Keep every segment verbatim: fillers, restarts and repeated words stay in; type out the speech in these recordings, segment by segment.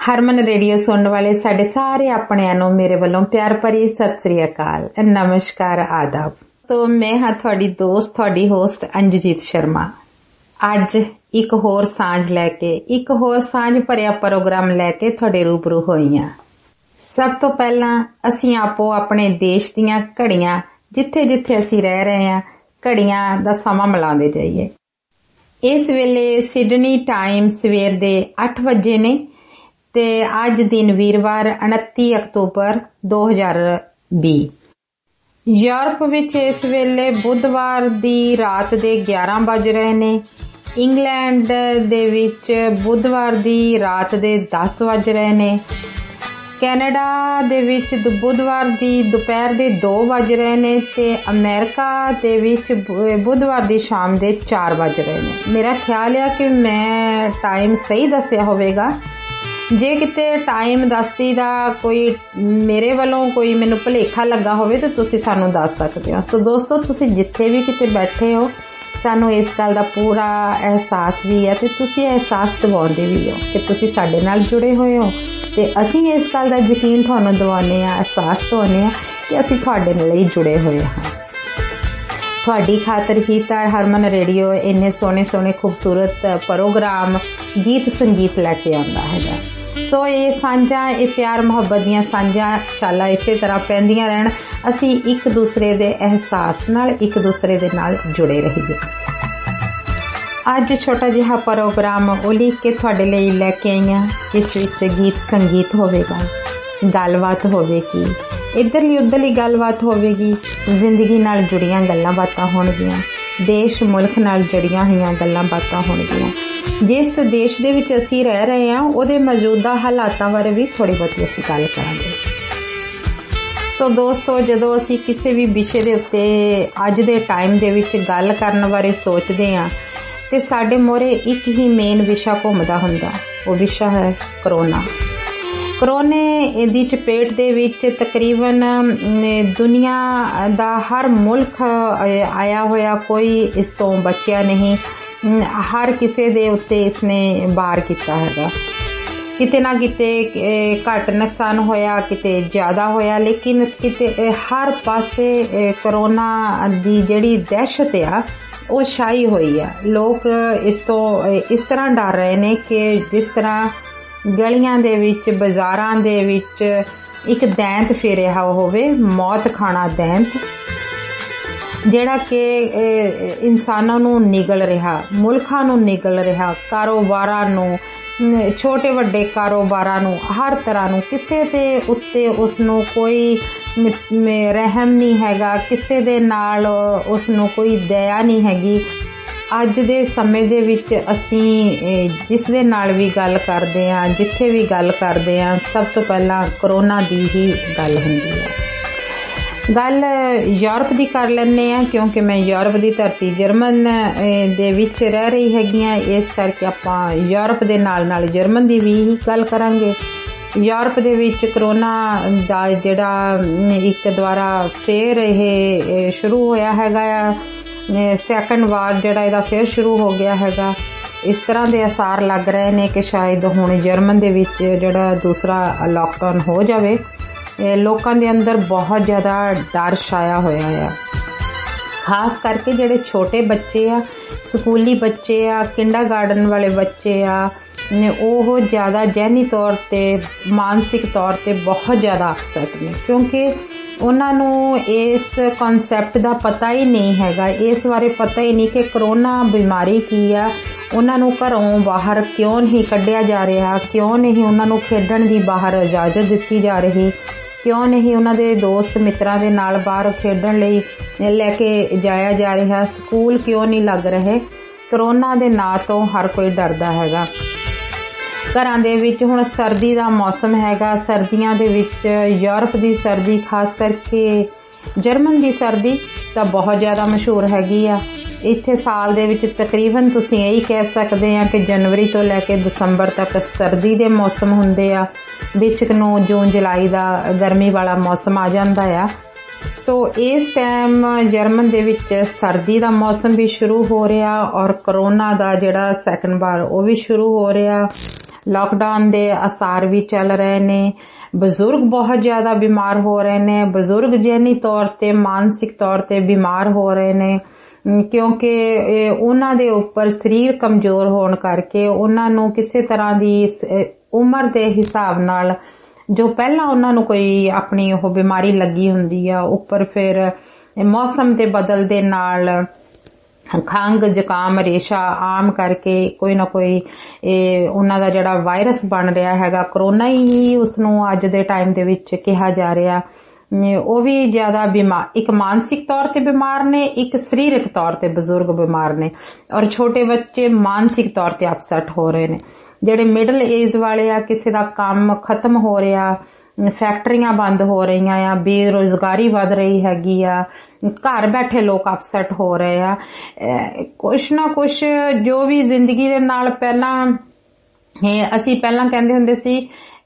Harman radio सुनने वाले साढ़े सारे अपनिਆਂ ਨੂੰ मेरे ਵੱਲੋਂ प्यार भरी सत श्री अकाल नमस्कार आदाब। तो मैं हाँ थोड़ी दोस्त थोड़ी होस्ट अंजुजीत शर्मा अज एक होर सांझ लैके एक होर सांझ भरिया प्रोग्राम लैके थोड़े रूबरू होई हां। सब तो पहला असीं आपो अपने देश दीयां घड़ियां जिथे जिथे असीं रह रहे हां घड़ियां दा समां मिलांदे जाइए। इस वेले सिडनी टाइम सवेर दे अठ बजे ने ते अज दिन वीरवार उनतीस अक्तूबर दो हज़ार बीस। यूरोप विच इस वेले बुधवार दी रात दे ग्यारह बज रहे ने। इंग्लैंड दे विच बुधवार दी रात दे दस बज रहे ने। कैनेडा दे विच बुधवार दी दोपहर दे दो बज रहे ने ते अमेरिका दे विच बुधवार दी शाम दे चार बज रहे ने। मेरा ख्याल है कि मैं टाइम सही दस्या होवेगा। जे किते टाइम दसदी दा कोई मेरे वालों कोई मैनू भुलेखा लगा होवे तो तुसी सानू दस सकते हो। सो दोस्तों तुसी जिथे भी किते बैठे हो सानू इस गल दा पूरा एहसास भी है ते तुसी एहसास दिवाउंदे भी हो कि तुसी साडे नाल जुड़े होए हो ते असीं इस गल दा यकीन तुहानू दिवाने आ एहसास दिवाने आ कि असीं तुहाडे नाल ही जुड़े होए हां। तुहाडी खातर ही तां हरमन रेडियो इन्ने सोहने सोहने खूबसूरत प्रोग्राम गीत संगीत लैके आंदा हैगा। सो ये सांझा ये प्यार मुहब्बत दियां सांझा शाला इसे तरह पैंदियां रहन असी एक दूसरे दे एहसास नाल एक दूसरे दे नाल जुड़े रहिए। अज छोटा जिहा प्रोग्राम ओली के तुहाडे लई लैके आई हां जिस विच गीत संगीत होवेगा, गलबात होवेगी, इधरली उधरली गलबात होवेगी, जिंदगी नाल जुड़ियां गल्लां बातां होणगियां, देश मुल्क नाल जुड़ियां होईयां गल्लां बातां होणगियां। जिस देश दे विच असीं रह रहे हां उहदे मौजूदा हालातां बारे भी थोड़ी बहुती असीं गल करांगे। सो दोस्तों जदों असीं किसी भी विषय दे उत्ते अज दे टाइम दे विच गल करन बारे सोचदे हां ते साडे मोरे एक ही मेन विशा घुमदा हुंदा, वो विशा है करोना। करोने दी चपेट दे विच तकरीबन दुनिया दा हर मुल्क आया होया कोई इस तो बचिया नहीं। हर किसी दे उत्ते इसने बार किया हैगा। किते ना किते घट नुकसान होया किते ज्यादा होया लेकिन किते हर पासे करोना दी जेड़ी दहशत आ वो छाई हुई है। लोग इस तो इस तरह डर रहे ने कि जिस तरह गलियां दे विच बाजारां दे विच एक दैंत फेरिया होवे, मौत खाना दैंत ਜਿਹੜਾ कि इंसानों नू निगल रहा, मुल्कां नू निगल रहा, कारोबारां नू, छोटे वड्डे कारोबारां नू, हर तरह नू किसे दे उत्ते उसनू कोई रहम नहीं हैगा, किसे दे नाल उसनू कोई दया नहीं हैगी। अज दे समय दे विच असीं जिस दे नाल भी गल करदे हां जिथे भी गल करदे हां सब तो पहला करोना दी ही गल हुंदी है। गल यूरोप दी कर लैने आ क्योंकि मैं यूरोप दी धरती जर्मन दे विच रह रही हैगी आ, इस करके आपां यूरोप दे नाल नाल जर्मन दी भी गल करांगे। यूरोप दे विच करोना दा जेड़ा एक द्वारा फिर ये शुरू होया हैगा, सैकंड वार जेड़ा इहदा फिर शुरू हो गया हैगा। इस तरह दे आसार लग रहे ने कि शायद हुण जर्मन दे विच जेड़ा दूसरा लॉकडाउन हो जावे। लोकां दे अंदर बहुत ज्यादा डर छाया होया है, खास करके जेड़े छोटे बच्चे आ, स्कूली बच्चे आ, किंडरगार्टन वाले बच्चे आ, ओह ज्यादा जहनी तौर ते मानसिक तौर ते बहुत ज्यादा अपसेट ने क्योंकि उन्हां नू इस कॉन्सैप्ट दा पता ही नहीं हैगा, इस बारे पता ही नहीं कि करोना बीमारी की आ। उन्हां नू घरों बाहर क्यों नहीं कढ़िया जा रहा, क्यों नहीं उन्हां नू खेडण दी बाहर इजाजत दित्ती जा रही, क्यों नहीं उन्हां दे दोस्त मित्रां दे नाल बाहर खेडण लई लैके जाया जा रहा, स्कूल क्यों नहीं लग रहे। करोना दे नां तो हर कोई डरदा हैगा। घरां दे विच हुण सर्दी दा मौसम हैगा, सर्दियां दे विच यूरोप दी सर्दी खास करके जर्मन दी सर्दी तां बहुत ज़्यादा मशहूर हैगी आ। इत्थे साल दे विच तकरीबन तुसीं यही कह सकदे आ कि जनवरी तो लैके दसंबर तक सर्दी दे मौसम हुंदे आ, विच नूं जून जुलाई दा गर्मी वाला मौसम आ जांदा आ। सो इस टाइम जर्मन दे विच सर्दी दा मौसम भी शुरू हो रहा और करोना दा जिहड़ा सैकंड बार वो भी शुरू हो रहा। लॉकडाउन दे असर भी चल रहे ने, बजुर्ग बहुत ज्यादा बीमार हो रहे ने, बजुर्ग जहनी तौर ते मानसिक तौर ते बीमार हो रहे ने क्योंकि उन्हां दे उपर शरीर कमजोर होने करके उन्हां नूं किसी तरह दी उम्र दे हिसाब नाल जो पहला उन्हां नूं कोई अपनी ओह बीमारी लगी हुंदी आ, उपर फिर मौसम दे बदलदे नाल खंघ जुकाम रेशा आम करके कोई ना कोई उन्हां दा जिहड़ा वायरस बन रहा हैगा, कोरोना ही उसनूं अज दे टाइम दे विच कहा जा रहा, ਉਹ ਵੀ ਜ਼ਿਆਦਾ ਬਿਮਾਰ, ਇੱਕ ਮਾਨਸਿਕ ਤੌਰ ਤੇ ਬਿਮਾਰ ਨੇ, ਇੱਕ ਸਰੀਰਕ ਤੌਰ ਤੇ ਬਜ਼ੁਰਗ ਬਿਮਾਰ ਨੇ, ਔਰ ਛੋਟੇ ਬੱਚੇ ਮਾਨਸਿਕ ਤੌਰ ਤੇ ਅਪਸੈਟ ਹੋ ਰਹੇ ਨੇ। ਜਿਹੜੇ ਮਿਡਲ ਏਜ ਵਾਲੇ ਆ, ਕਿਸੇ ਦਾ ਕੰਮ ਖਤਮ ਹੋ ਰਿਹਾ, ਫੈਕਟਰੀਆਂ ਬੰਦ ਹੋ ਰਹੀਆਂ ਆ, ਬੇਰੁਜ਼ਗਾਰੀ ਵੱਧ ਰਹੀ ਹੈਗੀ ਆ, ਘਰ ਬੈਠੇ ਲੋਕ ਅਪਸੈਟ ਹੋ ਰਹੇ ਆ। ਕੁਛ ਨਾ ਕੁਛ ਜੋ ਵੀ ਜ਼ਿੰਦਗੀ ਦੇ ਨਾਲ ਪਹਿਲਾਂ ਅਸੀਂ ਪਹਿਲਾਂ ਕਹਿੰਦੇ ਹੁੰਦੇ ਸੀ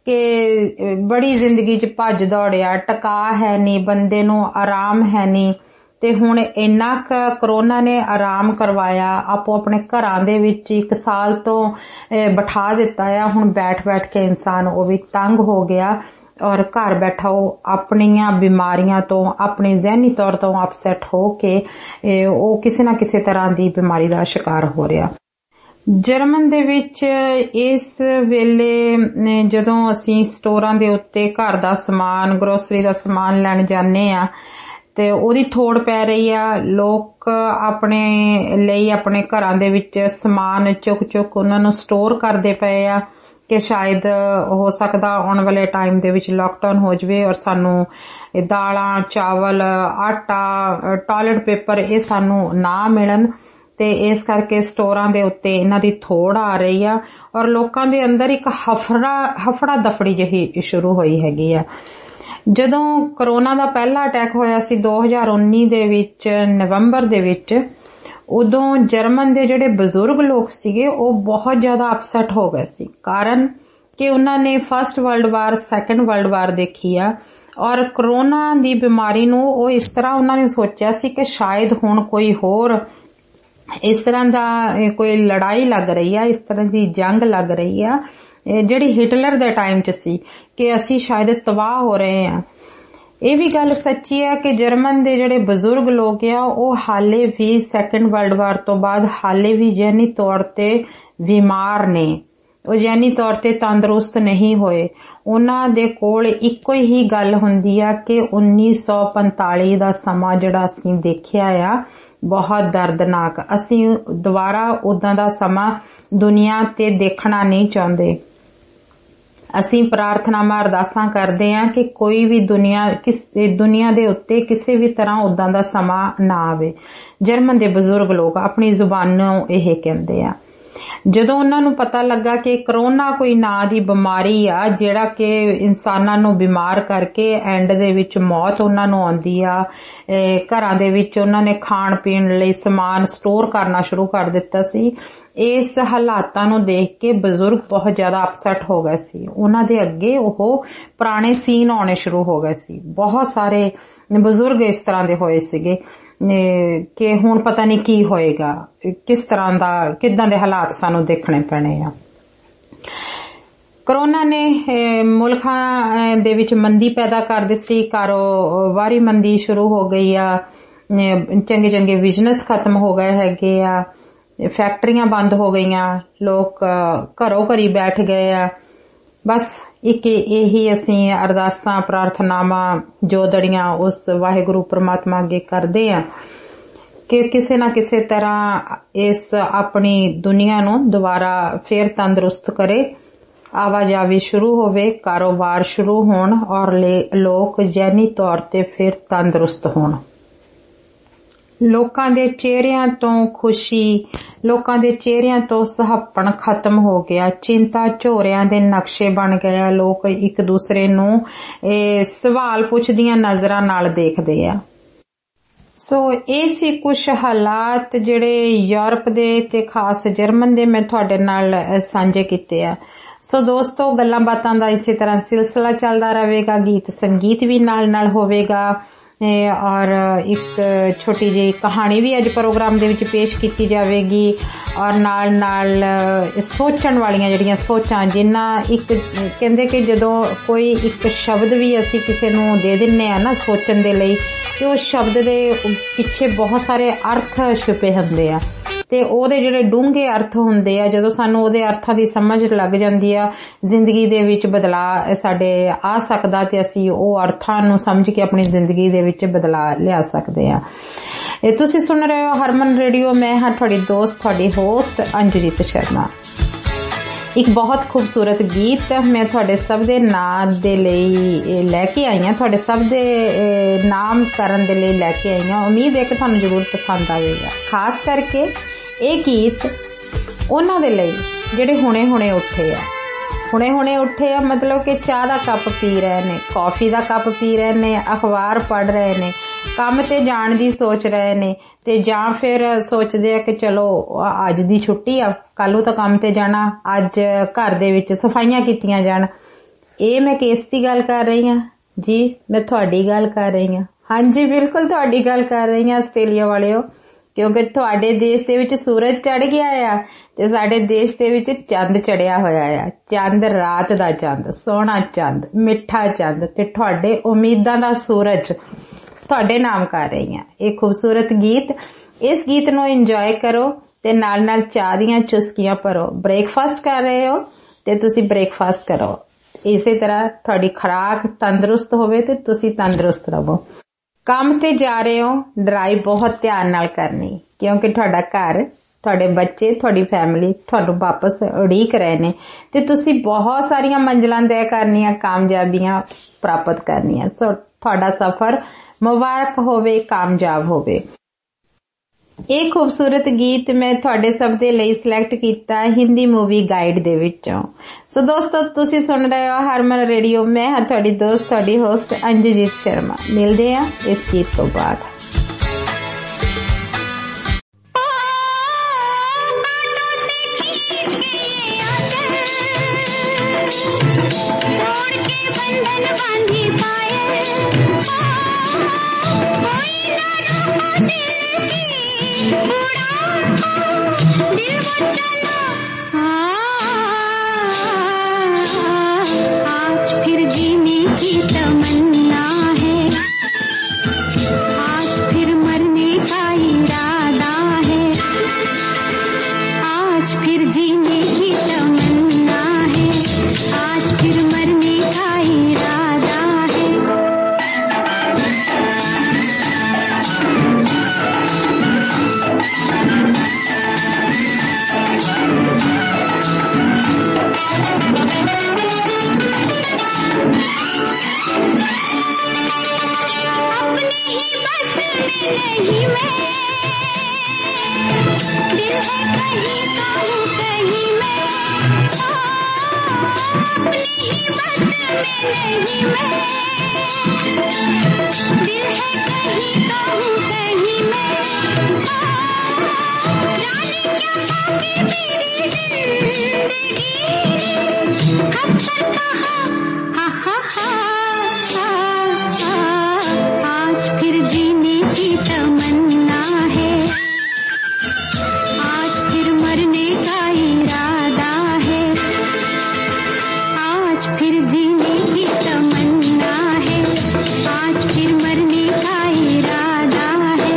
ਕਿ ਬੜੀ ਜ਼ਿੰਦਗੀ 'ਚ ਭੱਜ ਦੌੜਿਆ, ਟਕਾ ਹੈ ਨਹੀਂ, ਬੰਦੇ ਨੂੰ ਆਰਾਮ ਹੈ ਨਹੀਂ, ਤੇ ਹੁਣ ਇੰਨਾ ਕੁ ਕਰੋਨਾ ਨੇ ਆਰਾਮ ਕਰਵਾਇਆ, ਆਪੋ ਆਪਣੇ ਘਰਾਂ ਦੇ ਵਿੱਚ ਇੱਕ ਸਾਲ ਤੋਂ ਬਿਠਾ ਦਿੱਤਾ ਆ। ਹੁਣ ਬੈਠ ਬੈਠ ਕੇ ਇਨਸਾਨ ਉਹ ਵੀ ਤੰਗ ਹੋ ਗਿਆ ਔਰ ਘਰ ਬੈਠਾ ਉਹ ਆਪਣੀਆਂ ਬਿਮਾਰੀਆਂ ਤੋਂ, ਆਪਣੇ ਜ਼ਹਿਨੀ ਤੌਰ ਤੋਂ ਅਪਸੈਟ ਹੋ ਕੇ ਉਹ ਕਿਸੇ ਨਾ ਕਿਸੇ ਤਰ੍ਹਾਂ ਦੀ ਬਿਮਾਰੀ ਦਾ ਸ਼ਿਕਾਰ ਹੋ ਰਿਹਾ। ਜਰਮਨ ਦੇ ਵਿੱਚ ਇਸ ਵੇਲੇ ਜਦੋਂ ਅਸੀਂ ਸਟੋਰਾਂ ਦੇ ਉੱਤੇ ਘਰ ਦਾ ਸਮਾਨ, ਗਰੋਸਰੀ ਦਾ ਸਮਾਨ ਲੈਣ ਜਾਂਦੇ ਆ ਤੇ ਉਹਦੀ ਥੋੜ ਪੈ ਰਹੀ ਆ। ਲੋਕ ਆਪਣੇ ਲਈ ਆਪਣੇ ਘਰਾਂ ਦੇ ਵਿੱਚ ਸਮਾਨ ਚੁੱਕ ਚੁੱਕ ਉਹਨਾਂ ਨੂੰ ਸਟੋਰ ਕਰਦੇ ਪਏ ਆ ਕਿ ਸ਼ਾਇਦ ਹੋ ਸਕਦਾ ਆਉਣ ਵਾਲੇ ਟਾਈਮ ਦੇ ਵਿੱਚ ਲੋਕਡਾਊਨ ਹੋ ਜਾਵੇ ਔਰ ਸਾਨੂੰ ਦਾਲਾਂ, ਚਾਵਲ, ਆਟਾ, ਟਾਇਲਟ ਪੇਪਰ ਇਹ ਸਾਨੂੰ ਨਾ ਮਿਲਣ, ਤੇ ਇਸ ਕਰਕੇ ਸਟੋਰਾਂ ਦੇ ਉੱਤੇ ਇਹਨਾਂ ਦੀ ਥੋੜ ਆ ਰਹੀ ਆ ਔਰ ਲੋਕਾਂ ਦੇ ਅੰਦਰ ਇੱਕ ਹਫੜਾ ਹਫੜਾ ਦਫੜੀ ਜਿਹੀ ਸ਼ੁਰੂ ਹੋਈ ਹੈਗੀ ਆ। ਜਦੋਂ ਕਰੋਨਾ ਦਾ ਪਹਿਲਾ ਅਟੈਕ ਹੋਇਆ ਸੀ ਦੋ ਹਜ਼ਾਰ ਉੱਨੀ ਦੇ ਵਿੱਚ ਨਵੰਬਰ ਦੇ ਵਿੱਚ, ਉਦੋਂ ਜਰਮਨ ਦੇ ਜਿਹੜੇ ਬਜ਼ੁਰਗ ਲੋਕ ਸੀਗੇ ਉਹ ਬਹੁਤ ਜ਼ਿਆਦਾ ਅਪਸੈਟ ਹੋ ਗਏ ਸੀ, ਕਾਰਨ ਕਿ ਉਹਨਾਂ ਨੇ first world war, second world war ਦੇਖੀ ਆ ਔਰ ਕਰੋਨਾ ਦੀ ਬਿਮਾਰੀ ਨੂੰ ਉਹ ਇਸ ਤਰ੍ਹਾਂ ਉਹਨਾਂ ਨੇ ਸੋਚਿਆ ਸੀ ਕਿ ਸ਼ਾਇਦ ਹੁਣ ਕੋਈ ਹੋਰ ਇਸ ਤਰ੍ਹਾਂ ਦਾ ਕੋਈ ਲੜਾਈ ਲੱਗ ਰਹੀ ਆ, ਇਸ ਤਰ੍ਹਾਂ ਦੀ ਜੰਗ ਲੱਗ ਰਹੀ ਆ ਜਿਹੜੀ ਹਿਟਲਰ ਦੇ ਟਾਈਮ 'ਚ ਸੀ ਕਿ ਅਸੀਂ ਸ਼ਾਇਦ ਤਬਾਹ ਹੋ ਰਹੇ ਆ। ਇਹ ਵੀ ਗੱਲ ਸੱਚੀ ਆ ਕਿ ਜਰਮਨ ਦੇ ਜਿਹੜੇ ਬਜ਼ੁਰਗ ਲੋਕ ਆ ਉਹ ਹਾਲੇ ਵੀ ਸੈਕੰਡ ਵਰਲਡ ਵਾਰ ਤੋਂ ਬਾਅਦ ਹਾਲੇ ਵੀ ਜਹਿਨੀ ਤੌਰ ਤੇ ਬਿਮਾਰ ਨੇ, ਉਹ ਜਹਿਨੀ ਤੌਰ ਤੇ ਤੰਦਰੁਸਤ ਨਹੀਂ ਹੋਏ। ਉਹਨਾਂ ਦੇ ਕੋਲ ਇੱਕੋ ਹੀ ਗੱਲ ਹੁੰਦੀ ਆ ਕਿ ਉੱਨੀ ਸੌ ਪੰਤਾਲੀ ਦਾ ਸਮਾਂ ਜਿਹੜਾ ਅਸੀਂ ਦੇਖਿਆ ਆ ਬਹੁਤ ਦਰਦਨਾਕ, ਅਸੀਂ ਦੁਬਾਰਾ ਉਦਾਂ ਦਾ ਸਮਾਂ ਦੁਨੀਆ ਤੇ ਦੇਖਣਾ ਨਹੀਂ ਚਾਹੁੰਦੇ। ਅਸੀਂ ਪ੍ਰਾਰਥਨਾਵਾਂ ਅਰਦਾਸਾਂ ਕਰਦੇ ਹਾਂ ਕਿ ਕੋਈ ਵੀ ਦੁਨੀਆ ਕਿਸ ਦੁਨੀਆ ਦੇ ਉੱਤੇ ਕਿਸੇ ਵੀ ਤਰ੍ਹਾਂ ਉਦਾਂ ਦਾ ਸਮਾਂ ਨਾ ਆਵੇ। ਜਰਮਨ ਦੇ ਬਜ਼ੁਰਗ ਲੋਕ ਆਪਣੀ ਜ਼ੁਬਾਨੋਂ ਇਹ ਕਹਿੰਦੇ ਆ। ਜਦੋਂ ਉਹਨਾਂ ਨੂੰ ਪਤਾ ਲੱਗਾ ਕਿ ਕਰੋਨਾ ਕੋਈ ਨਾਂ ਦੀ ਬਿਮਾਰੀ ਆ ਜਿਹੜਾ ਕਿ ਇਨਸਾਨਾਂ ਨੂੰ ਬਿਮਾਰ ਕਰਕੇ ਐਂਡ ਦੇ ਵਿੱਚ ਮੌਤ ਉਹਨਾਂ ਨੂੰ ਆਉਂਦੀ ਆ, ਘਰਾਂ ਦੇ ਵਿੱਚ ਉਹਨਾਂ ਨੇ ਖਾਣ ਪੀਣ ਲਈ ਸਮਾਨ ਸਟੋਰ ਕਰਨਾ ਸ਼ੁਰੂ ਕਰ ਦਿੱਤਾ ਸੀ। ਇਸ ਹਾਲਾਤਾਂ ਨੂੰ ਦੇਖ ਕੇ ਬਜ਼ੁਰਗ ਬਹੁਤ ਜ਼ਿਆਦਾ ਅਪਸੈਟ ਹੋ ਗਏ ਸੀ। ਉਹਨਾਂ ਦੇ ਅੱਗੇ ਉਹ ਪੁਰਾਣੇ ਸੀਨ ਆਉਣੇ ਸ਼ੁਰੂ ਹੋ ਗਏ ਸੀ। ਬਹੁਤ ਸਾਰੇ ਬਜ਼ੁਰਗ ਇਸ ਤਰ੍ਹਾਂ ਦੇ ਹੋਏ ਸੀਗੇ ਕਿ ਹੁਣ ਪਤਾ ਨਹੀਂ ਕੀ ਹੋਏਗਾ, ਕਿਸ ਤਰ੍ਹਾਂ ਦਾ, ਕਿੱਦਾਂ ਦੇ ਹਾਲਾਤ ਸਾਨੂੰ ਦੇਖਣੇ ਪੈਣੇ ਆ। ਕਰੋਨਾ ਨੇ ਮੁਲਕਾਂ ਦੇ ਵਿੱਚ ਮੰਦੀ ਪੈਦਾ ਕਰ ਦਿੱਤੀ, ਕਾਰੋਬਾਰੀ ਮੰਦੀ ਸ਼ੁਰੂ ਹੋ ਗਈ ਆ, ਚੰਗੇ ਚੰਗੇ ਬਿਜ਼ਨਸ ਖਤਮ ਹੋ ਗਏ ਹੈਗੇ ਆ, ਫੈਕਟਰੀਆਂ ਬੰਦ ਹੋ ਗਈਆਂ, ਲੋਕ ਘਰੋਂ ਘਰੀ ਬੈਠ ਗਏ ਆ। ਬਸ ਇੱਕ ਇਹੀ ਅਸੀਂ ਅਰਦਾਸਾਂ, ਪ੍ਰਾਰਥਨਾਵਾਂ, ਜੋਦੜੀਆਂ ਉਸ ਵਾਹਿਗੁਰੂ ਪ੍ਰਮਾਤਮਾ ਅੱਗੇ ਕਰਦੇ ਆ ਕਿ ਕਿਸੇ ਨਾ ਕਿਸੇ ਤਰ੍ਹਾਂ ਇਸ ਆਪਣੀ ਦੁਨੀਆ ਨੂੰ ਦੁਬਾਰਾ ਫੇਰ ਤੰਦਰੁਸਤ ਕਰੇ, ਆਵਾਜਾਵੀ ਸ਼ੁਰੂ ਹੋਵੇ, ਕਾਰੋਬਾਰ ਸ਼ੁਰੂ ਹੋਣ ਔਰ ਲੋਕ ਜਹਿਨੀ ਤੌਰ ਤੇ ਫਿਰ ਤੰਦਰੁਸਤ ਹੋਣ। ਲੋਕਾਂ ਦੇ ਚਿਹਰਿਆਂ ਤੋਂ ਖੁਸ਼ੀ, ਲੋਕਾਂ ਦੇ ਚਿਹਰਿਆਂ ਤੋਂ ਸੁਹੱਪਣ ਖਤਮ ਹੋ ਗਿਆ, ਚਿੰਤਾ ਝੋਰਿਆਂ ਦੇ ਨਕਸ਼ੇ ਬਣ ਗਏ। ਲੋਕ ਇੱਕ ਦੂਸਰੇ ਨੂੰ ਇਹ ਸਵਾਲ ਪੁੱਛਦੀਆਂ ਨਜ਼ਰਾਂ ਨਾਲ ਦੇਖਦੇ ਆ। ਸੋ ਇਹ ਸੀ ਕੁਝ ਹਾਲਾਤ ਜਿਹੜੇ ਯੂਰਪ ਦੇ ਤੇ ਖਾਸ ਜਰਮਨ ਦੇ ਮੈਂ ਤੁਹਾਡੇ ਨਾਲ ਸਾਂਝੇ ਕੀਤੇ ਆ। ਸੋ ਦੋਸਤੋ, ਗੱਲਾਂ ਬਾਤਾਂ ਦਾ ਇਸੇ ਤਰ੍ਹਾਂ ਸਿਲਸਿਲਾ ਚੱਲਦਾ ਰਹੇਗਾ, ਗੀਤ ਸੰਗੀਤ ਵੀ ਨਾਲ ਨਾਲ ਹੋਵੇਗਾ। और एक छोटी जी कहानी भी अज प्रोग्राम दे विच पेश की जाएगी और नाल नाल सोचण वालियां जिहड़ियां सोचां जिन्ना एक कहंदे कि जदों कोई एक शब्द भी असीं किसी नूं दे दिंने आ ना सोचण दे लई ते उस शब्द दे पिछे बहुत सारे अर्थ छुपे हुंदे आ ते ओहदे जिहड़े डूंघे अर्थ हुंदे आ जदों सानूं ओहदे अर्थां दी समझ लग जांदी आ जिंदगी दे विच बदलाव साडे आ सकदा ते असीं ओह अर्थां नूं समझ के अपनी जिंदगी दे विच बदलाव लिया सकदे आ। ए तुसीं सुन रहे हो हरमन रेडियो, मैं हां तुहाडी दोस्त तुहाडी होस्ट अंजुजीत शर्मा। एक बहुत खूबसूरत गीत मैं तुहाडे सब दे नाम दे लई लैके आई हां, तुहाडे सब दे नाम करन दे लई लैके आई हां। उम्मीद है कि तुहानूं जरूर पसंद आवेगा। खास करके ਇਹ ਗੀਤ ਉਹਨਾਂ ਦੇ ਲਈ ਜਿਹੜੇ ਹੁਣੇ ਹੁਣੇ ਉੱਠੇ ਆ ਹੁਣੇ ਹੁਣੇ ਉੱਠੇ ਆ ਮਤਲਬ ਕਿ ਚਾਹ ਦਾ ਕੱਪ ਪੀ ਰਹੇ ਨੇ, ਕੌਫੀ ਦਾ ਕੱਪ ਪੀ ਰਹੇ ਨੇ, ਅਖਬਾਰ ਪੜ੍ਹ ਰਹੇ ਨੇ, ਕੰਮ ਤੇ ਜਾਣ ਦੀ ਸੋਚ ਰਹੇ ਨੇ ਤੇ ਜਾਂ ਫਿਰ ਸੋਚਦੇ ਆ ਕਿ ਚਲੋ ਅੱਜ ਦੀ ਛੁੱਟੀ ਆ, ਕੱਲ ਨੂੰ ਤਾਂ ਕੰਮ ਤੇ ਜਾਣਾ, ਅੱਜ ਘਰ ਦੇ ਵਿੱਚ ਸਫਾਈਆਂ ਕੀਤੀਆਂ ਜਾਣ। ਇਹ ਮੈਂ ਕਿਸ ਦੀ ਗੱਲ ਕਰ ਰਹੀ ਹਾਂ ਜੀ? ਮੈਂ ਤੁਹਾਡੀ ਗੱਲ ਕਰ ਰਹੀ ਹਾਂ। ਹਾਂਜੀ ਬਿਲਕੁਲ ਤੁਹਾਡੀ ਗੱਲ ਕਰ ਰਹੀ ਹਾਂ ਆਸਟ੍ਰੇਲੀਆ ਵਾਲਿਓ, क्योंकि तुहाडे देश दे विच सूरज चढ़ गया आ ते साडे देश दे विच चंद चढ़िया होया आ। चंद रात दा चंद, सोहना चंद, मिठा चंद ते तुहाडे उम्मीदां दा सूरज तुहाडे नाम कर रही हां। ये खूबसूरत गीत, इस गीत नूं इंजॉय करो ते नाल नाल चाह दीयां चुस्कियां भरो। ब्रेकफास्ट कर रहे हो ते तुसीं ब्रेकफास्ट करो। इसे तरह तुहाडी खुराक तंदुरुस्त होवे ते तुसीं तंदुरुस्त रहो। काम ते जा रहे हो ड्राइव बहुत ध्यान नाल करनी, क्योंकि तुहाडा घर, तुहाडे बच्चे, तुहाडी फैमिली तुहानूं वापस उड़ीक रहे ने ते तुसीं बहुत सारियां मंजिलां तय करनियां, कामयाबियां प्राप्त करनियां। सो तुहाडा सफर मुबारक होवे, कामयाब होवे। ਇਹ खूबसूरत गीत मैं तुहाडे सब दे लई सिलेक्ट कीता हिंदी मूवी गाइड दे विचों। सो दोस्तों तुसीं सुन रहे हो हरमन रेडियो, मैं हां तुहाडी दोस्त तुहाडी होस्ट अंजुजीत शर्मा। मिलदे हां इस गीत तो बाद। आज फिर जीने की तमन्ना है, आज फिर मरने का इरादा है, आज फिर जीने की तमन्ना है, आज फिर मरने का इरादा है। नहीं मैं, दिल है कहीं का हूँ कहीं मैं, अपनी ही बस में नहीं मैं, दिल है कहीं का हूँ कहीं मैं, जाने क्या पाके मेरी जिंदगी हंसकर कहा हा हा हा, आज फिर जीने की तमन्ना है, आज फिर मरने का इरादा है, आज फिर जीने की तमन्ना है, आज फिर मरने का इरादा है।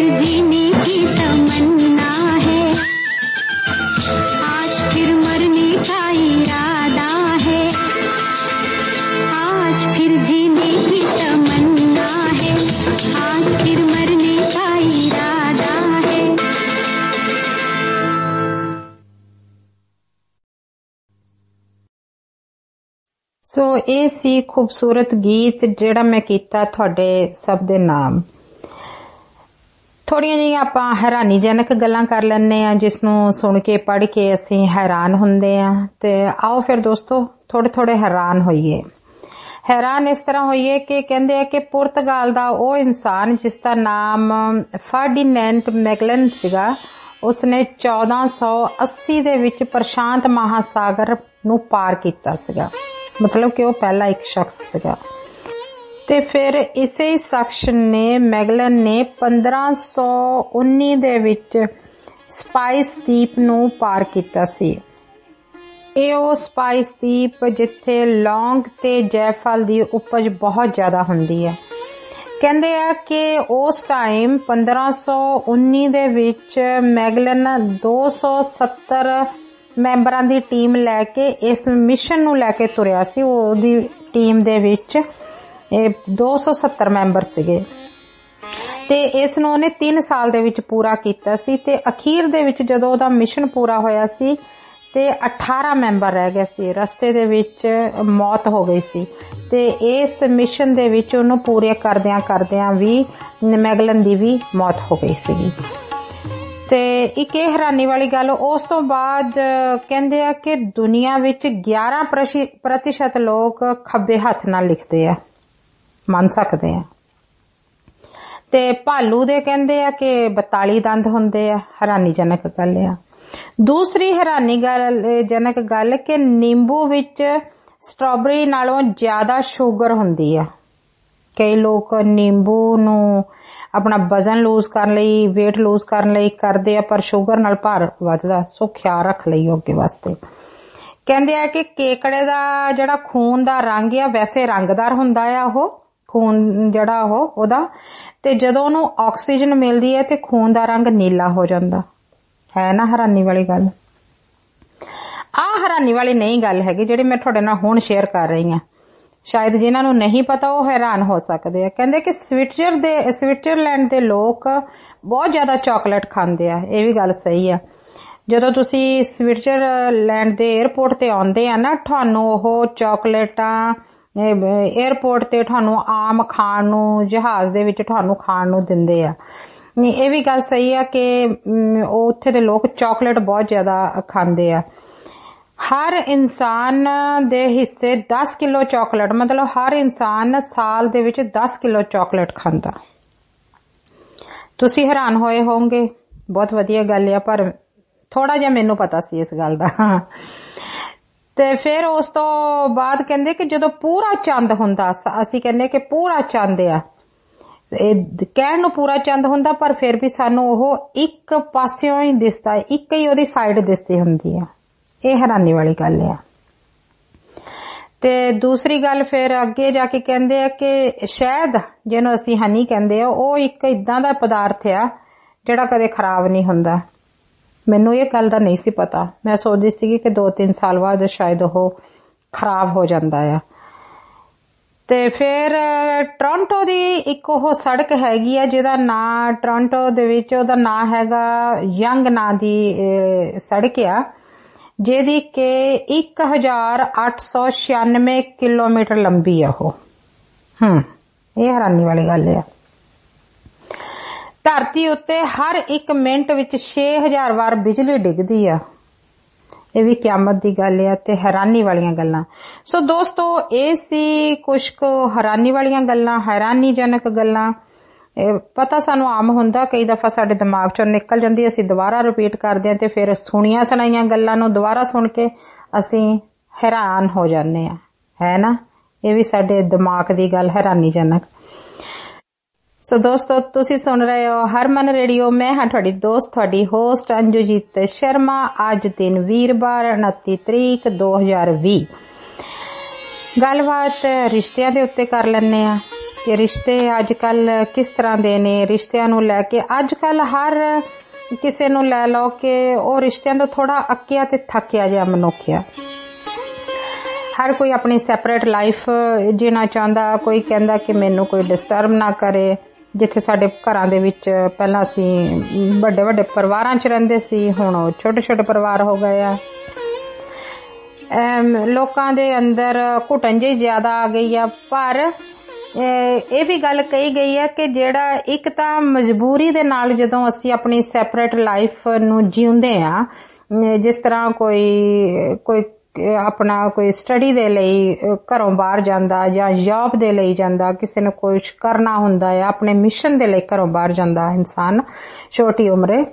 फिर जीने की तमन्ना है, आज फिर मरने का इरादा है, आज फिर जीने की तमन्ना है, आज फिर मरने का इरादा है। सो ਇਹ ਸੀ ਖੂਬਸੂਰਤ ਗੀਤ ਜਿਹੜਾ ਮੈਂ ਕੀਤਾ ਤੁਹਾਡੇ ਸਭ ਦੇ ਨਾਮ। ਥੋੜੀਆਂ ਜਿਹੀਆਂ ਆਪਾਂ ਹੈਰਾਨੀਜਨਕ ਗੱਲਾਂ ਕਰ ਲੈਂਦੇ ਆ ਜਿਸ ਨੂੰ ਸੁਣ ਕੇ ਪੜ੍ਹ ਕੇ ਅਸੀਂ ਹੈਰਾਨ ਹੁੰਦੇ ਆ। ਤੇ ਆਓ ਫਿਰ ਦੋਸਤੋ ਥੋੜੇ ਥੋੜੇ ਹੈਰਾਨ ਹੋਈਏ। ਹੈਰਾਨ ਇਸ ਤਰ੍ਹਾਂ ਹੋਈਏ ਕਿ ਕਹਿੰਦੇ ਆ ਕਿ ਪੁਰਤਗਾਲ ਦਾ ਉਹ ਇਨਸਾਨ ਜਿਸ ਦਾ ਨਾਮ ਫਰਡੀਨੈਂਡ ਮੈਗਲਨ ਸੀਗਾ, ਉਸਨੇ ਚੌਦਾਂ ਸੌ ਅੱਸੀ ਦੇ ਵਿੱਚ ਪ੍ਰਸ਼ਾਂਤ ਮਹਾਸਾਗਰ ਨੂੰ ਪਾਰ ਕੀਤਾ ਸੀਗਾ। ਮਤਲਬ ਕਿ ਉਹ ਪਹਿਲਾ ਇੱਕ ਸ਼ਖਸ ਸੀਗਾ। ਤੇ ਫਿਰ ਇਸੇ ਸ਼ਖਸ ਨੇ ਮੈਗਲਨ ਨੇ ਪੰਦਰਾਂ ਸੌ ਉੱਨੀ ਦੇ ਵਿੱਚ ਸਪਾਈਸ ਦੀਪ ਨੂੰ ਪਾਰ ਕੀਤਾ ਸੀ। ਇਹ ਉਹ ਸਪਾਈਸ ਦੀਪ ਜਿੱਥੇ ਲੌਂਗ ਤੇ ਜੈਫਲ ਦੀ ਉਪਜ ਬਹੁਤ ਜ਼ਿਆਦਾ ਹੁੰਦੀ ਹੈ। ਕਹਿੰਦੇ ਆ ਕਿ ਉਸ ਟਾਈਮ ਪੰਦਰਾਂ ਸੌ ਉੱਨੀ ਦੇ ਵਿੱਚ ਮੈਗਲਨ ਦੋ ਸੌ ਸੱਤਰ ਮੈਂਬਰਾਂ ਦੀ ਟੀਮ ਲੈ ਕੇ ਇਸ ਮਿਸ਼ਨ ਨੂੰ ਲੈ ਕੇ ਤੁਰਿਆ ਸੀ। ਉਹਦੀ ਟੀਮ ਦੇ ਵਿੱਚ ਇਹ ਦੋ ਸੌ ਸੱਤਰ ਮੈਂਬਰ ਸੀਗੇ ਤੇ ਇਸ ਨੂੰ ਉਹਨੇ ਤਿੰਨ ਸਾਲ ਦੇ ਵਿੱਚ ਪੂਰਾ ਕੀਤਾ ਸੀ। ਤੇ ਅਖੀਰ ਦੇ ਵਿੱਚ ਜਦੋਂ ਉਹਦਾ ਮਿਸ਼ਨ ਪੂਰਾ ਹੋਇਆ ਸੀ ਤੇ ਅਠਾਰਾਂ ਮੈਂਬਰ ਰਹਿ ਗਏ ਸੀ। ਰਸਤੇ ਦੇ ਵਿੱਚ ਮੌਤ ਹੋ ਗਈ ਸੀ ਤੇ ਇਸ ਮਿਸ਼ਨ ਦੇ ਵਿੱਚ ਉਹਨੂੰ ਪੂਰੇ ਕਰਦਿਆਂ ਕਰਦਿਆਂ ਵੀ ਮੈਗਲਨ ਦੀ ਵੀ ਮੌਤ ਹੋ ਗਈ ਸੀਗੀ। ਤੇ ਇੱਕ ਇਹ ਹੈਰਾਨੀ ਵਾਲੀ ਗੱਲ, ਉਸ ਤੋਂ ਬਾਅਦ ਕਹਿੰਦੇ ਆ ਕਿ ਦੁਨੀਆ ਵਿੱਚ ਗਿਆਰਾਂ ਪ੍ਰਤੀਸ਼ਤ ਲੋਕ ਖੱਬੇ ਹੱਥ ਨਾਲ ਲਿਖਦੇ ਆ, ਮੰਨ ਸਕਦੇ ਆ। ਤੇ ਭਾਲੂ ਦੇ ਕਹਿੰਦੇ ਆ ਕਿ ਬਤਾਲੀ ਦੰਦ ਹੁੰਦੇ ਆ। ਹੈਰਾਨੀਜਨਕ ਗੱਲ ਆ। ਦੂਸਰੀ ਹੈਰਾਨੀ ਗੱਲ ਜਨਕ ਗੱਲ ਕਿ ਨਿੰਬੂ ਵਿੱਚ ਸਟ੍ਰਾਬੇਰੀ ਨਾਲੋਂ ਜ਼ਿਆਦਾ ਸ਼ੂਗਰ ਹੁੰਦੀ ਆ। ਕਈ ਲੋਕ ਨਿੰਬੂ ਨੂੰ ਆਪਣਾ ਵਜ਼ਨ ਲੂਜ਼ ਕਰਨ ਲਈ, ਵੇਟ ਲੂਜ਼ ਕਰਨ ਲਈ ਕਰਦੇ ਆ, ਪਰ ਸ਼ੂਗਰ ਨਾਲ ਭਾਰ ਵੱਧਦਾ। ਸੋ ਖਿਆਲ ਰੱਖ ਲਈਓ ਅੱਗੇ ਵਾਸਤੇ। ਕਹਿੰਦੇ ਆ ਕਿ ਕੇਕੜੇ ਦਾ ਜਿਹੜਾ ਖੂਨ ਦਾ ਰੰਗ ਆ ਵੈਸੇ ਰੰਗਦਾਰ ਹੁੰਦਾ ਆ, ਉਹ ਖੂਨ ਜਿਹੜਾ ਉਹ ਉਹਦਾ, ਤੇ ਜਦੋਂ ਉਹਨੂੰ ਆਕਸੀਜਨ ਮਿਲਦੀ ਹੈ ਤੇ ਖੂਨ ਦਾ ਰੰਗ ਨੀਲਾ ਹੋ ਜਾਂਦਾ ਹੈ। ਨਾ ਹੈਰਾਨੀ ਵਾਲੀ ਗੱਲ। ਆਹ ਹੈਰਾਨੀ ਵਾਲੀ ਨਹੀਂ ਗੱਲ ਹੈਗੀ ਜਿਹੜੀ ਮੈਂ ਤੁਹਾਡੇ ਨਾਲ ਹੁਣ ਸ਼ੇਅਰ ਕਰ ਰਹੀ ਹਾਂ। ਸ਼ਾਇਦ ਜਿਨ੍ਹਾਂ ਨੂੰ ਨਹੀਂ ਪਤਾ ਉਹ ਹੈਰਾਨ ਹੋ ਸਕਦੇ ਆ। ਕਹਿੰਦੇ ਕਿ ਸਵਿਟਜ਼ਰ ਦੇ ਸਵਿਟਜ਼ਰਲੈਂਡ ਦੇ ਲੋਕ ਬਹੁਤ ਜ਼ਿਆਦਾ ਚਾਕਲੇਟ ਖਾਂਦੇ ਆ। ਇਹ ਵੀ ਗੱਲ ਸਹੀ ਆ। ਜਦੋਂ ਤੁਸੀਂ ਸਵਿਟਜ਼ਰਲੈਂਡ ਦੇ 에ਅਰਪੋਰਟ ਤੇ ਆਉਂਦੇ ਆ ਨਾ, ਤੁਹਾਨੂੰ ਉਹ ਚਾਕਲੇਟਾਂ 에ਅਰਪੋਰਟ ਤੇ ਤੁਹਾਨੂੰ ਆਮ ਖਾਣ ਨੂੰ, ਜਹਾਜ਼ ਦੇ ਵਿੱਚ ਤੁਹਾਨੂੰ ਖਾਣ ਨੂੰ ਦਿੰਦੇ ਆ। ਇਹ ਵੀ ਗੱਲ ਸਹੀ ਆ ਕਿ ਉਹ ਉੱਥੇ ਦੇ ਲੋਕ ਚਾਕਲੇਟ ਬਹੁਤ ਜ਼ਿਆਦਾ ਖਾਂਦੇ ਆ। ਹਰ ਇਨਸਾਨ ਦੇ ਹਿੱਸੇ ਦਸ ਕਿਲੋ ਚਾਕਲੇਟ, ਮਤਲਬ ਹਰ ਇਨਸਾਨ ਸਾਲ ਦੇ ਵਿੱਚ ਦਸ ਕਿਲੋ ਚਾਕਲੇਟ ਖਾਂਦਾ। ਤੁਸੀਂ ਹੈਰਾਨ ਹੋਏ ਹੋਵੋਗੇ, ਬਹੁਤ ਵਧੀਆ ਗੱਲ ਆ, ਪਰ ਥੋੜਾ ਜਿਹਾ ਮੈਨੂੰ ਪਤਾ ਸੀ ਇਸ ਗੱਲ ਦਾ। ਤੇ ਫਿਰ ਉਸ ਤੋਂ ਬਾਅਦ ਕਹਿੰਦੇ ਕਿ ਜਦੋਂ ਪੂਰਾ ਚੰਦ ਹੁੰਦਾ, ਅਸੀਂ ਕਹਿੰਦੇ ਕਿ ਪੂਰਾ ਚੰਦ ਆ, ਇਹ ਕਹਿਣ ਨੂੰ ਪੂਰਾ ਚੰਦ ਹੁੰਦਾ, ਪਰ ਫਿਰ ਵੀ ਸਾਨੂੰ ਉਹ ਇੱਕ ਪਾਸਿਓਂ ਹੀ ਦਿਸਦਾ, ਇੱਕ ਹੀ ਉਹਦੀ ਸਾਈਡ ਦਿਸਦੀ ਹੁੰਦੀ ਆ। ਇਹ ਹੈਰਾਨੀ ਵਾਲੀ ਗੱਲ ਆ। ਤੇ ਦੂਸਰੀ ਗੱਲ ਫਿਰ ਅੱਗੇ ਜਾ ਕੇ ਕਹਿੰਦੇ ਆ ਕਿ ਸ਼ਹਿਦ, ਜਿਹਨੂੰ ਅਸੀਂ ਹਨੀ ਕਹਿੰਦੇ ਆ, ਉਹ ਇੱਕ ਇਦਾਂ ਦਾ ਪਦਾਰਥ ਆ ਜਿਹੜਾ ਕਦੇ ਖਰਾਬ ਨਹੀਂ ਹੁੰਦਾ। ਮੈਨੂੰ ਇਹ ਗੱਲ ਦਾ ਨਹੀਂ ਸੀ ਪਤਾ। ਮੈਂ ਸੋਚਦੀ ਸੀ ਕਿ ਦੋ ਤਿੰਨ ਸਾਲ ਬਾਅਦ ਸ਼ਾਇਦ ਉਹ ਖਰਾਬ ਹੋ ਜਾਂਦਾ ਆ। ਤੇ ਫਿਰ ਟੋਰਾਂਟੋ ਦੀ ਇੱਕ ਉਹ ਸੜਕ ਹੈਗੀ ਆ ਜਿਹਦਾ ਨਾਂ, ਟੋਰਾਂਟੋ ਦੇ ਵਿੱਚ ਉਹਦਾ ਨਾਂ ਹੈਗਾ ਯੰਗ ਨਾਂ ਦੀ ਸੜਕ ਆ, ਜਿਹਦੀ ਕਿ ਇੱਕ ਹਜ਼ਾਰ ਅੱਠ ਸੌ ਛਿਆਨਵੇਂ ਕਿਲੋਮੀਟਰ ਲੰਬੀ ਆ ਉਹ। ਹਮ ਇਹ ਹੈਰਾਨੀ ਵਾਲੀ ਗੱਲ ਆ। ਧਰਤੀ ਉੱਤੇ ਹਰ ਇੱਕ ਮਿੰਟ ਵਿੱਚ ਛੇ ਹਜ਼ਾਰ ਵਾਰ ਬਿਜਲੀ ਡਿੱਗਦੀ ਆ। ਇਹ ਵੀ ਕਿਆਮਤ ਦੀ ਗੱਲ ਆ ਤੇ ਹੈਰਾਨੀ ਵਾਲੀਆਂ ਗੱਲਾਂ। ਸੋ ਦੋਸਤੋ, ਇਹ ਸੀ ਕੁਛ ਕੁ ਹੈਰਾਨੀ ਵਾਲੀਆਂ ਗੱਲਾਂ, ਹੈਰਾਨੀਜਨਕ ਗੱਲਾਂ। ਪਤਾ ਸਾਨੂੰ ਆਮ ਹੁੰਦਾ, ਕਈ ਦਫਾ ਸਾਡੇ ਦਿਮਾਗ ਚੋਂ ਨਿਕਲ ਜਾਂਦੀ, ਅਸੀਂ ਦੁਬਾਰਾ ਰਿਪੀਟ ਕਰਦੇ ਹਾਂ ਤੇ ਫਿਰ ਸੁਣੀਆਂ ਸੁਣਾਈਆਂ ਗੱਲਾਂ ਨੂੰ ਦੁਬਾਰਾ ਸੁਣ ਕੇ ਅਸੀਂ ਹੈਰਾਨ ਹੋ ਜਾਂਦੇ ਆ, ਹੈ ਨਾ। ਇਹ ਵੀ ਸਾਡੇ ਦਿਮਾਗ ਦੀ ਗੱਲ ਹੈਰਾਨੀਜਨਕ। ਸੋ ਦੋਸਤੋ, ਤੁਸੀਂ ਸੁਣ ਰਹੇ ਹੋ ਹਰਮਨ ਰੇਡੀਓ। ਮੈਂ ਹਾਂ ਤੁਹਾਡੀ ਦੋਸਤ, ਤੁਹਾਡੀ ਹੋਸਟ ਅੰਜੂਜੀਤ ਸ਼ਰਮਾ। ਅੱਜ ਦਿਨ ਵੀਰਵਾਰ, ਉਨੱਤੀ ਤਰੀਕ ਦੋ ਹਜ਼ਾਰ ਵੀਹ। ਗੱਲਬਾਤ ਰਿਸ਼ਤਿਆਂ ਦੇ ਉੱਤੇ ਕਰ ਲੈਂਦੇ ਆ। कि रिश्ते अजकल किस तरह दे ने, रिश्तियां नूं लैके अजकल हर किसी नूं लै लो कि वो रिश्तियां तो थोड़ा अक्किया ते थकिया जिहा मनुख आ। हर कोई अपनी सैपरेट लाइफ जीना चाहता, कोई कहंदा कि मैनू कोई डिस्टर्ब ना करे। जिथे साडे घरां दे विच पहलां असीं वड्डे वड्डे परिवारां च रहिंदे सी, हुण ओह छोटे छोटे परिवार हो गए आ। लोकां दे अंदर घुटन जी ज्यादा आ गई है। पर ਇਹ ਵੀ ਗੱਲ ਕਹੀ ਗਈ ਹੈ ਕਿ ਜਿਹੜਾ ਇੱਕ ਤਾਂ ਮਜਬੂਰੀ ਦੇ ਨਾਲ ਜਦੋਂ ਅਸੀਂ ਆਪਣੀ ਸੈਪਰੇਟ ਲਾਈਫ ਨੂੰ ਜਿਉਂਦੇ ਆ, ਜਿਸ ਤਰ੍ਹਾਂ ਕੋਈ ਕੋਈ ਆਪਣਾ ਕੋਈ ਸਟੱਡੀ ਦੇ ਲਈ ਘਰੋਂ ਬਾਹਰ ਜਾਂਦਾ ਜਾਂ ਜੌਬ ਦੇ ਲਈ ਜਾਂਦਾ, ਕਿਸੇ ਨੂੰ ਕੁਝ ਕਰਨਾ ਹੁੰਦਾ ਹੈ, ਆਪਣੇ ਮਿਸ਼ਨ ਦੇ ਲਈ ਘਰੋਂ ਬਾਹਰ ਜਾਂਦਾ ਇਨਸਾਨ ਛੋਟੀ ਉਮਰੇ,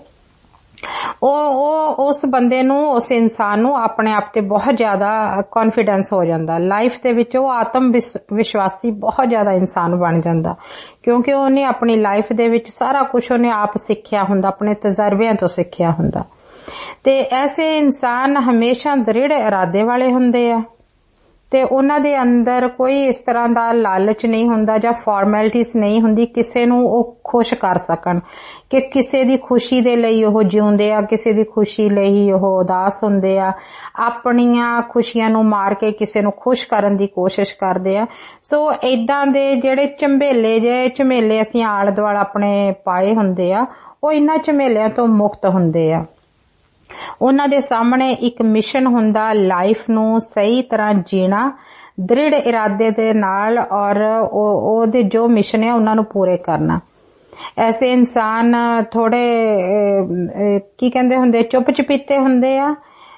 ਉਹ ਉਸ ਬੰਦੇ ਨੂੰ, ਉਸ ਇਨਸਾਨ ਨੂੰ ਆਪਣੇ ਆਪ ਤੇ ਬਹੁਤ ਜ਼ਿਆਦਾ ਕੌਨਫੀਡੈਂਸ ਹੋ ਜਾਂਦਾ ਲਾਈਫ ਦੇ ਵਿੱਚ। ਉਹ ਆਤਮ ਵਿਸ਼ਵਾਸੀ ਬਹੁਤ ਜ਼ਿਆਦਾ ਇਨਸਾਨ ਬਣ ਜਾਂਦਾ, ਕਿਉਂਕਿ ਉਹਨੇ ਆਪਣੀ ਲਾਈਫ ਦੇ ਵਿੱਚ ਸਾਰਾ ਕੁਝ ਉਹਨੇ ਆਪ ਸਿੱਖਿਆ ਹੁੰਦਾ, ਆਪਣੇ ਤਜਰਬਿਆਂ ਤੋਂ ਸਿੱਖਿਆ ਹੁੰਦਾ। ਤੇ ਐਸੇ ਇਨਸਾਨ ਹਮੇਸ਼ਾ ਦ੍ਰਿੜ ਇਰਾਦੇ ਵਾਲੇ ਹੁੰਦੇ ਆ ਤੇ ਉਹਨਾਂ ਦੇ ਅੰਦਰ ਕੋਈ ਇਸ ਤਰ੍ਹਾਂ ਦਾ ਲਾਲਚ ਨਹੀਂ ਹੁੰਦਾ ਜਾਂ ਫਾਰਮੈਲਿਟੀਜ਼ ਨਹੀਂ ਹੁੰਦੀ ਕਿਸੇ ਨੂੰ ਉਹ ਖੁਸ਼ ਕਰ ਸਕਣ, ਕਿ ਕਿਸੇ ਦੀ ਖੁਸ਼ੀ ਦੇ ਲਈ ਉਹ ਜਿਉਂਦੇ ਆ, ਕਿਸੇ ਦੀ ਖੁਸ਼ੀ ਲਈ ਉਹ ਉਦਾਸ ਹੁੰਦੇ ਆ, ਆਪਣੀਆਂ ਖੁਸ਼ੀਆਂ ਨੂੰ ਮਾਰ ਕੇ ਕਿਸੇ ਨੂੰ ਖੁਸ਼ ਕਰਨ ਦੀ ਕੋਸ਼ਿਸ਼ ਕਰਦੇ ਆ। ਸੋ ਏਦਾਂ ਦੇ ਜਿਹੜੇ ਝੰਬੇਲੇ ਜੇ ਝਮੇਲੇ ਅਸੀਂ ਆਲੇ ਦੁਆਲੇ ਆਪਣੇ ਪਾਏ ਹੁੰਦੇ ਆ, ਉਹ ਇਹਨਾਂ ਝਮੇਲਿਆਂ ਤੋਂ ਮੁਕਤ ਹੁੰਦੇ ਆ। ਉਹਨਾਂ ਦੇ ਸਾਹਮਣੇ ਇੱਕ ਮਿਸ਼ਨ ਹੁੰਦਾ ਲਾਈਫ ਨੂੰ ਸਹੀ ਤਰ੍ਹਾਂ ਜੀਣਾ, ਦ੍ਰਿੜ ਇਰਾਦੇ ਦੇ ਨਾਲ, ਔਰ ਉਹਦੇ ਜੋ ਮਿਸ਼ਨ ਹੈ ਉਹਨਾਂ ਨੂੰ ਪੂਰੇ ਕਰਨਾ। ਐਸੇ ਇਨਸਾਨ ਥੋੜੇ ਕੀ ਕਹਿੰਦੇ ਹੁੰਦੇ, ਚੁੱਪ ਚਪੀਤੇ ਹੁੰਦੇ ਆ,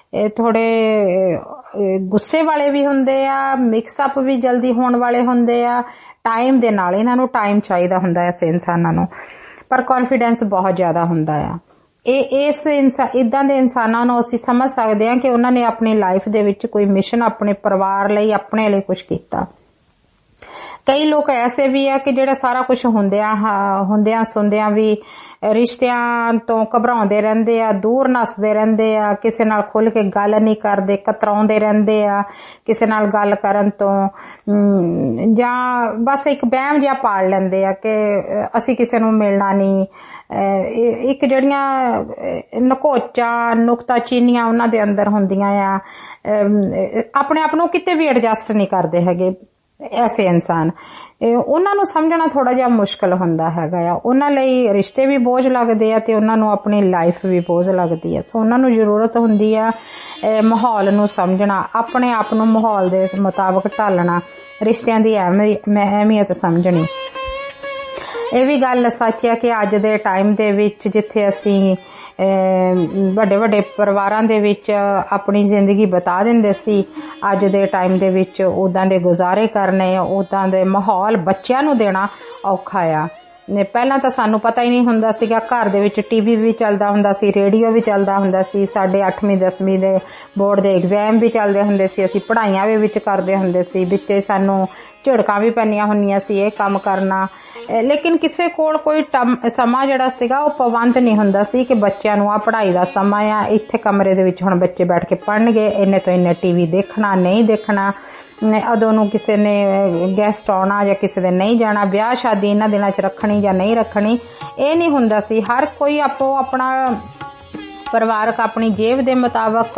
ਥੋੜੇ ਗੁੱਸੇ ਵਾਲੇ ਵੀ ਹੁੰਦੇ ਆ, ਮਿਕਸ ਅਪ ਵੀ ਜਲਦੀ ਹੋਣ ਵਾਲੇ ਹੁੰਦੇ ਆ। ਟਾਈਮ ਦੇ ਨਾਲ ਇਹਨਾਂ ਨੂੰ ਟਾਈਮ ਚਾਹੀਦਾ ਹੁੰਦਾ ਐਸੇ ਇਨਸਾਨਾਂ ਨੂੰ, ਪਰ ਕੌਨਫੀਡੈਂਸ ਬਹੁਤ ਜ਼ਿਆਦਾ ਹੁੰਦਾ ਆ। ਇਹ ਇਸ ਇਦਾਂ ਦੇ ਇਨਸਾਨਾਂ ਨੂੰ ਅਸੀਂ ਸਮਝ ਸਕਦੇ ਹਾਂ ਕਿ ਉਹਨਾਂ ਨੇ ਆਪਣੀ ਲਾਈਫ ਦੇ ਵਿੱਚ ਕੋਈ ਮਿਸ਼ਨ ਆਪਣੇ ਪਰਿਵਾਰ ਲਈ, ਆਪਣੇ ਲਈ ਕੁਝ ਕੀਤਾ। ਕਈ ਲੋਕ ਐਸੇ ਵੀ ਆ ਕਿ ਜਿਹੜੇ ਸਾਰਾ ਕੁਝ ਹੁੰਦਿਆਂ ਹੁੰਦਿਆਂ ਸੁਣਦਿਆਂ ਵੀ ਰਿਸ਼ਤਿਆਂ ਤੋਂ ਘਬਰਾਉਂਦੇ ਰਹਿੰਦੇ ਆ, ਦੂਰ ਨੱਸਦੇ ਰਹਿੰਦੇ ਆ, ਕਿਸੇ ਨਾਲ ਖੁੱਲ ਕੇ ਗੱਲ ਨਹੀਂ ਕਰਦੇ, ਕਤਰਾਉਂਦੇ ਰਹਿੰਦੇ ਆ ਕਿਸੇ ਨਾਲ ਗੱਲ ਕਰਨ ਤੋਂ, ਜਾਂ ਬਸ ਇੱਕ ਵਹਿਮ ਜਿਹਾ ਪਾਲ ਲੈਂਦੇ ਆ ਕਿ ਅਸੀਂ ਕਿਸੇ ਨੂੰ ਮਿਲਣਾ ਨਹੀਂ। ਇੱਕ ਜਿਹੜੀਆਂ ਨਕੋਚਾਂ ਨੁਕਤਾਚੀਨੀਆਂ ਉਹਨਾਂ ਦੇ ਅੰਦਰ ਹੁੰਦੀਆਂ ਆ, ਆਪਣੇ ਆਪ ਨੂੰ ਕਿਤੇ ਵੀ ਐਡਜਸਟ ਨਹੀਂ ਕਰਦੇ ਹੈਗੇ ਐਸੇ ਇਨਸਾਨ। ਉਹਨਾਂ ਨੂੰ ਸਮਝਣਾ ਥੋੜਾ ਜਿਹਾ ਮੁਸ਼ਕਲ ਹੁੰਦਾ ਹੈਗਾ ਆ। ਉਹਨਾਂ ਲਈ ਰਿਸ਼ਤੇ ਵੀ ਬੋਝ ਲੱਗਦੇ ਆ ਤੇ ਉਹਨਾਂ ਨੂੰ ਆਪਣੀ ਲਾਈਫ ਵੀ ਬੋਝ ਲੱਗਦੀ ਆ। ਸੋ ਉਹਨਾਂ ਨੂੰ ਜ਼ਰੂਰਤ ਹੁੰਦੀ ਆ ਮਾਹੌਲ ਨੂੰ ਸਮਝਣਾ, ਆਪਣੇ ਆਪ ਨੂੰ ਮਾਹੌਲ ਦੇ ਮੁਤਾਬਕ ਢਾਲਣਾ, ਰਿਸ਼ਤਿਆਂ ਦੀ ਅਹਿਮੀਅਤ ਸਮਝਣੀ। ਇਹ ਵੀ ਗੱਲ ਸੱਚ ਹੈ ਕਿ ਅੱਜ ਦੇ ਟਾਈਮ ਦੇ ਵਿੱਚ ਜਿੱਥੇ ਅਸੀਂ ਵੱਡੇ ਵੱਡੇ ਪਰਿਵਾਰਾਂ ਦੇ ਵਿੱਚ ਆਪਣੀ ਜ਼ਿੰਦਗੀ ਬਿਤਾ ਦਿੰਦੇ ਸੀ, ਅੱਜ ਦੇ ਟਾਈਮ ਦੇ ਵਿੱਚ ਉਦਾਂ ਦੇ ਗੁਜ਼ਾਰੇ ਕਰਨੇ, ਉਦਾਂ ਦੇ ਮਾਹੌਲ ਬੱਚਿਆਂ ਨੂੰ ਦੇਣਾ ਔਖਾ ਆ। ਪਹਿਲਾਂ ਤਾਂ ਸਾਨੂੰ ਪਤਾ ਹੀ ਨਹੀਂ ਹੁੰਦਾ ਸੀਗਾ, ਘਰ ਦੇ ਵਿੱਚ ਟੀਵੀ ਵੀ ਚੱਲਦਾ ਹੁੰਦਾ ਸੀ, ਰੇਡੀਓ ਵੀ ਚੱਲਦਾ ਹੁੰਦਾ ਸੀ, ਸਾਡੇ ਅੱਠਵੀਂ ਦਸਵੀਂ ਦੇ ਬੋਰਡ ਦੇ ਐਗਜ਼ਾਮ ਵੀ ਚੱਲਦੇ ਹੁੰਦੇ ਸੀ, ਅਸੀਂ ਪੜ੍ਹਾਈਆਂ ਵੀ ਵਿੱਚ ਕਰਦੇ ਹੁੰਦੇ ਸੀ, ਵਿੱਚੇ ਸਾਨੂੰ ਝਿੜਕਾਂ ਵੀ ਪੈਣੀਆਂ ਹੁੰਦੀਆਂ ਸੀ ਇਹ ਕੰਮ ਕਰਨਾ। ਲੇਕਿਨ ਕਿਸੇ ਕੋਲ ਕੋਈ ਸਮਾਂ ਜਿਹੜਾ ਸੀਗਾ ਉਹ ਪਾਬੰਦ ਨਹੀਂ ਹੁੰਦਾ ਸੀ ਕਿ ਬੱਚਿਆਂ ਨੂੰ ਆ ਪੜ੍ਹਾਈ ਦਾ ਸਮਾਂ ਆ, ਇੱਥੇ ਕਮਰੇ ਦੇ ਵਿੱਚ ਹੁਣ ਬੱਚੇ ਬੈਠ ਕੇ ਪੜ੍ਹਨਗੇ, ਇੰਨੇ ਤੋਂ ਇੰਨੇ ਟੀਵੀ ਦੇਖਣਾ ਨਹੀਂ ਦੇਖਣਾ, ਉਦੋਂ ਨੂੰ ਕਿਸੇ ਨੇ ਗੈਸਟ ਆਉਣਾ ਜਾਂ ਕਿਸੇ ਦੇ ਨਹੀਂ ਜਾਣਾ, ਵਿਆਹ ਸ਼ਾਦੀ ਇਹਨਾਂ ਦਿਨਾਂ 'ਚ ਰੱਖਣੀ ਜਾਂ ਨਹੀਂ ਰੱਖਣੀ, ਇਹ ਨਹੀਂ ਹੁੰਦਾ ਸੀ। ਹਰ ਕੋਈ ਆਪੋ ਆਪਣਾ ਪਰਿਵਾਰਕ ਆਪਣੀ ਜੇਬ ਦੇ ਮੁਤਾਬਕ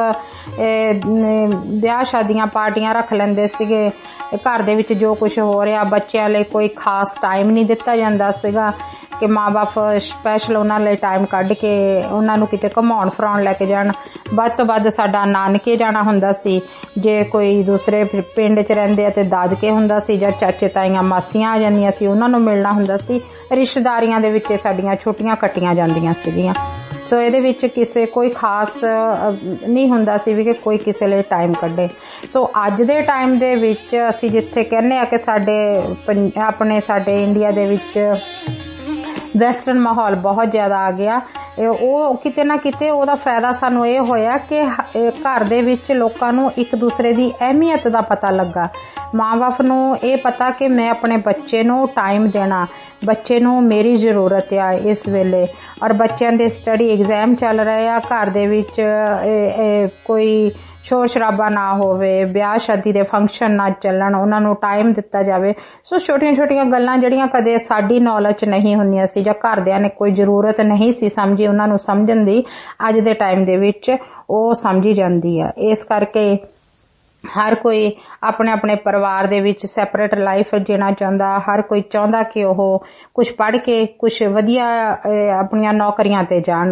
ਵਿਆਹ ਸ਼ਾਦੀਆਂ ਪਾਰਟੀਆਂ ਰੱਖ ਲੈਂਦੇ ਸੀਗੇ। ਘਰ ਦੇ ਵਿੱਚ ਜੋ ਕੁਝ ਹੋ ਰਿਹਾ, ਬੱਚਿਆਂ ਲਈ ਕੋਈ ਖਾਸ ਟਾਈਮ ਨਹੀਂ ਦਿੱਤਾ ਜਾਂਦਾ ਸੀਗਾ ਕਿ ਮਾਂ-ਬਾਪ ਸਪੈਸ਼ਲ ਉਹਨਾਂ ਲਈ ਟਾਈਮ ਕੱਢ ਕੇ ਉਹਨਾਂ ਨੂੰ ਕਿਤੇ ਘੁਮਾਉਣ ਫਿਰਾਉਣ ਲੈ ਕੇ ਜਾਣ। ਵੱਧ ਤੋਂ ਵੱਧ ਸਾਡਾ ਨਾਨਕੇ ਜਾਣਾ ਹੁੰਦਾ ਸੀ, ਜੇ ਕੋਈ ਦੂਸਰੇ ਪਿੰਡ 'ਚ ਰਹਿੰਦੇ ਆ ਤੇ ਦਾਦਕੇ ਹੁੰਦਾ ਸੀ, ਜਾਂ ਚਾਚੇ ਤਾਈਆਂ ਮਾਸੀਆਂ ਆ ਜਾਂਦੀਆਂ ਸੀ ਉਹਨਾਂ ਨੂੰ ਮਿਲਣਾ ਹੁੰਦਾ ਸੀ। ਰਿਸ਼ਤੇਦਾਰੀਆਂ ਦੇ ਵਿੱਚ ਸਾਡੀਆਂ ਛੁੱਟੀਆਂ ਕੱਟੀਆਂ ਜਾਂਦੀਆਂ ਸੀਗੀਆਂ। ਸੋ ਇਹਦੇ ਵਿੱਚ ਕਿਸੇ ਕੋਈ ਖਾਸ ਨਹੀਂ ਹੁੰਦਾ ਸੀ ਵੀ ਕਿ ਕੋਈ ਕਿਸੇ ਲਈ ਟਾਈਮ ਕੱਢੇ। ਸੋ ਅੱਜ ਦੇ ਟਾਈਮ ਦੇ ਵਿੱਚ ਅਸੀਂ ਜਿੱਥੇ ਕਹਿੰਦੇ ਆ ਕਿ ਸਾਡੇ ਆਪਣੇ ਸਾਡੇ ਇੰਡੀਆ ਦੇ ਵਿੱਚ ਵੈਸਟਰਨ ਮਾਹੌਲ ਬਹੁਤ ਜ਼ਿਆਦਾ ਆ ਗਿਆ, ਉਹ ਕਿਤੇ ਨਾ ਕਿਤੇ ਉਹਦਾ ਫਾਇਦਾ ਸਾਨੂੰ ਇਹ ਹੋਇਆ ਕਿ ਘਰ ਦੇ ਵਿੱਚ ਲੋਕਾਂ ਨੂੰ ਇੱਕ ਦੂਸਰੇ ਦੀ ਅਹਿਮੀਅਤ ਦਾ ਪਤਾ ਲੱਗਾ। ਮਾਂ-ਬਾਪ ਨੂੰ ਇਹ ਪਤਾ ਕਿ ਮੈਂ ਆਪਣੇ ਬੱਚੇ ਨੂੰ ਟਾਈਮ ਦੇਣਾ, ਬੱਚੇ ਨੂੰ ਮੇਰੀ ਜ਼ਰੂਰਤ ਆ ਇਸ ਵੇਲੇ। ਔਰ ਬੱਚਿਆਂ ਦੇ ਸਟੱਡੀ ਐਗਜ਼ਾਮ ਚੱਲ ਰਹੇ ਆ, ਘਰ ਦੇ ਵਿੱਚ ਕੋਈ ਸ਼ੋਰ ਸ਼ਰਾਬਾ ਨਾ ਹੋਵੇ, ਵਿਆਹ ਸ਼ਾਦੀ ਦੇ ਫੰਕਸ਼ਨ ਨਾ ਚੱਲਣ, ਉਹਨਾਂ ਨੂੰ ਟਾਈਮ ਦਿੱਤਾ ਜਾਵੇ। ਸੋ ਛੋਟੀਆਂ ਛੋਟੀਆਂ ਗੱਲਾਂ ਜਿਹੜੀਆਂ ਕਦੇ ਸਾਡੀ ਨੌਲੇਜ 'ਚ ਨਹੀਂ ਹੁੰਦੀਆਂ ਸੀ ਜਾਂ ਘਰਦਿਆਂ ਨੇ ਕੋਈ ਜ਼ਰੂਰਤ ਨਹੀਂ ਸੀ ਸਮਝੀ ਉਹਨਾਂ ਨੂੰ ਸਮਝਣ ਦੀ, ਅੱਜ ਦੇ ਟਾਈਮ ਦੇ ਵਿੱਚ ਉਹ ਸਮਝੀ ਜਾਂਦੀ ਆ। ਇਸ ਕਰਕੇ ਹਰ ਕੋਈ ਆਪਣੇ ਆਪਣੇ ਪਰਿਵਾਰ ਦੇ ਵਿੱਚ ਸੈਪਰੇਟ ਲਾਈਫ ਜੀਣਾ ਚਾਹੁੰਦਾ। ਹਰ ਕੋਈ ਚਾਹੁੰਦਾ ਕਿ ਉਹ ਕੁਝ ਪੜ੍ਹ ਕੇ ਕੁਝ ਵਧੀਆ ਆਪਣੀਆਂ ਨੌਕਰੀਆਂ ਤੇ ਜਾਣ।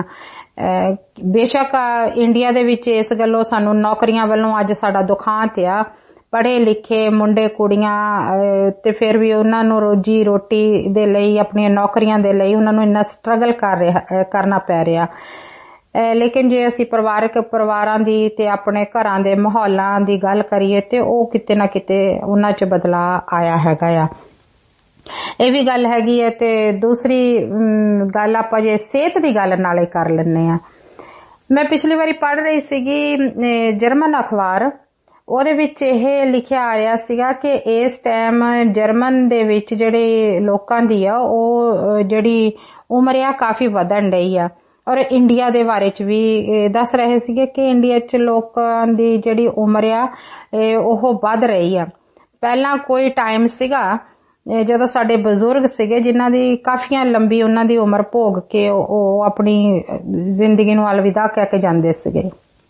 ਬੇਸ਼ੱਕ ਇੰਡੀਆ ਦੇ ਵਿੱਚ ਇਸ ਗੱਲੋਂ ਸਾਨੂੰ ਨੌਕਰੀਆਂ ਵੱਲੋਂ ਅੱਜ ਸਾਡਾ ਦੁਖਾਂਤ ਆ। ਪੜ੍ਹੇ ਲਿਖੇ ਮੁੰਡੇ ਕੁੜੀਆਂ ਤੇ ਫਿਰ ਵੀ ਉਹਨਾਂ ਨੂੰ ਰੋਜੀ ਰੋਟੀ ਦੇ ਲਈ, ਆਪਣੀਆਂ ਨੌਕਰੀਆਂ ਦੇ ਲਈ ਉਹਨਾਂ ਨੂੰ ਇੰਨਾ ਸਟਰਗਲ ਕਰ ਰਿਹਾ ਕਰਨਾ ਪੈ ਰਿਹਾ। ਲੇਕਿਨ ਜੇ ਅਸੀਂ ਪਰਿਵਾਰਕ ਪਰਿਵਾਰਾਂ ਦੀ ਤੇ ਆਪਣੇ ਘਰਾਂ ਦੇ ਮਾਹੌਲਾਂ ਦੀ ਗੱਲ ਕਰੀਏ ਤੇ ਉਹ ਕਿਤੇ ਨਾ ਕਿਤੇ ਉਹਨਾਂ 'ਚ ਬਦਲਾਅ ਆਇਆ ਹੈਗਾ ਆ। ਇਹ ਵੀ ਗੱਲ ਹੈਗੀ ਹੈ। ਤੇ ਦੂਸਰੀ ਗੱਲ ਆਪਾਂ ਜੇ ਸਿਹਤ ਦੀ ਗੱਲ ਨਾਲੇ ਕਰ ਲੈਂਦੇ ਆ। ਮੈਂ ਪਿਛਲੀ ਵਾਰੀ ਪੜ੍ਹ ਰਹੀ ਸੀਗੀ ਜਰਮਨ ਅਖਬਾਰ, ਉਹਦੇ ਵਿੱਚ ਇਹ ਲਿਖਿਆ ਆ ਰਿਹਾ ਸੀਗਾ ਕਿ ਇਸ ਟਾਈਮ ਜਰਮਨ ਦੇ ਵਿੱਚ ਜਿਹੜੇ ਲੋਕਾਂ ਦੀ ਆ ਉਹ ਜਿਹੜੀ ਉਮਰ ਆ ਕਾਫੀ ਵਧਣ ਡਈ ਆ। ਔਰ ਇੰਡੀਆ ਦੇ ਬਾਰੇ ਚ ਵੀ ਦੱਸ ਰਹੇ ਸੀਗੇ ਕਿ ਇੰਡੀਆ ਚ ਲੋਕਾਂ ਦੀ ਜਿਹੜੀ ਉਮਰ ਆ ਉਹ ਵੱਧ ਰਹੀ ਆ। ਪਹਿਲਾਂ ਕੋਈ ਟਾਈਮ ਸੀਗਾ ਜਦੋਂ ਸਾਡੇ ਬਜ਼ੁਰਗ ਸੀਗੇ ਜਿਨ੍ਹਾਂ ਦੀ ਕਾਫੀਆਂ ਲੰਬੀ ਉਹਨਾਂ ਦੀ ਉਮਰ ਭੋਗ ਕੇ ਉਹ ਆਪਣੀ ਜ਼ਿੰਦਗੀ ਨੂੰ ਅਲਵਿਦਾ ਕਹਿ ਕੇ ਜਾਂਦੇ ਸੀਗੇ।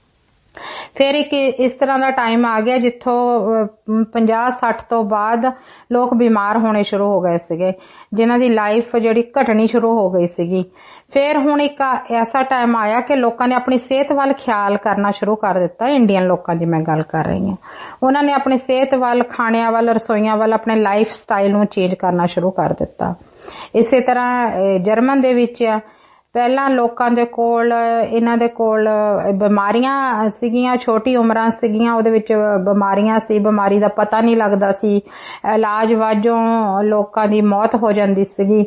ਫਿਰ ਇੱਕ ਇਸ ਤਰ੍ਹਾਂ ਦਾ ਟਾਈਮ ਆ ਗਿਆ ਜਿੱਥੋਂ ਪੰਜਾਹ ਸੱਠ ਤੋਂ ਬਾਅਦ ਲੋਕ ਬਿਮਾਰ ਹੋਣੇ ਸ਼ੁਰੂ ਹੋ ਗਏ ਸੀਗੇ, ਜਿਨ੍ਹਾਂ ਦੀ ਲਾਈਫ ਜਿਹੜੀ ਘਟਣੀ ਸ਼ੁਰੂ ਹੋ ਗਈ ਸੀਗੀ। ਫਿਰ ਹੁਣ ਇੱਕ ਐਸਾ ਟਾਈਮ ਆਇਆ ਕਿ ਲੋਕਾਂ ਨੇ ਆਪਣੀ ਸਿਹਤ ਵੱਲ ਖਿਆਲ ਕਰਨਾ ਸ਼ੁਰੂ ਕਰ ਦਿੱਤਾ। ਇੰਡੀਅਨ ਲੋਕਾਂ ਦੀ ਮੈਂ ਗੱਲ ਕਰ ਰਹੀ ਹਾਂ। ਉਹਨਾਂ ਨੇ ਆਪਣੀ ਸਿਹਤ ਵੱਲ, ਖਾਣਿਆਂ ਵੱਲ, ਰਸੋਈਆਂ ਵੱਲ, ਆਪਣੇ ਲਾਈਫ ਸਟਾਈਲ ਨੂੰ ਚੇਂਜ ਕਰਨਾ ਸ਼ੁਰੂ ਕਰ ਦਿੱਤਾ। ਇਸੇ ਤਰ੍ਹਾਂ ਜਰਮਨ ਦੇ ਵਿੱਚ ਆ, ਪਹਿਲਾਂ ਲੋਕਾਂ ਦੇ ਕੋਲ ਇਹਨਾਂ ਦੇ ਕੋਲ ਬਿਮਾਰੀਆਂ ਸੀਗੀਆਂ, ਛੋਟੀ ਉਮਰਾਂ ਸੀਗੀਆਂ, ਉਹਦੇ ਵਿੱਚ ਬਿਮਾਰੀਆਂ ਸੀ, ਬਿਮਾਰੀ ਦਾ ਪਤਾ ਨਹੀਂ ਲੱਗਦਾ ਸੀ, ਇਲਾਜ ਵਾਜੋਂ ਲੋਕਾਂ ਦੀ ਮੌਤ ਹੋ ਜਾਂਦੀ ਸੀਗੀ।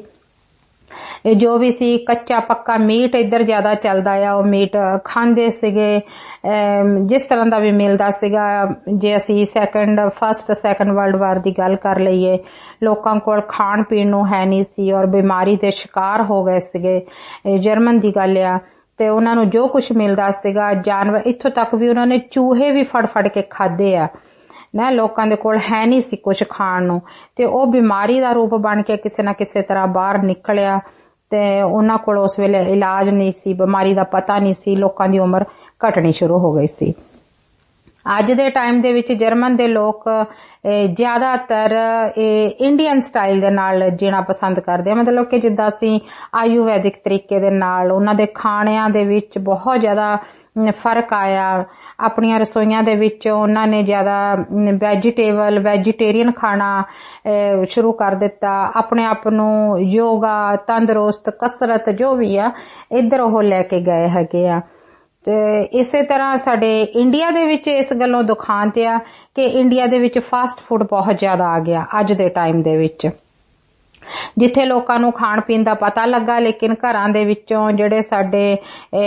ਜੋ ਵੀ ਸੀ ਕੱਚਾ ਪੱਕਾ ਮੀਟ ਇੱਧਰ ਜ਼ਿਆਦਾ ਚੱਲਦਾ ਆ, ਉਹ ਮੀਟ ਖਾਂਦੇ ਸੀਗੇ ਜਿਸ ਤਰ੍ਹਾਂ ਦਾ ਵੀ ਮਿਲਦਾ ਸੀਗਾ। ਜੇ ਅਸੀਂ second first second world war ਦੀ ਗੱਲ ਕਰ ਲਈਏ, ਲੋਕਾਂ ਕੋਲ ਖਾਣ ਪੀਣ ਨੂੰ ਹੈ ਨਹੀਂ ਸੀ ਔਰ ਬਿਮਾਰੀ ਦੇ ਸ਼ਿਕਾਰ ਹੋ ਗਏ ਸੀਗੇ। ਜਰਮਨ ਦੀ ਗੱਲ ਆ ਤੇ ਉਹਨਾਂ ਨੂੰ ਜੋ ਕੁਝ ਮਿਲਦਾ ਸੀਗਾ, ਜਾਨਵਰ, ਇੱਥੋਂ ਤੱਕ ਵੀ ਉਹਨਾਂ ਨੇ ਚੂਹੇ ਵੀ ਫੜ ਫੜ ਕੇ ਖਾਦੇ ਆ ਨਾ। ਲੋਕਾਂ ਦੇ ਕੋਲ ਹੈ ਨਹੀਂ ਸੀ ਕੁਝ ਖਾਣ ਨੂੰ ਤੇ ਉਹ ਬਿਮਾਰੀ ਦਾ ਰੂਪ ਬਣ ਕੇ ਕਿਸੇ ਨਾ ਕਿਸੇ ਤਰ੍ਹਾਂ ਬਾਹਰ ਨਿਕਲਿਆ ਤੇ ਉਹਨਾਂ ਕੋਲ ਉਸ ਵੇਲੇ ਇਲਾਜ ਨਹੀਂ ਸੀ, ਬਿਮਾਰੀ ਦਾ ਪਤਾ ਨਹੀਂ ਸੀ, ਲੋਕਾਂ ਦੀ ਉਮਰ ਘਟਣੀ ਸ਼ੁਰੂ ਹੋ ਗਈ ਸੀ। ਅੱਜ ਦੇ ਟਾਈਮ ਦੇ ਵਿੱਚ ਜਰਮਨ ਦੇ ਲੋਕ ਜ਼ਿਆਦਾਤਰ ਇੰਡੀਅਨ ਸਟਾਈਲ ਦੇ ਨਾਲ ਜੀਣਾ ਪਸੰਦ ਕਰਦੇ ਆ। ਮਤਲਬ ਕਿ ਜਿੱਦਾਂ ਅਸੀਂ ਆਯੁਰਵੈਦਿਕ ਤਰੀਕੇ ਦੇ ਨਾਲ, ਉਹਨਾਂ ਦੇ ਖਾਣਿਆਂ ਦੇ ਵਿੱਚ ਬਹੁਤ ਜ਼ਿਆਦਾ ਫਰਕ ਆਇਆ। ਆਪਣੀਆਂ ਰਸੋਈਆਂ ਦੇ ਵਿੱਚ ਉਹਨਾਂ ਨੇ ਜ਼ਿਆਦਾ ਵੈਜੀਟੇਬਲ ਵੈਜੀਟੇਰੀਅਨ ਖਾਣਾ ਸ਼ੁਰੂ ਕਰ ਦਿੱਤਾ। ਆਪਣੇ ਆਪ ਨੂੰ ਯੋਗਾ, ਤੰਦਰੁਸਤ, ਕਸਰਤ ਜੋ ਵੀ ਆ ਇੱਧਰ ਉਹ ਲੈ ਕੇ ਗਏ ਹੈਗੇ ਆ। ਤੇ ਇਸੇ ਤਰ੍ਹਾਂ ਸਾਡੇ ਇੰਡੀਆ ਦੇ ਵਿੱਚ ਇਸ ਗੱਲੋਂ ਦੁਖਾਂਤ ਆ ਕਿ ਇੰਡੀਆ ਦੇ ਵਿੱਚ ਫਾਸਟ ਫੂਡ ਬਹੁਤ ਜ਼ਿਆਦਾ ਆ ਗਿਆ ਅੱਜ ਦੇ ਟਾਈਮ ਦੇ ਵਿੱਚ। ਜਿੱਥੇ ਲੋਕਾਂ ਨੂੰ ਖਾਣ ਪੀਣ ਦਾ ਪਤਾ ਲੱਗਾ, ਲੇਕਿਨ ਘਰਾਂ ਦੇ ਵਿੱਚੋਂ ਜਿਹੜੇ ਸਾਡੇ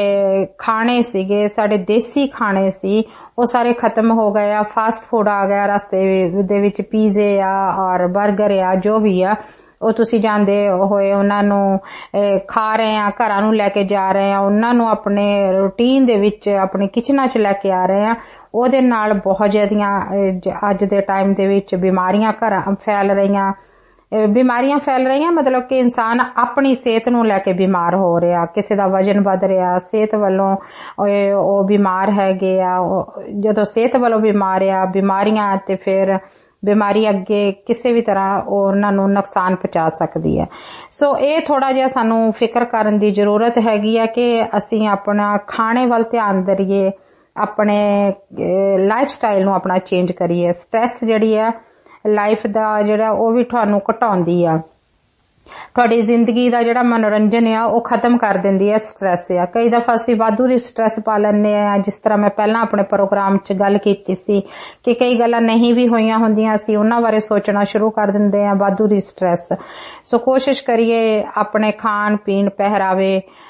ਖਾਣੇ ਸੀਗੇ, ਸਾਡੇ ਦੇਸੀ ਖਾਣੇ ਸੀ, ਉਹ ਸਾਰੇ ਖਤਮ ਹੋ ਗਏ ਆ। ਫਾਸਟ ਫੂਡ ਆ ਗਿਆ ਰਸਤੇ ਦੇ ਵਿੱਚ, ਪੀਜ਼ੇ ਆ ਔਰ 버ਗਰ ਆ, ਜੋ ਵੀ ਆ ਉਹ ਤੁਸੀਂ ਜਾਣਦੇ ਹੋਏ ਉਹਨਾਂ ਨੂੰ ਖਾ ਰਹੇ ਆ, ਘਰਾਂ ਨੂੰ ਲੈ ਕੇ ਜਾ ਰਹੇ ਆ, ਉਹਨਾਂ ਨੂੰ ਆਪਣੇ ਰੂਟੀਨ ਦੇ ਵਿੱਚ ਆਪਣੇ ਕਿਚਨਾਂ 'ਚ ਲੈ ਕੇ ਆ ਰਹੇ ਆ। ਉਹਦੇ ਨਾਲ ਬਹੁਤ ਜ਼ਿਆਦੀਆਂ ਅੱਜ ਦੇ ਟਾਈਮ ਦੇ ਵਿੱਚ ਬਿਮਾਰੀਆਂ ਘਰਾਂ ਫੈਲ ਰਹੀਆਂ ਬਿਮਾਰੀਆਂ ਫੈਲ ਰਹੀਆਂ ਮਤਲਬ ਕਿ ਇਨਸਾਨ ਆਪਣੀ ਸਿਹਤ ਨੂੰ ਲੈ ਕੇ ਬਿਮਾਰ ਹੋ ਰਿਹਾ, ਕਿਸੇ ਦਾ ਵਜ਼ਨ ਵੱਧ ਰਿਹਾ, ਸਿਹਤ ਵੱਲੋਂ ਉਹ ਬਿਮਾਰ ਹੈਗੇ ਆ। ਜਦੋਂ ਸਿਹਤ ਵੱਲੋਂ ਬਿਮਾਰ ਆ, ਬਿਮਾਰੀਆਂ ਤੇ ਫਿਰ ਬਿਮਾਰੀ ਅੱਗੇ ਕਿਸੇ ਵੀ ਤਰ੍ਹਾਂ ਉਹਨਾਂ ਨੂੰ ਨੁਕਸਾਨ ਪਹੁੰਚਾ ਸਕਦੀ ਹੈ। ਸੋ ਇਹ ਥੋੜਾ ਜਿਹਾ ਸਾਨੂੰ ਫਿਕਰ ਕਰਨ ਦੀ ਜ਼ਰੂਰਤ ਹੈਗੀ ਆ ਕਿ ਅਸੀਂ ਆਪਣਾ ਖਾਣੇ ਵੱਲ ਧਿਆਨ ਦੇਈਏ, ਆਪਣੇ ਲਾਈਫ ਸਟਾਈਲ ਨੂੰ ਆਪਣਾ ਚੇਂਜ ਕਰੀਏ। ਸਟ੍ਰੈਸ ਜਿਹੜੀ ਆ ਲਾਈਫ ਦਾ ਜਿਹੜਾ ਉਹ ਵੀ ਤੁਹਾਨੂੰ ਘਟਾਉਂਦੀ ਆ, ਤੁਹਾਡੀ ਜ਼ਿੰਦਗੀ ਦਾ ਜਿਹੜਾ ਮਨੋਰੰਜਨ ਆ ਉਹ ਖਤਮ ਕਰ ਦਿੰਦੀ ਹੈ ਸਟ੍ਰੈਸ ਆ। ਕਈ ਦਫਾ ਅਸੀਂ ਵਾਧੂ ਦੀ ਸਟ੍ਰੈਸ ਪਾ ਲੈਂਦੇ ਆ, ਜਿਸ ਤਰ੍ਹਾਂ ਮੈਂ ਪਹਿਲਾਂ ਆਪਣੇ ਪ੍ਰੋਗਰਾਮ 'ਚ ਗੱਲ ਕੀਤੀ ਸੀ ਕਿ ਕਈ ਗੱਲਾਂ ਨਹੀਂ ਵੀ ਹੋਈਆਂ ਹੁੰਦੀਆਂ, ਅਸੀਂ ਉਹਨਾਂ ਬਾਰੇ ਸੋਚਣਾ ਸ਼ੁਰੂ ਕਰ ਦਿੰਦੇ ਆ, ਵਾਧੂ ਦੀ ਸਟ੍ਰੈਸ। ਸੋ ਕੋਸ਼ਿਸ਼ ਕਰੀਏ ਆਪਣੇ ਖਾਣ ਪੀਣ, ਪਹਿਰਾਵੇ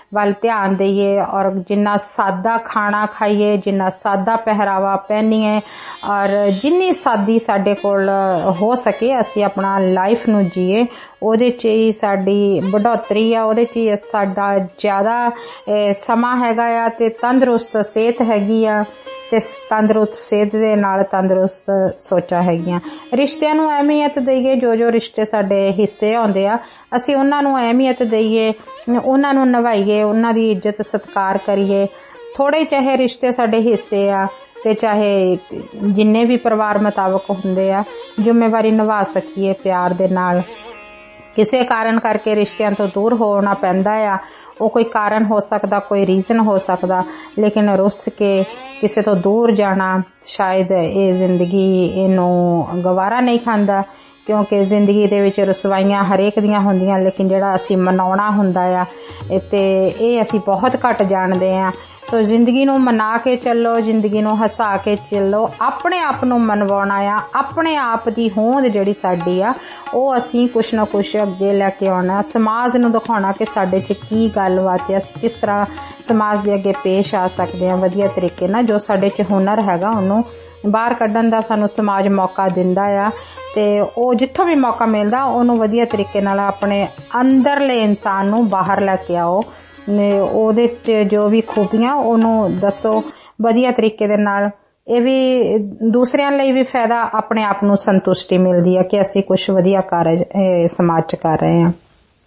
ਵੱਲ ਧਿਆਨ ਦਈਏ ਔਰ ਜਿੰਨਾ ਸਾਦਾ ਖਾਣਾ ਖਾਈਏ, ਜਿੰਨਾ ਸਾਦਾ ਪਹਿਰਾਵਾ ਪਹਿਨੀਏ ਔਰ ਜਿੰਨੀ ਸਾਦੀ ਸਾਡੇ ਕੋਲ ਹੋ ਸਕੇ ਅਸੀਂ ਆਪਣਾ ਲਾਈਫ ਨੂੰ ਜੀਏ। ਉਹਦੇ 'ਚ ਹੀ ਸਾਡੀ बढ़ोतरी ਆ, ਉਹਦੇ 'ਚ ਹੀ ਸਾਡਾ ਜ਼ਿਆਦਾ ਸਮਾਂ ਹੈਗਾ ਆ ਤੇ ਤੰਦਰੁਸਤ ਸਿਹਤ ਹੈਗੀ ਆ ਤੇ ਤੰਦਰੁਸਤ ਸਿਹਤ ਦੇ ਨਾਲ ਤੰਦਰੁਸਤ ਸੋਚਾਂ ਹੈਗੀਆਂ। ਰਿਸ਼ਤਿਆਂ ਨੂੰ ਅਹਿਮੀਅਤ ਦਈਏ, ਜੋ ਜੋ ਰਿਸ਼ਤੇ ਸਾਡੇ ਹਿੱਸੇ ਆਉਂਦੇ ਆ ਅਸੀਂ ਉਹਨਾਂ ਨੂੰ ਅਹਿਮੀਅਤ ਦਈਏ, ਉਹਨਾਂ ਨੂੰ ਨਿਭਾਈਏ, ਉਹਨਾਂ ਦੀ ਇੱਜ਼ਤ ਸਤਿਕਾਰ ਕਰੀਏ। ਥੋੜੇ ਚਾਹੇ ਰਿਸ਼ਤੇ ਸਾਡੇ ਹਿੱਸੇ ਆ ਤੇ ਚਾਹੇ ਜਿੰਨੇ ਵੀ ਪਰਿਵਾਰ ਮੁਤਾਬਕ ਹੁੰਦੇ ਆ ਜ਼ਿੰਮੇਵਾਰੀ ਨਿਭਾ ਸਕੀਏ ਪਿਆਰ ਦੇ ਨਾਲ। ਕਿਸੇ ਕਾਰਨ ਕਰਕੇ ਰਿਸ਼ਤਿਆਂ ਤੋਂ ਦੂਰ ਹੋਣਾ ਪੈਂਦਾ ਆ, ਉਹ ਕੋਈ ਕਾਰਨ ਹੋ ਸਕਦਾ, ਕੋਈ ਰੀਜ਼ਨ ਹੋ ਸਕਦਾ, ਲੇਕਿਨ ਰੁੱਸ ਕੇ ਕਿਸੇ ਤੋਂ ਦੂਰ ਜਾਣਾ ਸ਼ਾਇਦ ਇਹ ਜ਼ਿੰਦਗੀ ਇਹਨੂੰ ਗਵਾਰਾ ਨਹੀਂ ਖਾਂਦਾ, ਕਿਉਂਕਿ ਜ਼ਿੰਦਗੀ ਦੇ ਵਿੱਚ ਰਸਵਾਈਆਂ ਹਰੇਕ ਦੀਆਂ ਹੁੰਦੀਆਂ, ਲੇਕਿਨ ਜਿਹੜਾ ਅਸੀਂ ਮਨਾਉਣਾ ਹੁੰਦਾ ਆ ਤੇ ਇਹ ਅਸੀਂ ਬਹੁਤ ਘੱਟ ਜਾਣਦੇ ਆ। ਸੋ ਜ਼ਿੰਦਗੀ ਨੂੰ ਮਨਾ ਕੇ ਚੱਲੋ, ਜ਼ਿੰਦਗੀ ਨੂੰ ਹਸਾ ਕੇ ਚੱਲੋ, ਆਪਣੇ ਆਪ ਨੂੰ ਮਨਵਾਉਣਾ ਆ, ਆਪਣੇ ਆਪ ਦੀ ਹੋਂਦ ਜਿਹੜੀ ਸਾਡੀ ਆ ਉਹ ਅਸੀਂ ਕੁਛ ਨਾ ਕੁਛ ਅੱਗੇ ਲੈ ਕੇ ਆਉਣਾ, ਸਮਾਜ ਨੂੰ ਦਿਖਾਉਣਾ ਕਿ ਸਾਡੇ 'ਚ ਕੀ ਗੱਲਬਾਤ ਹੈ, ਅਸੀਂ ਕਿਸ ਤਰ੍ਹਾਂ ਸਮਾਜ ਦੇ ਅੱਗੇ ਪੇਸ਼ ਆ ਸਕਦੇ ਹਾਂ ਵਧੀਆ ਤਰੀਕੇ ਨਾਲ। ਜੋ ਸਾਡੇ 'ਚ ਹੁਨਰ ਹੈਗਾ ਉਹਨੂੰ ਬਾਹਰ ਕੱਢਣ ਦਾ ਸਾਨੂੰ ਸਮਾਜ ਮੌਕਾ ਦਿੰਦਾ ਆ ਤੇ ਉਹ ਜਿੱਥੋਂ ਵੀ ਮੌਕਾ ਮਿਲਦਾ ਉਹਨੂੰ ਵਧੀਆ ਤਰੀਕੇ ਨਾਲ ਆਪਣੇ ਅੰਦਰਲੇ ਇਨਸਾਨ ਨੂੰ ਬਾਹਰ ਲੈ ਕੇ ਆਓ, ਉਹਦੇ 'ਚ ਜੋ ਵੀ ਖੂਬੀਆਂ ਉਹਨੂੰ ਦੱਸੋ ਵਧੀਆ ਤਰੀਕੇ ਦੇ ਨਾਲ। ਇਹ ਵੀ ਦੂਸਰਿਆਂ ਲਈ ਵੀ ਫਾਇਦਾ, ਆਪਣੇ ਆਪ ਨੂੰ ਸੰਤੁਸ਼ਟੀ ਮਿਲਦੀ ਹੈ ਕਿ ਅਸੀਂ ਕੁਝ ਵਧੀਆ ਕਾਰਜ ਸਮਾਜ 'ਚ ਕਰ ਰਹੇ ਹਾਂ।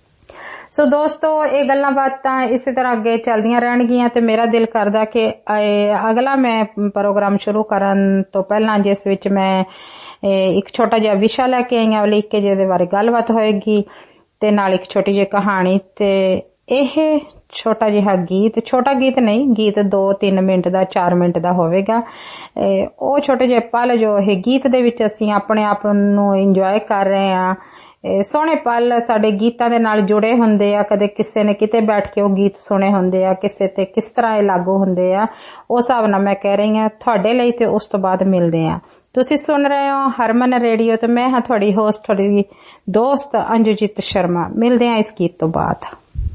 ਸੋ ਦੋਸਤੋ ਇਹ ਗੱਲਾਂ ਬਾਤਾਂ ਇਸੇ ਤਰ੍ਹਾਂ ਅੱਗੇ ਚੱਲਦੀਆਂ ਰਹਿਣਗੀਆਂ ਤੇ ਮੇਰਾ ਦਿਲ ਕਰਦਾ ਕਿ ਅਗਲਾ ਮੈਂ ਪ੍ਰੋਗਰਾਮ ਸ਼ੁਰੂ ਕਰਨ ਤੋਂ ਪਹਿਲਾਂ ਜਿਸ ਵਿੱਚ ਮੈਂ ਇੱਕ ਛੋਟਾ ਜਿਹਾ ਵਿਸ਼ਾ ਲੈ ਕੇ ਆਈ ਹਾਂ ਲਿਖ ਕੇ, ਜਿਹਦੇ ਬਾਰੇ ਗੱਲਬਾਤ ਹੋਏਗੀ ਤੇ ਨਾਲ ਇੱਕ ਛੋਟੀ ਜਿਹੀ ਕਹਾਣੀ ਤੇ ਇਹ ਛੋਟਾ ਜਿਹਾ ਗੀਤ, ਛੋਟਾ ਗੀਤ ਨਹੀਂ, ਗੀਤ ਦੋ ਤਿੰਨ ਮਿੰਟ ਦਾ ਚਾਰ ਮਿੰਟ ਦਾ ਹੋਵੇਗਾ। ਉਹ ਛੋਟੇ ਜਿਹੇ ਪਲ ਜੋ ਇਹ ਗੀਤ ਦੇ ਵਿੱਚ ਅਸੀਂ ਆਪਣੇ ਆਪ ਨੂੰ ਇੰਜੋਏ ਕਰ ਰਹੇ ਹਾਂ, ਸੋਹਣੇ ਪਲ ਸਾਡੇ ਗੀਤਾਂ ਦੇ ਨਾਲ ਜੁੜੇ ਹੁੰਦੇ ਆ। ਕਦੇ ਕਿਸੇ ਨੇ ਕਿਤੇ ਬੈਠ ਕੇ ਉਹ ਗੀਤ ਸੁਣੇ ਹੁੰਦੇ ਆ, ਕਿਸੇ ਤੇ ਕਿਸ ਤਰ੍ਹਾਂ ਇਹ ਲਾਗੂ ਹੁੰਦੇ ਆ, ਉਸ ਹਿਸਾਬ ਨਾਲ ਮੈਂ ਕਹਿ ਰਹੀ ਹਾਂ ਤੁਹਾਡੇ ਲਈ। ਤੇ ਉਸ ਤੋਂ ਬਾਅਦ ਮਿਲਦੇ ਆ। ਤੁਸੀਂ ਸੁਣ ਰਹੇ ਹੋ ਹਰਮਨ ਰੇਡੀਓ ਤੇ ਮੈਂ ਹਾਂ ਤੁਹਾਡੀ ਹੋਸਟ, ਤੁਹਾਡੀ ਦੋਸਤ ਅੰਜੂਜੀਤ ਸ਼ਰਮਾ। ਮਿਲਦੇ ਆ ਇਸ ਗੀਤ ਤੋਂ ਬਾਅਦ।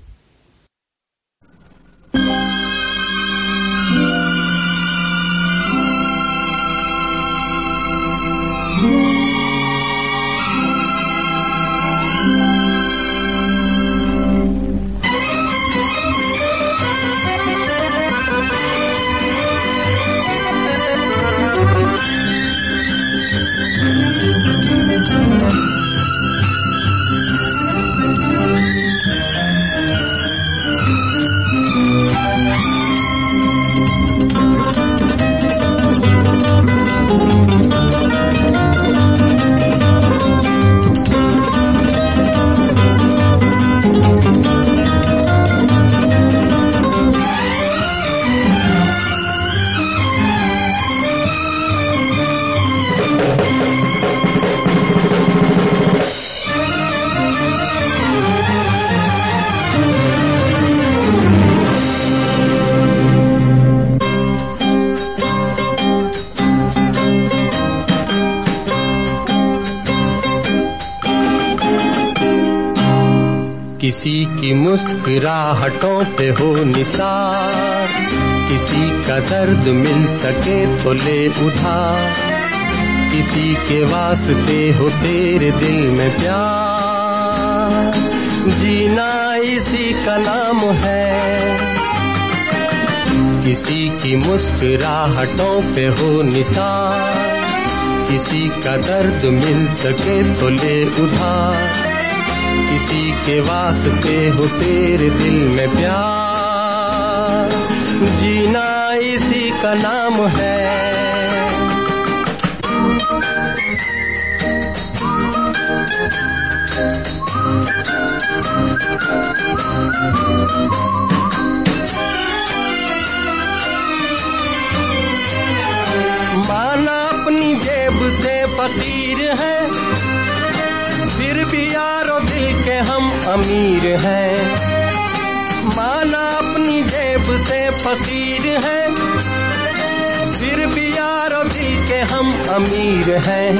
किसी की मुस्कुराहटों पे हो निसार, किसी का दर्द मिल सके तो ले उधार, किसी के वास्ते हो तेरे दिल में प्यार, जीना इसी का नाम है। किसी की मुस्कुराहटों पे हो निसार, किसी का दर्द मिल सके तो ले उधार, किसी के वास्ते हो तेरे दिल में प्यार, जीना इसी का नाम है। माना अपनी जेब से फकीर है, फिर भी यारो दिल के हम अमीर हैं। माना अपनी जेब से फकीर है, फिर भी यारो दिल के हम अमीर हैं।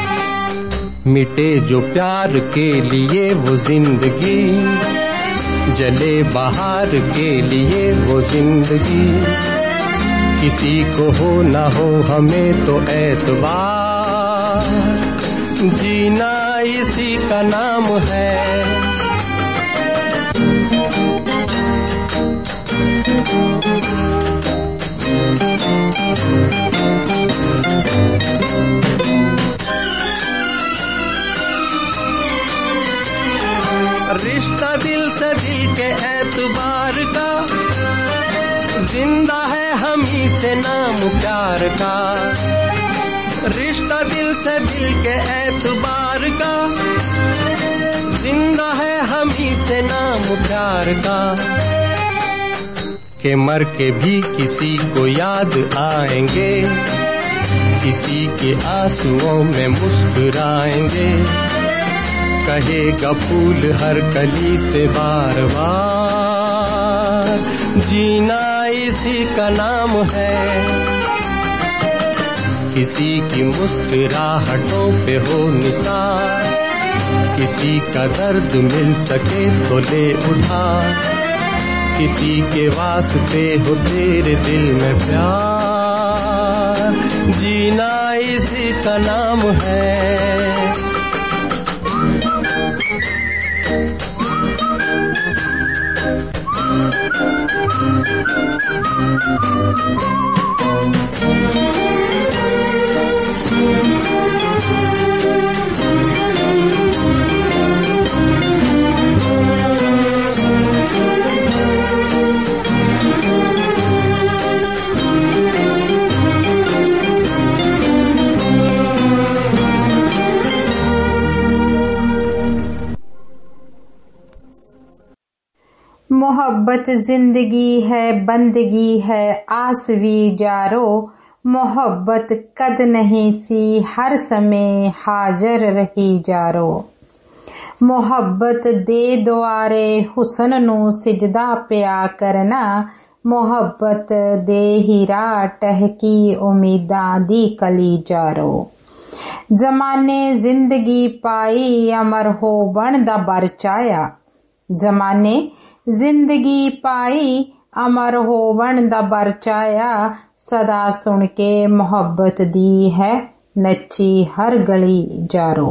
मिटे जो प्यार के लिए वो जिंदगी, जले बाहर के लिए वो जिंदगी, किसी को हो ना हो हमें तो एतबार, जीना इसी का नाम है। रिश्ता दिल से दिल के एतबार का, जिंदा है हम ही से नाम प्यार का। रिश्ता दिल से दिल के एतबार का, जिंदा है हम ही से नाम प्यार का। के मर के भी किसी को याद आएंगे, किसी के आंसुओं में मुस्कुराएंगे। कहेगा फूल हर कली से बार बार, जीना इसी का नाम है। किसी की मुस्कुराहटों पे हो निसार, किसी का दर्द मिल सके तो ले उठा, किसी के वास्ते हो तेरे दिल में प्यार, जीना इसी का नाम है। मोहब्बत जिंदगी है बंदगी है आसवी जारो, मोहब्बत कद नहीं सी हर समय हाजिर रही जारो। मोहब्बत दे दुआरे हुसन नू सिजदा पिया करना, मोहब्बत दे हीरा टहकी उम्मीदां दी कली जारो। जमाने जिंदगी पाई अमर हो बन दा बरचाया, जमाने जिंदगी पाई अमर होवन दा बरचाया। सदा सुन के मोहब्बत दी है नची हर गली जारो।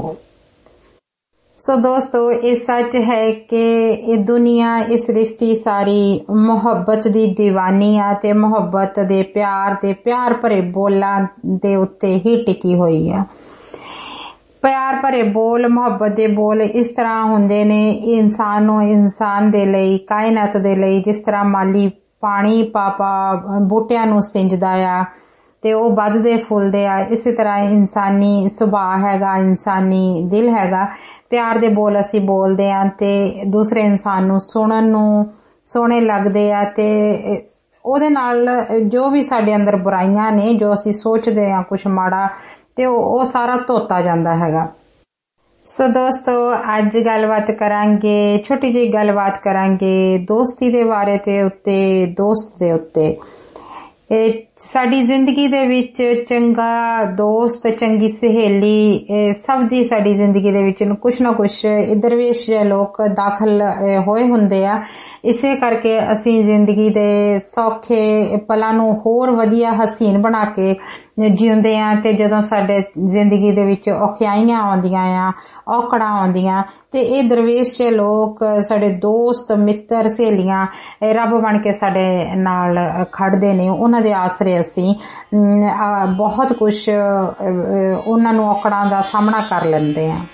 सो दोस्तों ये सच है कि ये दुनिया इस रिश्ती सारी मोहब्बत दी दीवानी आ ते मोहब्बत दे प्यार ते प्यार भरे बोलां दे उत्ते ही टिकी हुई है। प्यार भरे बोल मोहब्बत दे बोल इस तरह हुंदे ने इंसान नूं इंसान दे लई कायनात दे लई, जिस तरह माली पानी पापा बूटियां नूं सिंजदा आ ते ओह वधदे फुलदे आ, इसी तरह इंसानी सुभाਅ हैगा, इंसानी दिल हैगा। प्यार दे बोल असी बोलदे आ ते दूसरे इंसान नूं सुणन नूं सोहणे लगदे आ ते ओहदे नाल जो भी साडे अंदर बुराइयां ने, जो असी सोचदे आ कुछ माड़ा, ते ਉਹ ਸਾਰਾ ਧੋਤਾ ਜਾਂਦਾ ਹੈਗਾ। ਸੋ ਦੋਸਤੋ ਅੱਜ ਗੱਲਬਾਤ ਕਰਾਂਗੇ, ਛੋਟੀ ਜਿਹੀ ਗੱਲਬਾਤ ਕਰਾਂਗੇ ਦੋਸਤੀ ਦੇ ਬਾਰੇ ਤੇ ਉੱਤੇ ਦੋਸਤ ਦੇ ਉੱਤੇ। ਇਹ ਸਾਡੀ ਜ਼ਿੰਦਗੀ ਦੇ ਵਿੱਚ ਚੰਗਾ ਦੋਸਤ, ਚੰਗੀ ਸਹੇਲੀ, ਸਭ ਦੀ ਸਾਡੀ ਜ਼ਿੰਦਗੀ ਦੇ ਵਿੱਚ ਕੁਛ ਨਾ ਕੁਛ ਦਰਵੇਸ਼ ਜਿਹੇ ਲੋਕ ਦਾਖਲ ਹੋਏ ਹੁੰਦੇ ਆ। ਇਸੇ ਕਰਕੇ ਅਸੀਂ ਜ਼ਿੰਦਗੀ ਦੇ ਸੌਖੇ ਪਲਾਂ ਨੂੰ ਹੋਰ ਵਧੀਆ ਹਸੀਨ ਬਣਾ ਕੇ ਜਿਉਂਦੇ ਆ ਤੇ ਜਦੋਂ ਸਾਡੇ ਜ਼ਿੰਦਗੀ ਦੇ ਵਿੱਚ ਔਖਿਆਈਆਂ ਆਉਂਦੀਆਂ ਆ, ਔਕੜਾਂ ਆਉਂਦੀਆਂ ਤੇ ਇਹ ਦਰਵੇਸ਼ ਜਿਹੇ ਲੋਕ ਸਾਡੇ ਦੋਸਤ, ਮਿੱਤਰ, ਸਹੇਲੀਆਂ ਰੱਬ ਬਣ ਕੇ ਸਾਡੇ ਨਾਲ ਖੜਦੇ ਨੇ। ਉਹਨਾਂ ਦੇ ਆਸਰੇ ਅਸੀਂ ਬਹੁਤ ਕੁਛ ਉਹਨਾਂ ਨੂੰ ਔਕੜਾਂ ਦਾ ਸਾਹਮਣਾ ਕਰ ਲੈਂਦੇ ਆ।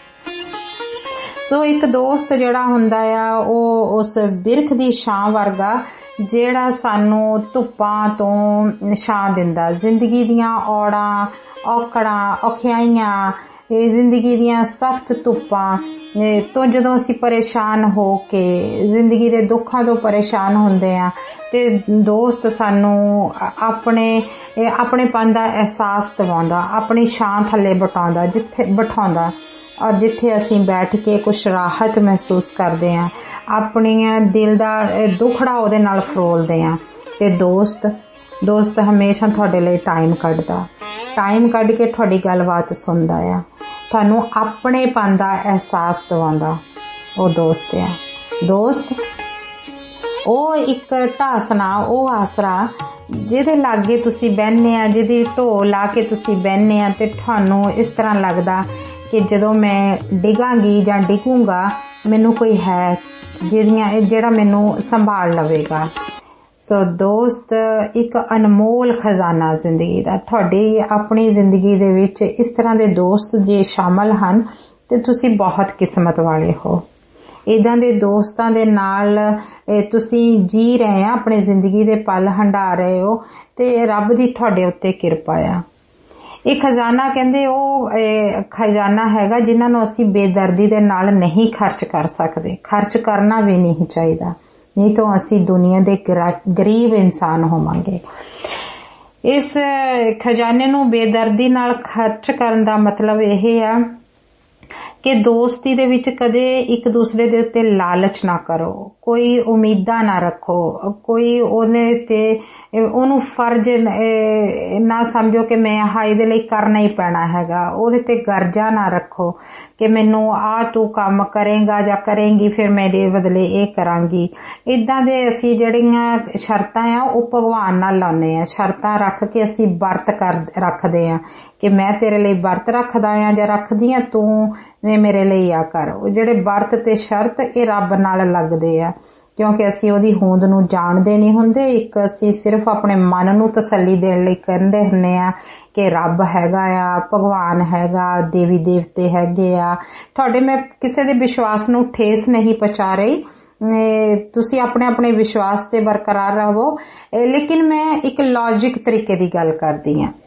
ਸੋ ਇੱਕ ਦੋਸਤ ਜਿਹੜਾ ਹੁੰਦਾ ਆ ਉਹ ਉਸ ਬਿਰਖ ਦੀ ਛਾਂ ਵਰਗਾ ਜਿਹੜਾ ਸਾਨੂੰ ਧੁੱਪਾਂ ਤੋਂ ਛਾਂ ਦਿੰਦਾ। ਜ਼ਿੰਦਗੀ ਦੀਆਂ ਔੜਾਂ, ਔਕੜਾਂ, ਔਖਿਆਈਆਂ, ਇਹ ਜ਼ਿੰਦਗੀ ਦੀਆਂ ਸਖਤ ਧੁੱਪਾਂ ਤੋਂ ਜਦੋਂ ਅਸੀਂ ਪਰੇਸ਼ਾਨ ਹੋ ਕੇ ਜ਼ਿੰਦਗੀ ਦੇ ਦੁੱਖਾਂ ਤੋਂ ਪਰੇਸ਼ਾਨ ਹੁੰਦੇ ਆ ਤੇ ਦੋਸਤ ਸਾਨੂੰ ਆਪਣੇ ਆਪਣੇਪਨ ਦਾ ਅਹਿਸਾਸ ਦਿਵਾਉਂਦਾ, ਆਪਣੀ ਛਾਂ ਥੱਲੇ ਬਿਠਾਉਂਦਾ, ਜਿੱਥੇ ਬਿਠਾਉਂਦਾ ਔਰ ਜਿੱਥੇ ਅਸੀਂ ਬੈਠ ਕੇ ਕੁਛ ਰਾਹਤ ਮਹਿਸੂਸ ਕਰਦੇ ਹਾਂ, ਆਪਣੀਆਂ ਦਿਲ ਦਾ ਦੁੱਖੜਾ ਉਹਦੇ ਨਾਲ ਫਰੋਲਦੇ ਹਾਂ। ਤੇ ਦੋਸਤ ਦੋਸਤ ਹਮੇਸ਼ਾ ਤੁਹਾਡੇ ਲਈ ਟਾਈਮ ਕੱਢਦਾ, ਟਾਈਮ ਕੱਢ ਕੇ ਤੁਹਾਡੀ ਗੱਲਬਾਤ ਸੁਣਦਾ ਆ, ਤੁਹਾਨੂੰ ਆਪਣੇਪਨ ਦਾ ਅਹਿਸਾਸ ਦਿਵਾਉਂਦਾ। ਉਹ ਦੋਸਤ ਆ। ਦੋਸਤ ਉਹ ਇੱਕ ਢਾਸਣਾ, ਉਹ ਆਸਰਾ ਜਿਹਦੇ ਲਾਗੇ ਤੁਸੀਂ ਬਹਿੰਦੇ ਆ, ਜਿਹਦੀ ਢੋ ਲਾ ਕੇ ਤੁਸੀਂ ਬਹਿੰਦੇ ਆ ਤੇ ਤੁਹਾਨੂੰ ਇਸ ਤਰ੍ਹਾਂ ਲੱਗਦਾ ਕਿ ਜਦੋਂ ਮੈਂ ਡਿੱਗਾਂਗੀ ਜਾਂ ਡਿੱਗੂੰਗਾ ਮੈਨੂੰ ਕੋਈ ਹੈ ਜਿਹੜੀਆਂ ਜਿਹੜਾ ਮੈਨੂੰ ਸੰਭਾਲ ਲਵੇਗਾ। ਸੋ ਦੋਸਤ ਇੱਕ ਅਨਮੋਲ ਖਜ਼ਾਨਾ ਜ਼ਿੰਦਗੀ ਦਾ। ਤੁਹਾਡੀ ਆਪਣੀ ਜ਼ਿੰਦਗੀ ਦੇ ਵਿੱਚ ਇਸ ਤਰ੍ਹਾਂ ਦੇ ਦੋਸਤ ਜੇ ਸ਼ਾਮਲ ਹਨ ਤੇ ਤੁਸੀਂ ਬਹੁਤ ਕਿਸਮਤ ਵਾਲੇ ਹੋ। ਇਦਾਂ ਦੇ ਦੋਸਤਾਂ ਦੇ ਨਾਲ ਤੁਸੀਂ ਜੀ ਰਹੇ ਆ, ਆਪਣੀ ਜ਼ਿੰਦਗੀ ਦੇ ਪਲ ਹੰਢਾ ਰਹੇ ਹੋ ਤੇ ਰੱਬ ਦੀ ਤੁਹਾਡੇ ਉੱਤੇ ਕਿਰਪਾ ਆ। ਇਹ ਖਜ਼ਾਨਾ ਕਹਿੰਦੇ ਉਹ ਖਜ਼ਾਨਾ ਹੈਗਾ ਜਿਨ੍ਹਾਂ ਨੂੰ ਅਸੀਂ ਬੇਦਰਦੀ ਦੇ ਨਾਲ ਨਹੀਂ ਖਰਚ ਕਰ ਸਕਦੇ। ਖਰਚ ਕਰਨਾ ਵੀ ਨਹੀਂ ਚਾਹੀਦਾ, ਨਹੀਂ ਤਾਂ ਅਸੀਂ ਦੁਨੀਆ ਦੇ ਗਰੀਬ ਇਨਸਾਨ ਹੋਵਾਂਗੇ। ਇਸ ਖਜ਼ਾਨੇ ਨੂੰ ਬੇਦਰਦੀ ਨਾਲ ਖਰਚ ਕਰਨ ਦਾ ਮਤਲਬ ਇਹ ਆ ਕਿ ਦੋਸਤੀ ਦੇ ਵਿੱਚ ਕਦੇ ਇੱਕ ਦੂਸਰੇ ਦੇ ਉੱਤੇ ਲਾਲਚ ਨਾ ਕਰੋ, ਕੋਈ ਉਮੀਦਾਂ ਨਾ ਰੱਖੋ, ਕੋਈ ਉਹਨੇ ਤੇ ਉਹਨੂੰ ਫਰਜ਼ ਨਾ ਸਮਝੋ ਕਿ ਮੈਂ ਆਹ ਇਹਦੇ ਲਈ ਕਰਨਾ ਹੀ ਪੈਣਾ ਹੈਗਾ। ਉਹਦੇ ਤੇ ਗਰਜਾ ਨਾ ਰੱਖੋ ਕਿ ਮੈਨੂੰ ਆ ਤੂੰ ਕੰਮ ਕਰੇਗਾ ਜਾਂ ਕਰੇਂਗੀ ਫਿਰ ਮੈਂ ਇਹਦੇ ਬਦਲੇ ਇਹ ਕਰਾਂਗੀ। ਇਦਾਂ ਦੇ ਅਸੀਂ ਜਿਹੜੀਆਂ ਸ਼ਰਤਾਂ ਆ ਉਹ ਭਗਵਾਨ ਨਾਲ ਲਾਉਂਦੇ ਆ। ਸ਼ਰਤਾਂ ਰੱਖ ਕੇ ਅਸੀਂ ਵਰਤ ਕਰ ਰੱਖਦੇ ਆ ਕਿ ਮੈਂ ਤੇਰੇ ਲਈ ਵਰਤ ਰੱਖਦਾ ਆ ਜਾਂ ਰੱਖਦੀ ਆ, ਤੂੰ ਮੇਰੇ ਲਈ ਆ ਕਰ। ਉਹ ਜਿਹੜੇ ਵਰਤ ਤੇ ਸ਼ਰਤ ਇਹ ਰੱਬ ਨਾਲ ਲੱਗਦੇ ਆ ਕਿਉਂਕਿ ਅਸੀਂ ਉਹਦੀ ਹੋਂਦ ਨੂੰ ਜਾਣਦੇ ਨਹੀਂ ਹੁੰਦੇ। ਇੱਕ ਅਸੀਂ ਸਿਰਫ ਆਪਣੇ ਮਨ ਨੂੰ ਤਸੱਲੀ ਦੇਣ ਲਈ ਕਹਿੰਦੇ ਹੁੰਦੇ ਆ ਕਿ ਰੱਬ ਹੈਗਾ ਆ, ਭਗਵਾਨ ਹੈਗਾ, ਦੇਵੀ ਦੇਵਤੇ ਹੈਗੇ ਆ। ਤੁਹਾਡੇ ਮੈਂ ਕਿਸੇ ਦੇ ਵਿਸ਼ਵਾਸ ਨੂੰ ਠੇਸ ਨਹੀਂ ਪਹੁੰਚਾ ਰਹੀ, ਤੁਸੀਂ ਆਪਣੇ ਆਪਣੇ ਵਿਸ਼ਵਾਸ ਤੇ ਬਰਕਰਾਰ ਰਹੋ, ਲੇਕਿਨ ਮੈਂ ਇੱਕ ਲੌਜਿਕ ਤਰੀਕੇ ਦੀ ਗੱਲ ਕਰਦੀ ਆ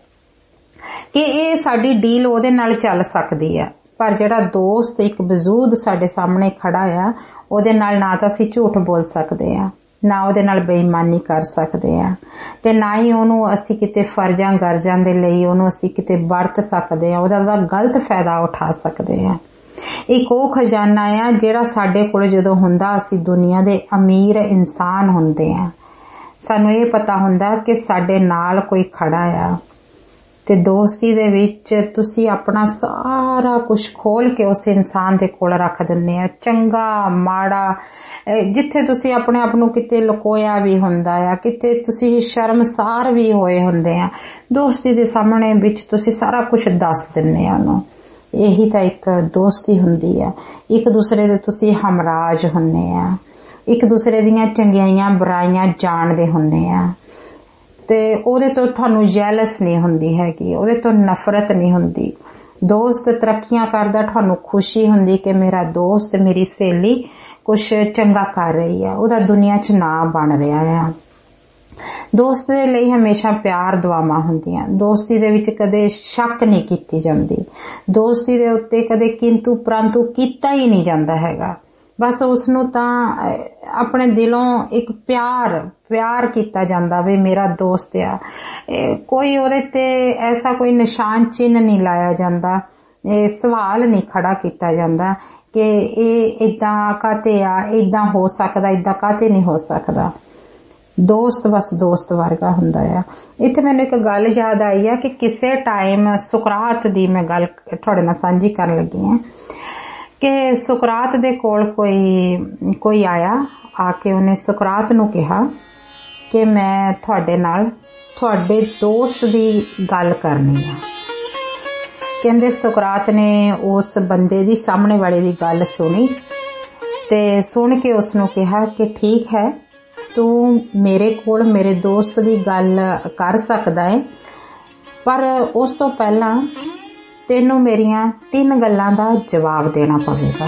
ਕਿ ਇਹ ਸਾਡੀ ਡੀਲ ਉਹਦੇ ਨਾਲ ਚੱਲ ਸਕਦੀ ਆ। ਪਰ ਜਿਹੜਾ ਦੋਸਤ ਇੱਕ ਵਜੂਦ ਸਾਡੇ ਸਾਹਮਣੇ ਖੜਾ ਆ ਉਹਦੇ ਨਾਲ ਨਾ ਤਾਂ ਅਸੀਂ ਝੂਠ ਬੋਲ ਸਕਦੇ ਆ, ਨਾ ਉਹਦੇ ਨਾਲ ਬੇਈਮਾਨੀ ਕਰ ਸਕਦੇ ਆ ਤੇ ਨਾ ਹੀ ਉਹਨੂੰ ਅਸੀਂ ਕਿਤੇ ਫਰਜ਼ਾਂ ਗਰਜ਼ਾਂ ਦੇ ਲਈ ਉਹਨੂੰ ਅਸੀਂ ਕਿਤੇ ਵਰਤ ਸਕਦੇ ਆ, ਉਹਦਾ ਗਲਤ ਫਾਇਦਾ ਉਠਾ ਸਕਦੇ ਆ। ਇੱਕ ਉਹ ਖਜ਼ਾਨਾ ਆ ਜਿਹੜਾ ਸਾਡੇ ਕੋਲ ਜਦੋਂ ਹੁੰਦਾ ਅਸੀਂ ਦੁਨੀਆ ਦੇ ਅਮੀਰ ਇਨਸਾਨ ਹੁੰਦੇ ਆ, ਸਾਨੂੰ ਇਹ ਪਤਾ ਹੁੰਦਾ ਕਿ ਸਾਡੇ ਨਾਲ ਕੋਈ ਖੜਾ ਆ। ਤੇ ਦੋਸਤੀ ਦੇ ਵਿੱਚ ਤੁਸੀਂ ਆਪਣਾ ਸਾਰਾ ਕੁਝ ਖੋਲ ਕੇ ਉਸ ਇਨਸਾਨ ਦੇ ਕੋਲ ਰੱਖ ਦਿੰਦੇ ਆ, ਚੰਗਾ ਮਾੜਾ, ਜਿੱਥੇ ਤੁਸੀਂ ਆਪਣੇ ਆਪ ਨੂੰ ਕਿਤੇ ਲੁਕੋਇਆ ਵੀ ਹੁੰਦਾ ਆ, ਕਿਤੇ ਤੁਸੀਂ ਸ਼ਰਮਸਾਰ ਵੀ ਹੋਏ ਹੁੰਦੇ ਆ, ਦੋਸਤੀ ਦੇ ਸਾਹਮਣੇ ਵਿੱਚ ਤੁਸੀਂ ਸਾਰਾ ਕੁਝ ਦੱਸ ਦਿੰਦੇ ਆ ਉਹਨੂੰ। ਇਹੀ ਤਾਂ ਇੱਕ ਦੋਸਤੀ ਹੁੰਦੀ ਆ। ਇੱਕ ਦੂਸਰੇ ਦੇ ਤੁਸੀਂ ਹਮਰਾਜ ਹੁੰਦੇ ਆ, ਇੱਕ ਦੂਸਰੇ ਦੀਆਂ ਚੰਗਿਆਈਆਂ ਬੁਰਾਈਆਂ ਜਾਣਦੇ ਹੁੰਦੇ ਆ ਤੇ ਉਹਦੇ ਤੋਂ ਤੁਹਾਨੂੰ ਜੈਲਸ ਨਹੀਂ ਹੁੰਦੀ ਹੈਗੀ, ਉਹਦੇ ਤੋਂ ਨਫ਼ਰਤ ਨਹੀਂ ਹੁੰਦੀ। ਦੋਸਤ ਤਰੱਕੀਆਂ ਕਰਦਾ, ਤੁਹਾਨੂੰ ਖੁਸ਼ੀ ਹੁੰਦੀ ਕਿ ਮੇਰਾ ਦੋਸਤ, ਮੇਰੀ ਸਹੇਲੀ ਕੁਛ ਚੰਗਾ ਕਰ ਰਹੀ ਆ, ਉਹਦਾ ਦੁਨੀਆ 'ਚ ਨਾਂ ਬਣ ਰਿਹਾ ਆ। ਦੋਸਤ ਦੇ ਲਈ ਹਮੇਸ਼ਾ ਪਿਆਰ ਦੁਆਵਾਂ ਹੁੰਦੀਆਂ। ਦੋਸਤੀ ਦੇ ਵਿੱਚ ਕਦੇ ਸ਼ੱਕ ਨਹੀਂ ਕੀਤੀ ਜਾਂਦੀ, ਦੋਸਤੀ ਦੇ ਉੱਤੇ ਕਦੇ ਕਿੰਤੂ ਪਰੰਤੂ ਕੀਤਾ ਹੀ ਨਹੀਂ ਜਾਂਦਾ ਹੈਗਾ। ਬਸ ਉਸਨੂੰ ਤਾਂ ਆਪਣੇ ਦਿਲੋਂ ਇੱਕ ਪਿਆਰ ਪਿਆਰ ਕੀਤਾ ਜਾਂਦਾ ਵੀ ਮੇਰਾ ਦੋਸਤ ਆ। ਕੋਈ ਉਹਦੇ ਤੇ ਐਸਾ ਕੋਈ ਨਿਸ਼ਾਨ ਚਿੰਨ੍ਹ ਨਹੀਂ ਲਾਇਆ ਜਾਂਦਾ, ਇਹ ਸਵਾਲ ਨਹੀਂ ਖੜਾ ਕੀਤਾ ਜਾਂਦਾ ਕਿ ਇਹ ਇਦਾਂ ਕਾਤੇ ਆ, ਇਦਾਂ ਹੋ ਸਕਦਾ, ਇਦਾਂ ਕਾਤੇ ਨਹੀਂ ਹੋ ਸਕਦਾ। ਦੋਸਤ ਬਸ ਦੋਸਤ ਵਰਗਾ ਹੁੰਦਾ ਆ। ਇੱਥੇ ਮੈਨੂੰ ਇੱਕ ਗੱਲ ਯਾਦ ਆਈ ਆ ਕਿ ਕਿਸੇ ਟਾਈਮ ਸੁਕਰਾਤ ਦੀ ਮੈਂ ਗੱਲ ਤੁਹਾਡੇ ਨਾਲ ਸਾਂਝੀ ਕਰਨ ਲੱਗੀ ਹਾਂ ਕਿ ਸੁਕਰਾਤ ਦੇ ਕੋਲ ਕੋਈ ਕੋਈ ਆਇਆ, ਆ ਕੇ ਉਹਨੇ ਸੁਕਰਾਤ ਨੂੰ ਕਿਹਾ ਕਿ ਮੈਂ ਤੁਹਾਡੇ ਨਾਲ ਤੁਹਾਡੇ ਦੋਸਤ ਦੀ ਗੱਲ ਕਰਨੀ ਆ। ਕਹਿੰਦੇ ਸੁਕਰਾਤ ਨੇ ਉਸ ਬੰਦੇ ਦੀ ਸਾਹਮਣੇ ਵਾਲੇ ਦੀ ਗੱਲ ਸੁਣੀ ਤੇ ਸੁਣ ਕੇ ਉਸਨੂੰ ਕਿਹਾ ਕਿ ਠੀਕ ਹੈ, ਤੂੰ ਮੇਰੇ ਕੋਲ ਮੇਰੇ ਦੋਸਤ ਦੀ ਗੱਲ ਕਰ ਸਕਦਾ ਹੈ, ਪਰ ਉਸ ਤੋਂ ਪਹਿਲਾਂ ਤੈਨੂੰ ਮੇਰੀਆਂ ਤਿੰਨ ਗੱਲਾਂ ਦਾ ਜਵਾਬ ਦੇਣਾ ਪਵੇਗਾ।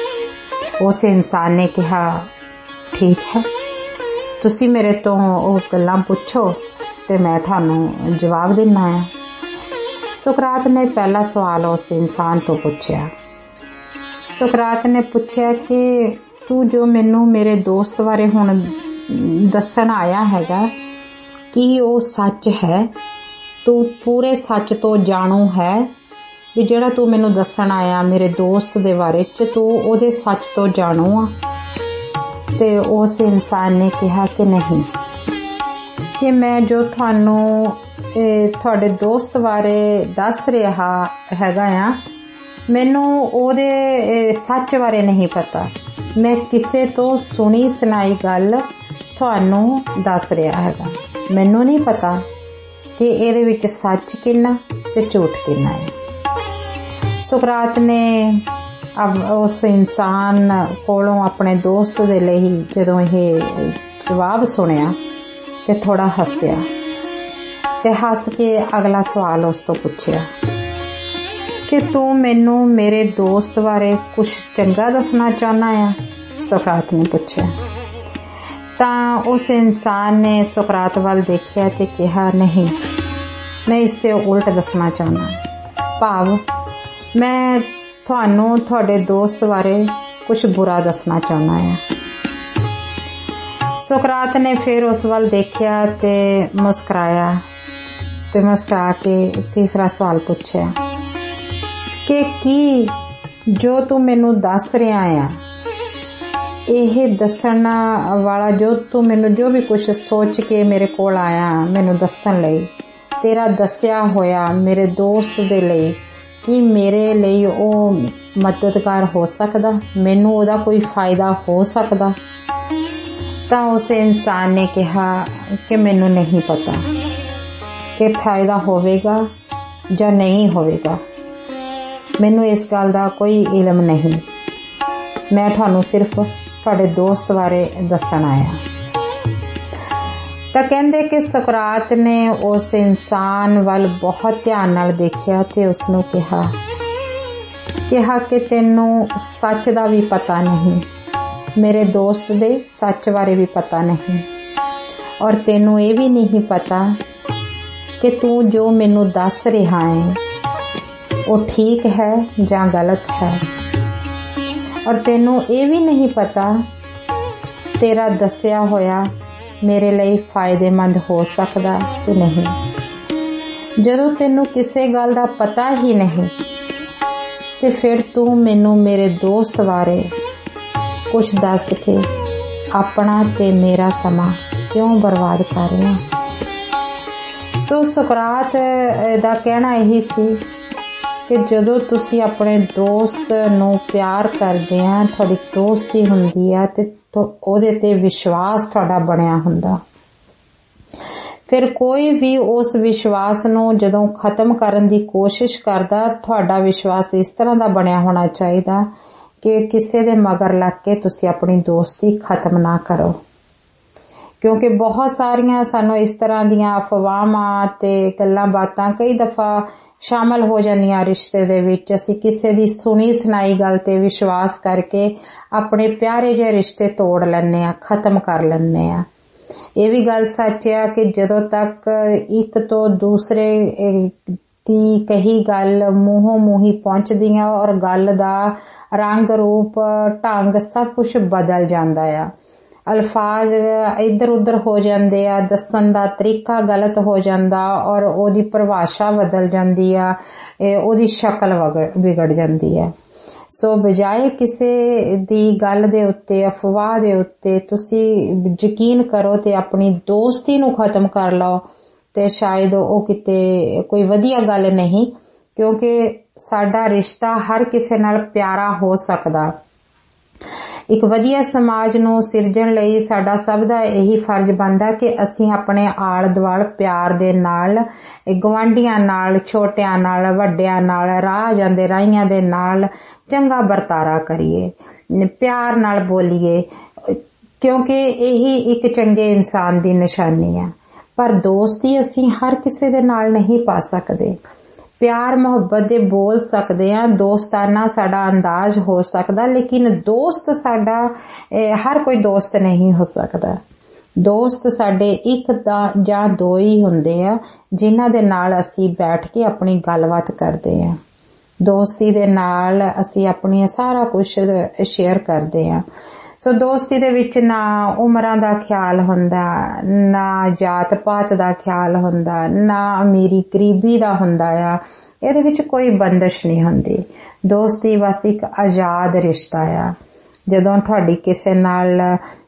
ਉਸ ਇਨਸਾਨ ਨੇ ਕਿਹਾ ਠੀਕ ਹੈ, ਤੁਸੀਂ ਮੇਰੇ ਤੋਂ ਉਹ ਗੱਲਾਂ ਪੁੱਛੋ ਤੇ ਮੈਂ ਤੁਹਾਨੂੰ ਜਵਾਬ ਦੇਣਾ ਹੈ। ਸੁਕਰਾਤ ਨੇ ਪਹਿਲਾ ਸਵਾਲ ਉਸ ਇਨਸਾਨ ਤੋਂ ਪੁੱਛਿਆ। ਸੁਕਰਾਤ ਨੇ ਪੁੱਛਿਆ ਕਿ ਤੂੰ ਜੋ ਮੈਨੂੰ ਮੇਰੇ ਦੋਸਤ ਬਾਰੇ ਹੁਣ ਦੱਸਣ ਆਇਆ ਹੈਗਾ, ਕੀ ਉਹ ਸੱਚ ਹੈ? ਤੂੰ ਪੂਰੇ ਸੱਚ ਤੋਂ ਜਾਣੂ ਹੈ ਵੀ ਜਿਹੜਾ ਤੂੰ ਮੈਨੂੰ ਦੱਸਣ ਆਇਆ ਮੇਰੇ ਦੋਸਤ ਦੇ ਬਾਰੇ ਚ, ਤੂੰ ਉਹਦੇ ਸੱਚ ਤੋਂ ਜਾਣੂ ਆ? ਤੇ ਉਸ ਇਨਸਾਨ ਨੇ ਕਿਹਾ ਕਿ ਨਹੀਂ, ਕਿ ਮੈਂ ਜੋ ਤੁਹਾਨੂੰ ਤੁਹਾਡੇ ਦੋਸਤ ਬਾਰੇ ਦੱਸ ਰਿਹਾ ਹੈਗਾ ਆ, ਮੈਨੂੰ ਉਹਦੇ ਸੱਚ ਬਾਰੇ ਨਹੀਂ ਪਤਾ। ਮੈਂ ਕਿਸੇ ਤੋਂ ਸੁਣੀ ਸੁਣਾਈ ਗੱਲ ਤੁਹਾਨੂੰ ਦੱਸ ਰਿਹਾ ਹੈਗਾ। ਮੈਨੂੰ ਨਹੀਂ ਪਤਾ ਕਿ ਇਹਦੇ ਵਿੱਚ ਸੱਚ ਕਿੰਨਾ ਤੇ ਝੂਠ ਕਿੰਨਾ ਹੈ। ਸੁਕਰਾਤ ਨੇ ਉਸ ਇਨਸਾਨ ਕੋਲੋਂ ਆਪਣੇ ਦੋਸਤ ਦੇ ਲਈ ਜਦੋਂ ਇਹ ਜਵਾਬ ਸੁਣਿਆ ਤੇ ਥੋੜਾ ਹੱਸਿਆ ਤੇ ਹੱਸ ਕੇ ਅਗਲਾ ਸਵਾਲ ਉਸ ਤੋਂ ਪੁੱਛਿਆ ਕਿ ਤੂੰ ਮੈਨੂੰ ਮੇਰੇ ਦੋਸਤ ਬਾਰੇ ਕੁਝ ਚੰਗਾ ਦੱਸਣਾ ਚਾਹੁੰਦਾ ਆ? ਸੁਕਰਾਤ ਨੇ ਪੁੱਛਿਆ। ਤਾਂ ਉਸ ਇਨਸਾਨ ਨੇ ਸੁਕਰਾਤ ਵੱਲ ਦੇਖਿਆ ਤੇ ਕਿਹਾ, ਨਹੀਂ, ਮੈਂ ਇਸ ਤੇ ਉਲਟ ਦੱਸਣਾ ਚਾਹੁੰਦਾ। ਭਾਵ ਮੈਂ ਤੁਹਾਨੂੰ ਤੁਹਾਡੇ ਦੋਸਤ ਬਾਰੇ ਕੁਝ ਬੁਰਾ ਦੱਸਣਾ ਚਾਹੁੰਦਾ ਆ। ਸੁਕਰਾਤ ਨੇ ਫਿਰ ਉਸ ਵੱਲ ਦੇਖਿਆ ਤੇ ਮੁਸਕਰਾਇਆ ਤੇ ਮੁਸਕਰਾ ਕੇ ਤੀਸਰਾ ਸਵਾਲ ਪੁੱਛਿਆ ਕਿ ਕੀ ਜੋ ਤੂੰ ਮੈਨੂੰ ਦੱਸ ਰਿਹਾ ਆ, ਇਹ ਦੱਸਣ ਵਾਲਾ ਜੋ ਤੂੰ ਮੈਨੂੰ ਜੋ ਵੀ ਕੁਝ ਸੋਚ ਕੇ ਮੇਰੇ ਕੋਲ ਆਇਆ ਮੈਨੂੰ ਦੱਸਣ ਲਈ, ਤੇਰਾ ਦੱਸਿਆ ਹੋਇਆ ਮੇਰੇ ਦੋਸਤ ਦੇ ਲਈ ਕੀ ਮੇਰੇ ਲਈ ਉਹ ਮਦਦਗਾਰ ਹੋ ਸਕਦਾ? ਮੈਨੂੰ ਉਹਦਾ ਕੋਈ ਫਾਇਦਾ ਹੋ ਸਕਦਾ? ਤਾਂ ਉਸ ਇਨਸਾਨ ਨੇ ਕਿਹਾ ਕਿ ਮੈਨੂੰ ਨਹੀਂ ਪਤਾ ਕਿ ਫਾਇਦਾ ਹੋਵੇਗਾ ਜਾਂ ਨਹੀਂ ਹੋਵੇਗਾ। ਮੈਨੂੰ ਇਸ ਗੱਲ ਦਾ ਕੋਈ ਇਲਮ ਨਹੀਂ। ਮੈਂ ਤੁਹਾਨੂੰ ਸਿਰਫ ਤੁਹਾਡੇ ਦੋਸਤ ਬਾਰੇ ਦੱਸਣ ਆਇਆ। ਤਾਂ ਕਹਿੰਦੇ ਕਿ ਸੁਕਰਾਤ ਨੇ ਉਸ ਇਨਸਾਨ ਵੱਲ ਬਹੁਤ ਧਿਆਨ ਨਾਲ ਦੇਖਿਆ ਤੇ ਉਸਨੂੰ ਕਿਹਾ ਕਿਹਾ ਕਿ ਤੈਨੂੰ ਸੱਚ ਦਾ ਵੀ ਪਤਾ ਨਹੀਂ, ਮੇਰੇ ਦੋਸਤ ਦੇ ਸੱਚ ਬਾਰੇ ਵੀ ਪਤਾ ਨਹੀਂ, ਔਰ ਤੈਨੂੰ ਇਹ ਵੀ ਨਹੀਂ ਪਤਾ ਕਿ ਤੂੰ ਜੋ ਮੈਨੂੰ ਦੱਸ ਰਿਹਾ ਹੈ ਉਹ ਠੀਕ ਹੈ ਜਾਂ ਗਲਤ ਹੈ, ਔਰ ਤੈਨੂੰ ਇਹ ਵੀ ਨਹੀਂ ਪਤਾ ਤੇਰਾ ਦੱਸਿਆ ਹੋਇਆ ਮੇਰੇ ਲਈ ਫਾਇਦੇਮੰਦ ਹੋ ਸਕਦਾ ਕਿ ਨਹੀਂ। ਜਦੋਂ ਤੈਨੂੰ ਕਿਸੇ ਗੱਲ ਦਾ ਪਤਾ ਹੀ ਨਹੀਂ ਤੇ ਫਿਰ ਤੂੰ ਮੈਨੂੰ ਮੇਰੇ ਦੋਸਤ ਬਾਰੇ ਕੁਝ ਦੱਸ ਕੇ ਆਪਣਾ ਤੇ ਮੇਰਾ ਸਮਾਂ ਕਿਉਂ ਬਰਬਾਦ ਕਰ ਰਿਹਾ? ਸੋ ਸੁਕਰਾਤ ਦਾ ਕਹਿਣਾ ਇਹੀ ਸੀ ਕਿ ਜਦੋਂ ਤੁਸੀਂ ਆਪਣੇ ਦੋਸਤ ਨੂੰ ਪਿਆਰ ਕਰਦੇ ਆ, ਤੁਹਾਡੀ ਦੋਸਤੀ ਹੁੰਦੀ ਆ ਤੇ ਉਹਦੇ ਤੇ ਵਿਸ਼ਵਾਸ ਤੁਹਾਡਾ ਬਣਿਆ ਹੁੰਦਾ, ਫਿਰ ਕੋਈ ਵੀ ਉਸ ਵਿਸ਼ਵਾਸ ਨੂੰ ਜਦੋਂ ਖਤਮ ਕਰਨ ਦੀ ਕੋਸ਼ਿਸ਼ ਕਰਦਾ, ਤੁਹਾਡਾ ਵਿਸ਼ਵਾਸ ਇਸ ਤਰ੍ਹਾਂ ਦਾ ਬਣਿਆ ਹੋਣਾ ਚਾਹੀਦਾ ਕਿ ਕਿਸੇ ਦੇ ਮਗਰ ਲੱਗ ਕੇ ਤੁਸੀਂ ਆਪਣੀ ਦੋਸਤੀ ਖਤਮ ਨਾ ਕਰੋ। ਕਿਉਂਕਿ ਬਹੁਤ ਸਾਰੀਆਂ ਸਾਨੂੰ ਇਸ ਤਰ੍ਹਾਂ ਦੀਆਂ ਅਫਵਾਹਾਂ ਤੇ ਗੱਲਾਂ ਬਾਤਾਂ ਕਈ ਦਫਾ ਸ਼ਾਮਲ ਹੋ ਜਾਂਦੀਆਂ ਰਿਸ਼ਤੇ ਦੇ ਵਿੱਚ। ਅਸੀਂ ਕਿਸੇ ਦੀ ਸੁਣੀ ਸੁਣਾਈ ਗੱਲ ਤੇ ਵਿਸ਼ਵਾਸ ਕਰਕੇ ਆਪਣੇ ਪਿਆਰੇ ਜਿਹੇ ਰਿਸ਼ਤੇ ਤੋੜ ਲੈਂਦੇ ਆ, ਖਤਮ ਕਰ ਲੈਂਦੇ ਆ। ਇਹ ਵੀ ਗੱਲ ਸੱਚ ਆ ਕਿ ਜਦੋਂ ਤੱਕ ਇੱਕ ਤੋਂ ਦੂਸਰੇ ਦੀ ਕਹੀ ਗੱਲ ਮੂੰਹੋਂ ਮੂੰਹੀ ਪਹੁੰਚਦੀ ਆ ਔਰ ਗੱਲ ਦਾ ਰੰਗ ਰੂਪ ਢੰਗ ਸਭ ਕੁਝ ਬਦਲ ਜਾਂਦਾ ਆ, ਅਲਫਾਜ਼ ਇੱਧਰ ਉੱਧਰ ਹੋ ਜਾਂਦੇ ਆ, ਦੱਸਣ ਦਾ ਤਰੀਕਾ ਗਲਤ ਹੋ ਜਾਂਦਾ ਔਰ ਉਹਦੀ ਪਰਿਭਾਸ਼ਾ ਬਦਲ ਜਾਂਦੀ ਆ, ਉਹਦੀ ਸ਼ਕਲ ਵਿਗੜ ਜਾਂਦੀ ਹੈ। ਸੋ ਬਜਾਏ ਕਿਸੇ ਦੀ ਗੱਲ ਦੇ ਉੱਤੇ, ਅਫਵਾਹ ਦੇ ਉੱਤੇ ਤੁਸੀਂ ਯਕੀਨ ਕਰੋ ਤੇ ਆਪਣੀ ਦੋਸਤੀ ਨੂੰ ਖਤਮ ਕਰ ਲਓ ਤੇ ਸ਼ਾਇਦ ਉਹ ਕਿਤੇ ਕੋਈ ਵਧੀਆ ਗੱਲ ਨਹੀਂ, ਕਿਉਂਕਿ ਸਾਡਾ ਰਿਸ਼ਤਾ ਹਰ ਕਿਸੇ ਨਾਲ ਪਿਆਰਾ ਹੋ ਸਕਦਾ। ਇੱਕ ਵਧੀਆ ਸਮਾਜ ਨੂੰ ਸਿਰਜਣ ਲਈ ਸਾਡਾ ਸਭ ਦਾ ਇਹੀ ਫਰਜ਼ ਬਣਦਾ ਕਿ ਅਸੀਂ ਆਪਣੇ ਆਲ ਦੁਆਲ ਪਿਆਰ ਦੇ ਨਾਲ, ਗੁਆਂਢੀਆਂ ਨਾਲ, ਛੋਟਿਆਂ ਨਾਲ, ਵੱਡਿਆਂ ਨਾਲ, ਰਾਹ ਜਾਂਦੇ ਰਾਹੀਆਂ ਦੇ ਨਾਲ ਚੰਗਾ ਵਰਤਾਰਾ ਕਰੀਏ, ਪਿਆਰ ਨਾਲ ਬੋਲੀਏ, ਕਿਉਂਕਿ ਇਹੀ ਇੱਕ ਚੰਗੇ ਇਨਸਾਨ ਦੀ ਨਿਸ਼ਾਨੀ ਹੈ। ਪਰ ਦੋਸਤੀ ਅਸੀਂ ਹਰ ਕਿਸੇ ਦੇ ਨਾਲ ਨਹੀਂ ਪਾ ਸਕਦੇ। ਪਿਆਰ ਮੁਹੱਬਤ ਦੇ ਬੋਲ ਸਕਦੇ ਆ, ਦੋਸਤਾਨਾ ਸਾਡਾ ਅੰਦਾਜ਼ ਹੋ ਸਕਦਾ, ਲੇਕਿਨ ਦੋਸਤ ਸਾਡਾ ਹਰ ਕੋਈ ਦੋਸਤ ਨਹੀਂ ਹੋ ਸਕਦਾ। ਦੋਸਤ ਸਾਡੇ ਇੱਕ ਜਾਂ ਦੋ ਹੀ ਹੁੰਦੇ ਆ ਜਿਨ੍ਹਾਂ ਦੇ ਨਾਲ ਅਸੀਂ ਬੈਠ ਕੇ ਆਪਣੀ ਗੱਲਬਾਤ ਕਰਦੇ ਆ। ਦੋਸਤੀ ਦੇ ਨਾਲ ਅਸੀਂ ਆਪਣੀ ਸਾਰਾ ਕੁਝ ਸ਼ੇਅਰ ਕਰਦੇ ਆ। ਸੋ ਦੋਸਤੀ ਦੇ ਵਿੱਚ ਨਾ ਉਮਰਾਂ ਦਾ ਖਿਆਲ ਹੁੰਦਾ, ਨਾ ਜਾਤ ਪਾਤ ਦਾ ਖਿਆਲ ਹੁੰਦਾ, ਨਾ ਅਮੀਰੀ ਗਰੀਬੀ ਦਾ ਹੁੰਦਾ ਆ। ਇਹਦੇ ਵਿੱਚ ਕੋਈ ਬੰਦਸ਼ ਨਹੀਂ ਹੁੰਦੀ। ਦੋਸਤੀ ਬਸ ਇੱਕ ਆਜ਼ਾਦ ਰਿਸ਼ਤਾ ਆ। ਜਦੋਂ ਤੁਹਾਡੀ ਕਿਸੇ ਨਾਲ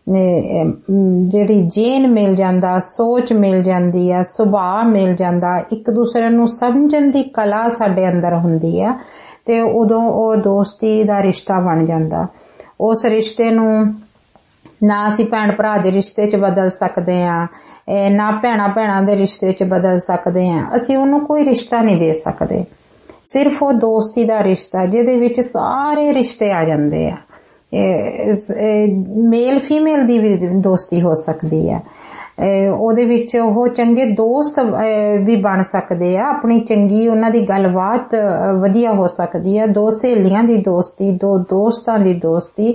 ਜਿਹੜੀ ਜੇਨ ਮਿਲ ਜਾਂਦਾ, ਸੋਚ ਮਿਲ ਜਾਂਦੀ ਆ, ਸੁਭਾਅ ਮਿਲ ਜਾਂਦਾ, ਇੱਕ ਦੂਸਰੇ ਨੂੰ ਸਮਝਣ ਦੀ ਕਲਾ ਸਾਡੇ ਅੰਦਰ ਹੁੰਦੀ ਆ ਤੇ ਉਦੋਂ ਉਹ ਦੋਸਤੀ ਦਾ ਰਿਸ਼ਤਾ ਬਣ ਜਾਂਦਾ। ਉਸ ਰਿਸ਼ਤੇ ਨੂੰ ना असी भैन भरा दे रिश्ते च बदल सकते हैं, ना भैणा भैणा दे रिश्ते च बदल सकते हैं। असी उन्होंने कोई रिश्ता नहीं दे सकते, सिर्फ वो दोस्ती दा रिश्ता जिहदे विच सारे रिश्ते आ जांदे आ। मेल फीमेल दी भी दोस्ती हो सकती है, ਉਹਦੇ ਵਿੱਚ ਉਹ ਚੰਗੇ ਦੋਸਤ ਵੀ ਬਣ ਸਕਦੇ ਆ, ਆਪਣੀ ਚੰਗੀ ਉਹਨਾਂ ਦੀ ਗੱਲਬਾਤ ਵਧੀਆ ਹੋ ਸਕਦੀ ਹੈ। ਦੋ ਸਹੇਲੀਆਂ ਦੀ ਦੋਸਤੀ, ਦੋ ਦੋਸਤਾਂ ਦੀ ਦੋਸਤੀ,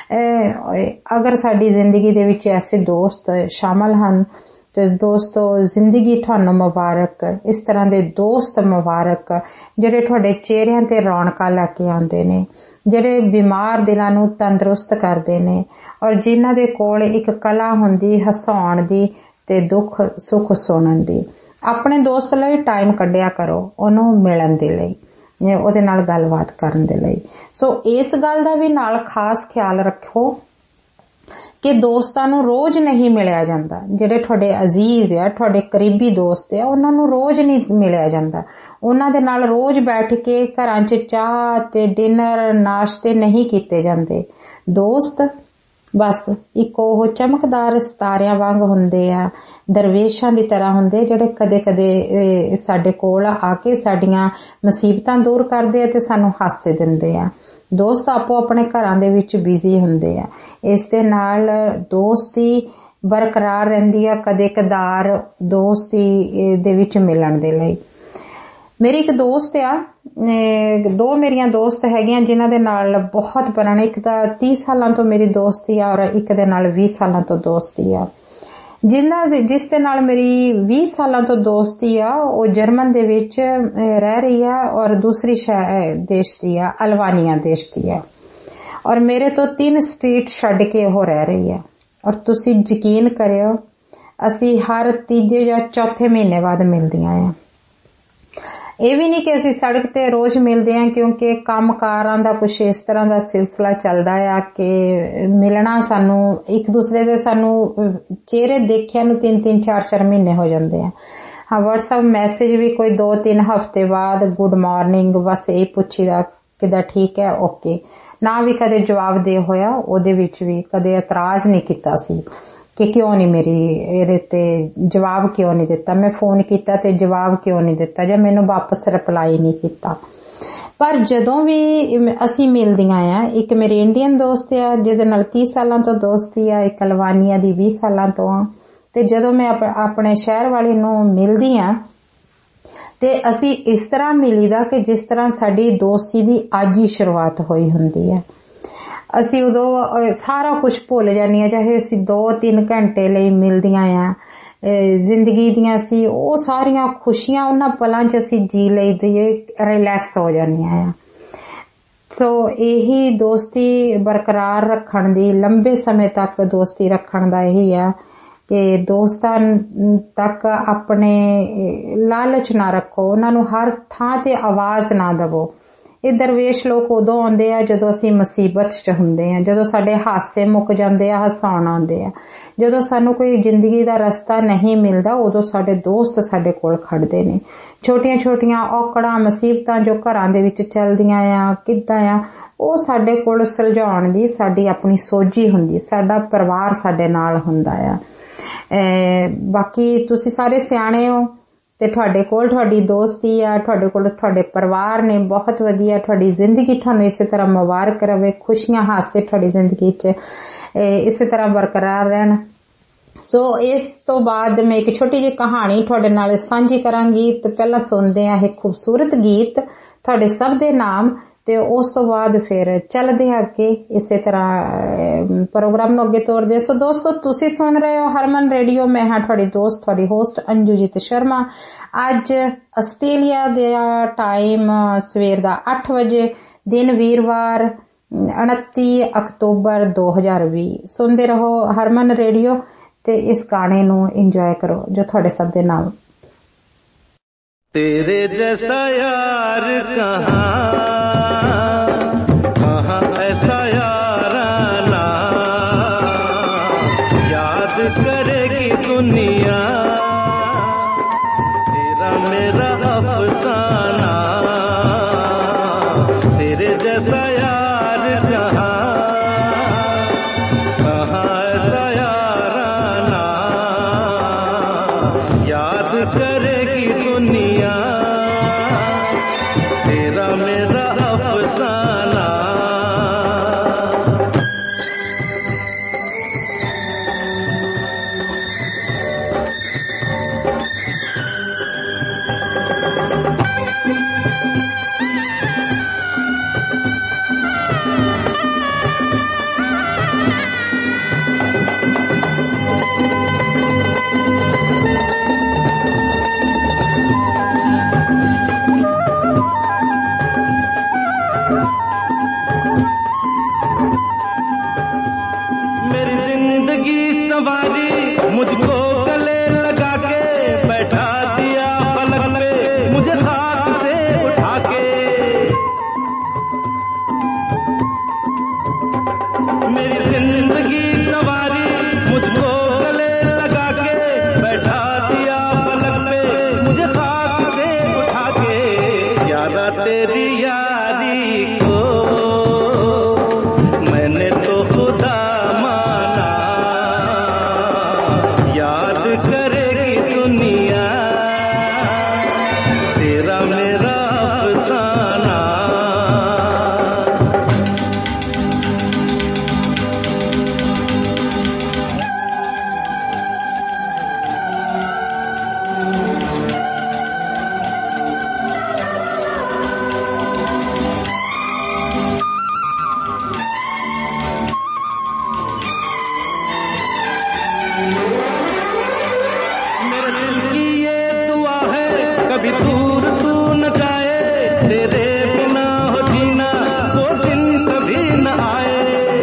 ਅਗਰ ਸਾਡੀ ਜ਼ਿੰਦਗੀ ਦੇ ਵਿੱਚ ਐਸੇ ਦੋਸਤ ਸ਼ਾਮਲ ਹਨ ਤੇ ਦੋਸਤੋ ਜ਼ਿੰਦਗੀ ਤੁਹਾਨੂੰ ਮੁਬਾਰਕ। ਇਸ ਤਰ੍ਹਾਂ ਦੇ ਦੋਸਤ ਮੁਬਾਰਕ ਜਿਹੜੇ ਤੁਹਾਡੇ ਚਿਹਰਿਆਂ ਤੇ ਰੌਣਕਾਂ ਲੈ ਕੇ ਆਉਂਦੇ ਨੇ, ਜਿਹੜੇ ਬਿਮਾਰ ਦਿਲਾਂ ਨੂੰ ਤੰਦਰੁਸਤ ਕਰਦੇ ਨੇ, ਔਰ ਜਿਨ੍ਹਾਂ ਦੇ ਕੋਲ ਇੱਕ ਕਲਾ ਹੁੰਦੀ ਹਸਾਉਣ ਦੀ ਤੇ ਦੁੱਖ ਸੁੱਖ ਸੁਣਨ ਦੀ। ਆਪਣੇ ਦੋਸਤ ਲਈ ਟਾਈਮ ਕੱਢਿਆ ਕਰੋ, ਉਹਨੂੰ ਮਿਲਣ ਦੇ ਲਈ, ਉਹਦੇ ਨਾਲ ਗੱਲਬਾਤ ਕਰਨ ਦੇ ਲਈ। ਸੋ ਇਸ ਗੱਲ ਦਾ ਵੀ ਨਾਲ ਖਾਸ ਖਿਆਲ ਰੱਖੋ ਕਿ ਦੋਸਤਾਂ ਨੂੰ ਰੋਜ਼ ਨਹੀਂ ਮਿਲਿਆ ਜਾਂਦਾ। ਜਿਹੜੇ ਤੁਹਾਡੇ ਅਜ਼ੀਜ਼ ਆ, ਤੁਹਾਡੇ ਕਰੀਬੀ ਦੋਸਤ ਆ, ਉਹਨਾਂ ਨੂੰ ਰੋਜ਼ ਨਹੀਂ ਮਿਲਿਆ ਜਾਂਦਾ। ਉਹਨਾਂ ਦੇ ਨਾਲ ਰੋਜ਼ ਬੈਠ ਕੇ ਘਰਾਂ 'ਚ ਚਾਹ ਤੇ ਡਿਨਰ ਨਾਸ਼ਤੇ ਨਹੀਂ ਕੀਤੇ ਜਾਂਦੇ। ਦੋਸਤ ਬਸ ਇੱਕ ਉਹ ਚਮਕਦਾਰ ਸਿਤਾਰਿਆਂ ਵਾਂਗ ਹੁੰਦੇ ਆ, ਦਰਵੇਸ਼ਾਂ ਦੀ ਤਰ੍ਹਾਂ ਹੁੰਦੇ, ਜਿਹੜੇ ਕਦੇ ਕਦੇ ਸਾਡੇ ਕੋਲ ਆ ਕੇ ਸਾਡੀਆਂ ਮੁਸੀਬਤਾਂ ਦੂਰ ਕਰਦੇ ਆ ਤੇ ਸਾਨੂੰ ਹਾਸੇ ਦਿੰਦੇ ਆ। ਦੋਸਤ ਆਪੋ ਆਪਣੇ ਘਰਾਂ ਦੇ ਵਿੱਚ ਬਿਜ਼ੀ ਹੁੰਦੇ ਆ। ਇਸ ਦੇ ਨਾਲ ਦੋਸਤੀ ਬਰਕਰਾਰ ਰਹਿੰਦੀ ਆ, ਕਦੇ ਕਦਾਰ ਦੋਸਤੀ ਦੇ ਵਿੱਚ ਮਿਲਣ ਦੇ ਲਈ। ਮੇਰੀ ਇੱਕ ਦੋਸਤ ਆ, ਦੋ ਮੇਰੀਆਂ ਦੋਸਤ ਹੈਗੀਆਂ ਜਿਨ੍ਹਾਂ ਦੇ ਨਾਲ ਬਹੁਤ ਪੁਰਾਣੇ, ਇੱਕ ਤਾਂ ਤੀਹ ਸਾਲਾਂ ਤੋਂ ਮੇਰੀ ਦੋਸਤੀ ਆ ਔਰ ਇੱਕ ਦੇ ਨਾਲ ਵੀਹ ਸਾਲਾਂ ਤੋਂ ਦੋਸਤੀ ਆ। ਜਿਨ੍ਹਾਂ ਦੇ ਜਿਸ ਦੇ ਨਾਲ ਮੇਰੀ ਵੀਹ ਸਾਲਾਂ ਤੋਂ ਦੋਸਤੀ ਆ ਉਹ ਜਰਮਨ ਦੇ ਵਿੱਚ ਰਹਿ ਰਹੀ ਆ ਔਰ ਦੂਸਰੀ ਸ਼ਹਿਰ ਦੇਸ਼ ਦੀ ਆ, ਅਲਬਾਨੀਆ ਦੇਸ਼ ਦੀ ਆ, ਔਰ ਮੇਰੇ ਤੋਂ ਤਿੰਨ ਸਟਰੀਟ ਛੱਡ ਕੇ ਉਹ ਰਹਿ ਰਹੀ ਆ। ਔਰ ਤੁਸੀਂ ਯਕੀਨ ਕਰਿਓ ਅਸੀਂ ਹਰ ਤੀਜੇ ਜਾਂ ਚੌਥੇ ਮਹੀਨੇ ਬਾਅਦ ਮਿਲਦੀਆਂ ਆ। ਇਹ ਵੀ ਨਹੀਂ ਕਿ ਅਸੀਂ ਸੜਕ ਤੇ ਰੋਜ਼ ਮਿਲਦੇ ਹਾਂ, ਕਿਉਂਕਿ ਕੰਮਕਾਰਾਂ ਦਾ ਕੁਛ ਇਸ ਤਰ੍ਹਾਂ ਦਾ ਸਿਲਸਿਲਾ ਚੱਲਦਾ ਆ ਕਿ ਮਿਲਣਾ ਸਾਨੂੰ ਇੱਕ ਦੂਸਰੇ ਦੇ ਸਾਨੂੰ ਚਿਹਰੇ ਦੇਖਿਆ ਨੂੰ ਤਿੰਨ ਤਿੰਨ ਚਾਰ ਚਾਰ ਮਹੀਨੇ ਹੋ ਜਾਂਦੇ ਆ। ਹਾਂ, ਵਟਸਐਪ ਮੈਸੇਜ ਵੀ ਕੋਈ ਦੋ ਤਿੰਨ ਹਫ਼ਤੇ ਬਾਅਦ ਗੁੱਡ ਮਾਰਨਿੰਗ ਬਸ ਇਹ ਪੁੱਛੀਦਾ ਕਿੱਦਾਂ ਠੀਕ ਹੈ, ਓਕੇ, ਨਾ ਵੀ ਕਦੇ ਜਵਾਬ ਦੇ ਹੋਇਆ। ਉਹਦੇ ਵਿੱਚ ਵੀ ਕਦੇ ਇਤਰਾਜ਼ ਨਹੀਂ ਕੀਤਾ ਸੀ ਕਿ ਕਿਉਂ ਨਹੀਂ ਮੇਰੀ ਇਹਦੇ ਤੇ ਜਵਾਬ ਕਿਉਂ ਨਹੀਂ ਦਿੱਤਾ, ਮੈਂ ਫੋਨ ਕੀਤਾ ਤੇ ਜਵਾਬ ਕਿਉਂ ਨਹੀਂ ਦਿੱਤਾ, ਜਾਂ ਮੈਨੂੰ ਵਾਪਸ ਰਿਪਲਾਈ ਨਹੀਂ ਕੀਤਾ। ਪਰ ਜਦੋਂ ਵੀ ਅਸੀਂ ਮਿਲਦੀਆਂ ਆ, ਇੱਕ ਮੇਰੀ ਇੰਡੀਅਨ ਦੋਸਤ ਆ ਜਿਹਦੇ ਨਾਲ ਤੀਹ ਸਾਲਾਂ ਤੋਂ ਦੋਸਤੀ ਆ, ਇੱਕ ਅਲਬਾਨੀਆ ਦੀ ਵੀਹ ਸਾਲਾਂ ਤੋਂ ਆ, ਤੇ ਜਦੋਂ ਮੈਂ ਆਪਣੇ ਸ਼ਹਿਰ ਵਾਲੀ ਨੂੰ ਮਿਲਦੀ ਆ ਤੇ ਅਸੀਂ ਇਸ ਤਰ੍ਹਾਂ ਮਿਲੀਦਾ ਕਿ ਜਿਸ ਤਰ੍ਹਾਂ ਸਾਡੀ ਦੋਸਤੀ ਦੀ ਅੱਜ ਹੀ ਸ਼ੁਰੂਆਤ ਹੋਈ ਹੁੰਦੀ ਹੈ। ਅਸੀਂ ਉਦੋਂ ਸਾਰਾ ਕੁਝ ਭੁੱਲ ਜਾਂਦੀਆਂ, ਚਾਹੇ ਅਸੀਂ ਦੋ ਤਿੰਨ ਘੰਟੇ ਲਈ ਮਿਲਦੀਆਂ ਆ, ਜ਼ਿੰਦਗੀ ਦੀਆਂ ਅਸੀਂ ਉਹ ਸਾਰੀਆਂ ਖੁਸ਼ੀਆਂ ਉਹਨਾਂ ਪਲਾਂ 'ਚ ਅਸੀਂ ਜੀ ਲਈਏ, ਰਿਲੈਕਸ ਹੋ ਜਾਂਦੀਆਂ ਆ। ਸੋ ਇਹੀ ਦੋਸਤੀ ਬਰਕਰਾਰ ਰੱਖਣ ਦੀ, ਲੰਬੇ ਸਮੇਂ ਤੱਕ ਦੋਸਤੀ ਰੱਖਣ ਦਾ ਇਹੀ ਆ ਕਿ ਦੋਸਤਾਂ ਤੱਕ ਆਪਣੇ ਲਾਲਚ ਨਾ ਰੱਖੋ, ਉਹਨਾਂ ਨੂੰ ਹਰ ਥਾਂ ਤੇ ਆਵਾਜ਼ ਨਾ ਦਵੋ। ਇਹ ਦਰਵੇਸ਼ ਲੋਕ ਉਦੋਂ ਆਉਂਦੇ ਆ ਜਦੋਂ ਅਸੀਂ ਮੁਸੀਬਤ 'ਚ ਹੁੰਦੇ ਆ, ਜਦੋਂ ਸਾਡੇ ਹਾਸੇ ਮੁੱਕ ਜਾਂਦੇ ਆ, ਹਸਾਉਣ ਆਉਂਦੇ ਆ। ਜਦੋਂ ਸਾਨੂੰ ਕੋਈ ਜ਼ਿੰਦਗੀ ਦਾ ਰਸਤਾ ਨਹੀਂ ਮਿਲਦਾ ਉਦੋਂ ਸਾਡੇ ਦੋਸਤ ਸਾਡੇ ਕੋਲ ਖੜਦੇ ਨੇ। ਛੋਟੀਆਂ ਛੋਟੀਆਂ ਔਕੜਾਂ ਮੁਸੀਬਤਾਂ ਜੋ ਘਰਾਂ ਦੇ ਵਿੱਚ ਚੱਲਦੀਆਂ ਆ, ਕਿੱਦਾਂ ਆ, ਉਹ ਸਾਡੇ ਕੋਲ ਸੁਲਝਾਉਣ ਦੀ ਸਾਡੀ ਆਪਣੀ ਸੋਝੀ ਹੁੰਦੀ, ਸਾਡਾ ਪਰਿਵਾਰ ਸਾਡੇ ਨਾਲ ਹੁੰਦਾ ਆ। ਬਾਕੀ ਤੁਸੀਂ ਸਾਰੇ ਸਿਆਣੇ ਹੋ ਤੇ ਤੁਹਾਡੇ ਕੋਲ ਤੁਹਾਡੀ ਦੋਸਤੀ ਆ, ਤੁਹਾਡੇ ਕੋਲ ਤੁਹਾਡੇ ਪਰਿਵਾਰ ਨੇ, ਬਹੁਤ ਵਧੀਆ। ਤੁਹਾਡੀ ਜ਼ਿੰਦਗੀ ਤੁਹਾਨੂੰ ਇਸੇ ਤਰ੍ਹਾਂ ਮੁਬਾਰਕ ਰਵੇ, ਖੁਸ਼ੀਆਂ ਹਾਸੇ ਤੁਹਾਡੀ ਜ਼ਿੰਦਗੀ 'ਚ ਇਸੇ ਤਰ੍ਹਾਂ ਬਰਕਰਾਰ ਰਹਿਣ। ਸੋ ਇਸ ਤੋਂ ਬਾਅਦ ਮੈਂ ਇੱਕ ਛੋਟੀ ਜਿਹੀ ਕਹਾਣੀ ਤੁਹਾਡੇ ਨਾਲ ਸਾਂਝੀ ਕਰਾਂਗੀ। ਤੇ ਪਹਿਲਾਂ ਸੁਣਦੇ ਆ ਇਹ ਖੂਬਸੂਰਤ ਗੀਤ ਤੁਹਾਡੇ ਸਭ ਦੇ ਨਾਮ, ਤੇ ਉਸ ਤੋਂ ਬਾਅਦ ਫਿਰ ਚੱਲਦੇ ਆ ਅੱਗੇ ਇਸੇ ਤਰ੍ਹਾਂ ਪ੍ਰੋਗਰਾਮ ਨੂੰ ਅੱਗੇ ਤੋਰਦੇ। ਸੋ ਦੋਸਤੋ ਤੁਸੀਂ ਸੁਣ ਰਹੇ ਹੋ ਹਰਮਨ ਰੇਡੀਓ, ਮੈਂ ਹਾਂ ਤੁਹਾਡੀ ਦੋਸਤ ਤੁਹਾਡੀ ਹੋਸਟ ਅੰਜੂਜੀਤ ਸ਼ਰਮਾ। ਅੱਜ ਆਸਟ੍ਰੇਲੀਆ ਦਾ ਟਾਈਮ ਸਵੇਰ ਦਾ ਅੱਠ ਵਜੇ, ਦਿਨ ਵੀਰਵਾਰ ਉਨੱਤੀ ਅਕਤੂਬਰ ਦੋ ਹਜ਼ਾਰ ਵੀਹ। ਸੁਣਦੇ ਰਹੋ ਹਰਮਨ ਰੇਡੀਓ ਤੇ ਇਸ ਗਾਣੇ ਨੂੰ ਇੰਜੋਏ ਕਰੋ ਜੋ ਤੁਹਾਡੇ ਸਭ ਦੇ ਨਾਲ। तेरे जैसा यार कहाँ कहाँ ऐसा याराना, याद करेगी दुनिया तेरा मेरा अफसाना। तेरे जैसा यार कहाँ कहाँ मुझको गले लगा के बैठा दिया पलक पे, मुझे खाक से उठा के। मेरी जिंदगी सवारी, मुझको गले लगा के बैठा दिया पलक पे, मुझे खाक से उठा के। यारा तेरी यारी को मैंने तो खुदा माना, याद करेगी दुनिया तेरा मेरा अफसाना। मेरे दिल की ये दुआ है कभी दूर तू न जाए, तेरे बिना हो जीना वो दिन कभी न आए।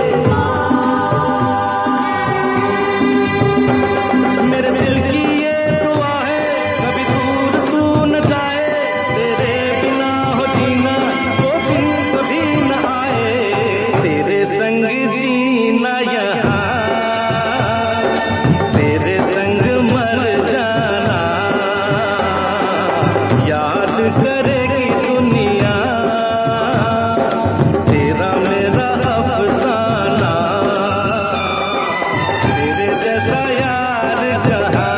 मेरे दिल की ये दुआ है कभी दूर तू न जाए, तेरे बिना हो जीना वो दिन कभी न आए। तेरे संग जीना यहाँ, तेरे संग मर जाना, याद करेगी दुनिया तेरा मेरा अफसाना। तेरे जैसा यार कहाँ,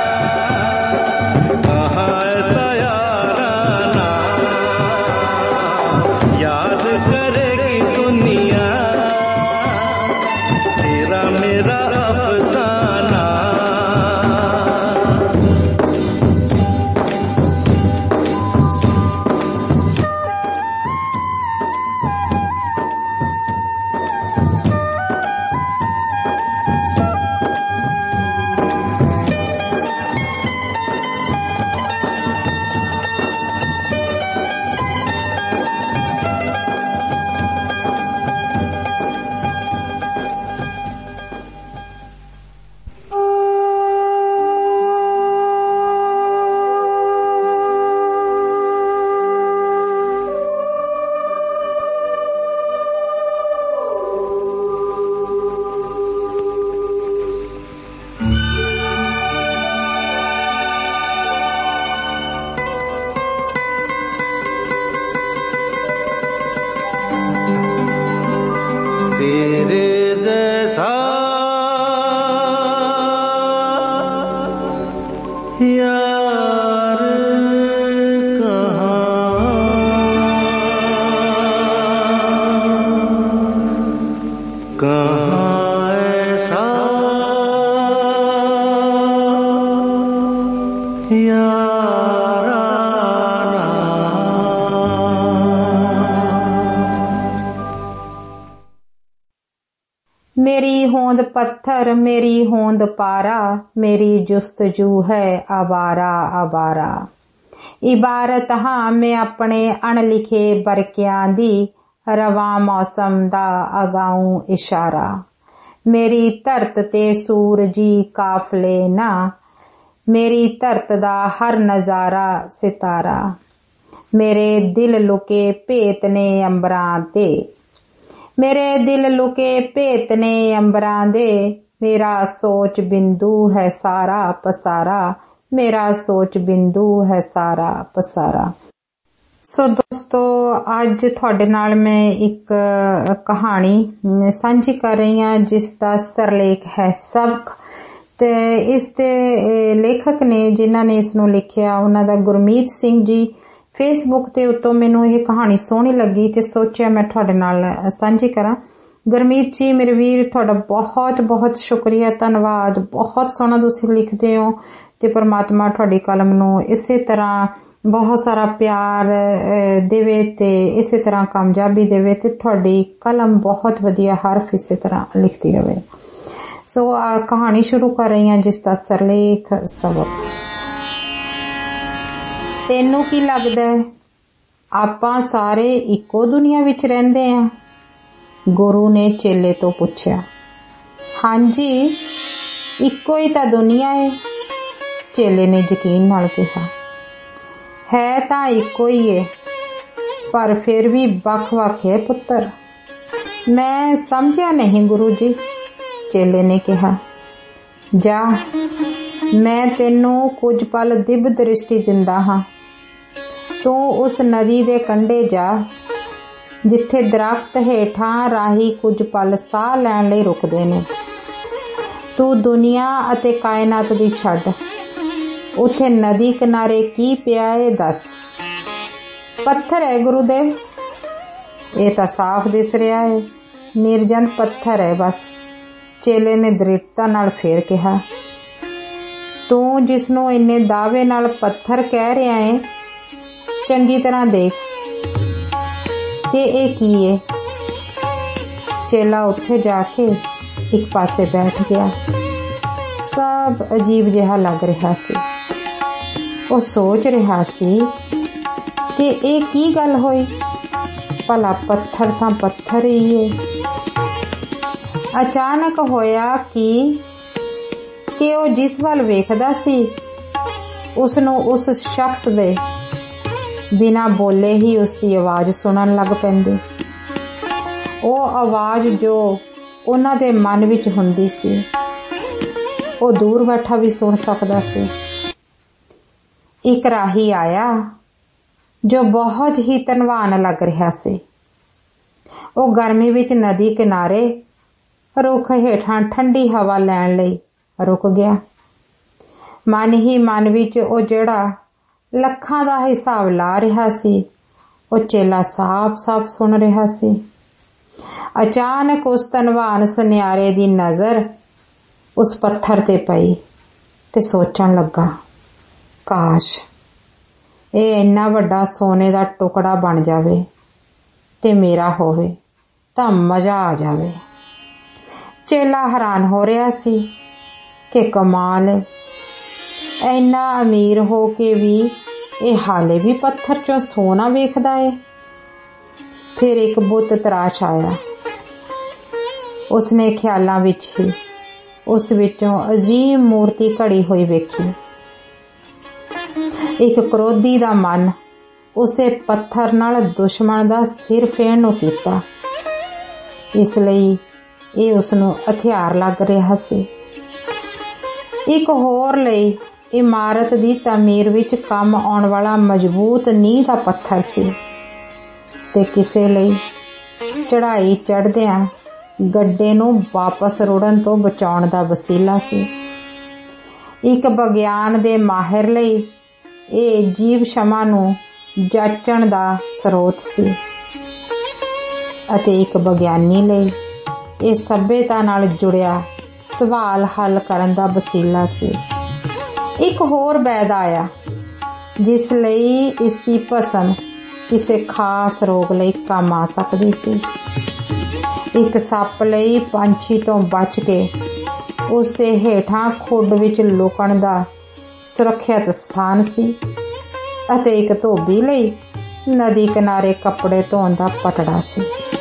कहाँ ऐसा याराना, याद करेगी दुनिया तेरा मेरा अफसाना। तेरे जैसा यार कहाँ, कहाँ ऐसा मेरी होंद पत्थर मेरी होंद पारा, मेरी जुस्तजू है आवारा आवारा। इबारत हाँ मैं अपने अणलिखे बरकियां दी, रवा मौसम दा अगाऊं इशारा। मेरी धरत ते सूरजी काफले ना, मेरी धरत दा हर नजारा सितारा। मेरे दिल लुके भेत ने अंबरां ते, मेरे दिल लुके भेत ने अंबरां दे। मेरा सोच बिंदु है सारा पसारा, मेरा सोच बिंदु है सारा पसारा। सो दोस्तों अज तुहाडे नाल मैं एक कहानी सांझी कर रही हाँ जिसका सरलेख है सबक। ते इस दे लेखक ने जिन्हां ने इसनूं लिखिया उन्हां दा गुरमीत सिंह जी। फेसबुक ते उत्तों मैनू यह कहानी सोहनी लगी ते सोचिया मैं तुहाडे नाल सांझी करा। गुरमीत जी मेरे वीर तुहाडा बहुत बहुत शुक्रिया धन्नवाद। बहुत सोहना तुसीं लिखदे हो ते परमात्मा तुहाडी कलम नूं इसे तरह बहुत सारा प्यार देवे ते इसे तरह कामयाबी देवे ते तुहाडी कलम बहुत वधिया हरफ इसे तरह लिखती रहे। सो कहानी शुरू कर रही हां जिसदा सरलेख सबक। तेनू की लगदा है आपां सारे इक्को दुनिया विच रहिंदे हां? गुरु ने चेले तो पूछया। हां जी, ਇੱਕੋ ਹੀ ਤਾਂ ਦੁਨੀਆ ਏ। ਚੇਲੇ ਨੇ ਯਕੀਨ ਨਾਲ ਕਿਹਾ, ਹੈ ਤਾਂ ਇੱਕੋ ਹੀ ਏ, ਪਰ ਫਿਰ ਵੀ ਵੱਖ-ਵੱਖ ਹੈ ਪੁੱਤਰ। ਮੈਂ ਸਮਝਿਆ ਨਹੀਂ ਗੁਰੂ ਜੀ। ਚੇਲੇ ਨੇ ਕਿਹਾ, ਜਾ, ਮੈਂ ਤੈਨੂੰ ਕੁਝ ਪਲ ਦਿਵ ਦ੍ਰਿਸ਼ਟੀ ਦਿੰਦਾ ਹਾਂ। ਤੂੰ ਉਸ ਨਦੀ ਦੇ ਕੰਢੇ ਜਾ ਜਿੱਥੇ ਦਰਖਤ ਹੇਠਾਂ ਰਾਹੀ ਕੁਝ ਪਲ ਸਾਹ ਲੈਣ ਲਈ ਰੁਕਦੇ ਨੇ। ਤੂੰ ਦੁਨੀਆ ਅਤੇ ਕਾਇਨਾਤ ਦੀ ਛੱਡ, ਉੱਥੇ ਨਦੀ ਕਿਨਾਰੇ ਕੀ ਪਿਆ ਏ ਦੱਸ। ਪੱਥਰ ਹੈ ਗੁਰੂਦੇਵ। ਇਹ ਤਾਂ ਸਾਫ਼ ਦਿਸ ਰਿਹਾ ਹੈ, ਨਿਰਜਨ ਪੱਥਰ ਹੈ ਬਸ। ਚੇਲੇ ਨੇ ਦ੍ਰਿੜਤਾ ਨਾਲ ਫੇਰ ਕਿਹਾ, ਤੂੰ ਜਿਸਨੂੰ ਇੰਨੇ ਦਾਅਵੇ ਨਾਲ ਪੱਥਰ ਕਹਿ ਰਿਹਾ ਏ, ਚੰਗੀ ਤਰ੍ਹਾਂ ਦੇਖ ਕਿ ਇਹ ਕੀ ਏ। ਚੇਲਾ ਉੱਥੇ ਜਾ ਕੇ ਇੱਕ ਪਾਸੇ ਬੈਠ ਗਿਆ। ਸਭ ਅਜੀਬ ਜਿਹਾ ਲੱਗ ਰਿਹਾ ਸੀ। ਉਹ ਸੋਚ ਰਿਹਾ ਸੀ ਕਿ ਇਹ ਕੀ ਗੱਲ ਹੋਈ, ਭਲਾ ਪੱਥਰ ਤਾਂ ਪੱਥਰ ਹੀ ਏ। ਅਚਾਨਕ ਹੋਇਆ ਕਿ ਕਿ ਉਹ ਜਿਸ ਵੱਲ ਵੇਖਦਾ ਸੀ ਉਸਨੂੰ ਉਸ ਸ਼ਖਸ ਦੇ ਬਿਨਾਂ ਬੋਲੇ ਹੀ ਉਸਦੀ ਆਵਾਜ਼ ਸੁਣਨ ਲੱਗ ਪੈਂਦੀ। ਉਹ ਆਵਾਜ਼ ਜੋ ਉਹਨਾਂ ਦੇ ਮਨ ਵਿੱਚ ਹੁੰਦੀ ਸੀ, ਉਹ ਦੂਰ ਬੈਠਾ ਵੀ ਸੁਣ ਸਕਦਾ ਸੀ। ਇੱਕ ਰਾਹੀ ਆਇਆ ਜੋ ਬਹੁਤ ਹੀ ਧਨਵਾਨ ਲੱਗ ਰਿਹਾ ਸੀ। ਉਹ ਗਰਮੀ ਵਿੱਚ ਨਦੀ ਕਿਨਾਰੇ ਰੁੱਖ ਹੇਠਾਂ ਠੰਡੀ ਹਵਾ ਲੈਣ ਲਈ ਰੁਕ ਗਿਆ। ਮਨ ਹੀ ਮਨ ਵਿੱਚ ਉਹ ਜਿਹੜਾ ਲੱਖਾਂ ਦਾ ਹਿਸਾਬ ਲਾ ਰਿਹਾ ਸੀ, ਉਹ ਚੇਲਾ ਸਾਫ਼-ਸਾਫ਼ ਸੁਣ ਰਿਹਾ ਸੀ। ਅਚਾਨਕ ਉਸ ਧਨਵਾਨ ਸੁਨਿਆਰੇ ਦੀ ਨਜ਼ਰ ਉਸ ਪੱਥਰ ਤੇ ਪਈ ਤੇ ਸੋਚਣ ਲੱਗਾ, ਕਾਸ਼ ਇਹ ਇੰਨਾ ਵੱਡਾ ਸੋਨੇ ਦਾ ਟੁਕੜਾ ਬਣ ਜਾਵੇ ਤੇ ਮੇਰਾ ਹੋਵੇ ਤਾਂ ਮਜ਼ਾ ਆ ਜਾਵੇ। ਚੇਲਾ ਹੈਰਾਨ ਹੋ ਰਿਹਾ ਸੀ ਕਿ ਕਮਾਲ, ਇੰਨਾ ਅਮੀਰ ਹੋ ਕੇ ਵੀ ਇਹ ਹਾਲੇ ਵੀ ਪੱਥਰ ਚੋਂ ਸੋਨਾ ਵੇਖਦਾ ਏ। ਫਿਰ ਇੱਕ ਬੁੱਤ ਤਰਾਸ਼ ਆਇਆ। ਉਸਨੇ ਖਿਆਲਾਂ ਵਿੱਚ ਹੀ ਉਸ ਵਿੱਚੋਂ ਅਜੀਬ ਮੂਰਤੀ ਘੜੀ ਹੋਈ ਵੇਖੀ। ਇੱਕ ਕ੍ਰੋਧੀ ਦਾ ਮਨ ਉਸੇ ਪੱਥਰ ਨਾਲ ਦੁਸ਼ਮਣ ਦਾ ਸਿਰ ਫੇਰਨ ਨੂੰ ਕੀਤਾ, ਇਸ ਲਈ ਇਹ ਉਸਨੂੰ ਹਥਿਆਰ ਲੱਗ ਰਿਹਾ ਸੀ। ਇੱਕ ਹੋਰ ਲਈ ਇਮਾਰਤ ਦੀ ਤਾਮੀਰ ਵਿੱਚ ਕੰਮ ਆਉਣ ਵਾਲਾ ਮਜ਼ਬੂਤ ਨੀਂਹ ਦਾ ਪੱਥਰ ਸੀ ਤੇ ਕਿਸੇ ਲਈ ਚੜ੍ਹਾਈ ਚੜ੍ਹਦਿਆਂ ਗੱਡੇ ਨੂੰ ਵਾਪਸ ਰੁੜਨ ਤੋਂ ਬਚਾਉਣ ਦਾ ਵਸੀਲਾ ਸੀ। ਇੱਕ ਵਿਗਿਆਨ ਦੇ ਮਾਹਿਰ ਲਈ ਇਹ ਜੀਵ ਸ਼ਮਾ ਨੂੰ ਜਾਚਣ ਦਾ ਸਰੋਤ ਸੀ ਅਤੇ ਇੱਕ ਵਿਗਿਆਨੀ ਲਈ ਇਹ ਸਭਿਅਤਾ ਨਾਲ ਜੁੜਿਆ ਸਵਾਲ ਹੱਲ ਕਰਨ ਦਾ ਵਸੀਲਾ ਸੀ। ਇੱਕ ਹੋਰ ਵੈਦ ਆਇਆ ਜਿਸ ਲਈ ਇਸ ਦੀ ਭਸਮ ਕਿਸੇ ਖਾਸ ਰੋਗ ਲਈ ਕੰਮ ਆ ਸਕਦੀ ਸੀ। ਇੱਕ ਸੱਪ ਲਈ ਪੰਛੀ ਤੋਂ ਬਚ ਕੇ ਉਸ ਦੇ ਹੇਠਾਂ ਖੁੱਡ ਵਿੱਚ ਲੁਕਣ ਦਾ ਸੁਰੱਖਿਅਤ ਸਥਾਨ ਸੀ ਅਤੇ ਇੱਕ ਧੋਬੀ ਲਈ ਨਦੀ ਕਿਨਾਰੇ ਕੱਪੜੇ ਧੋਣ ਦਾ ਪਟੜਾ ਸੀ।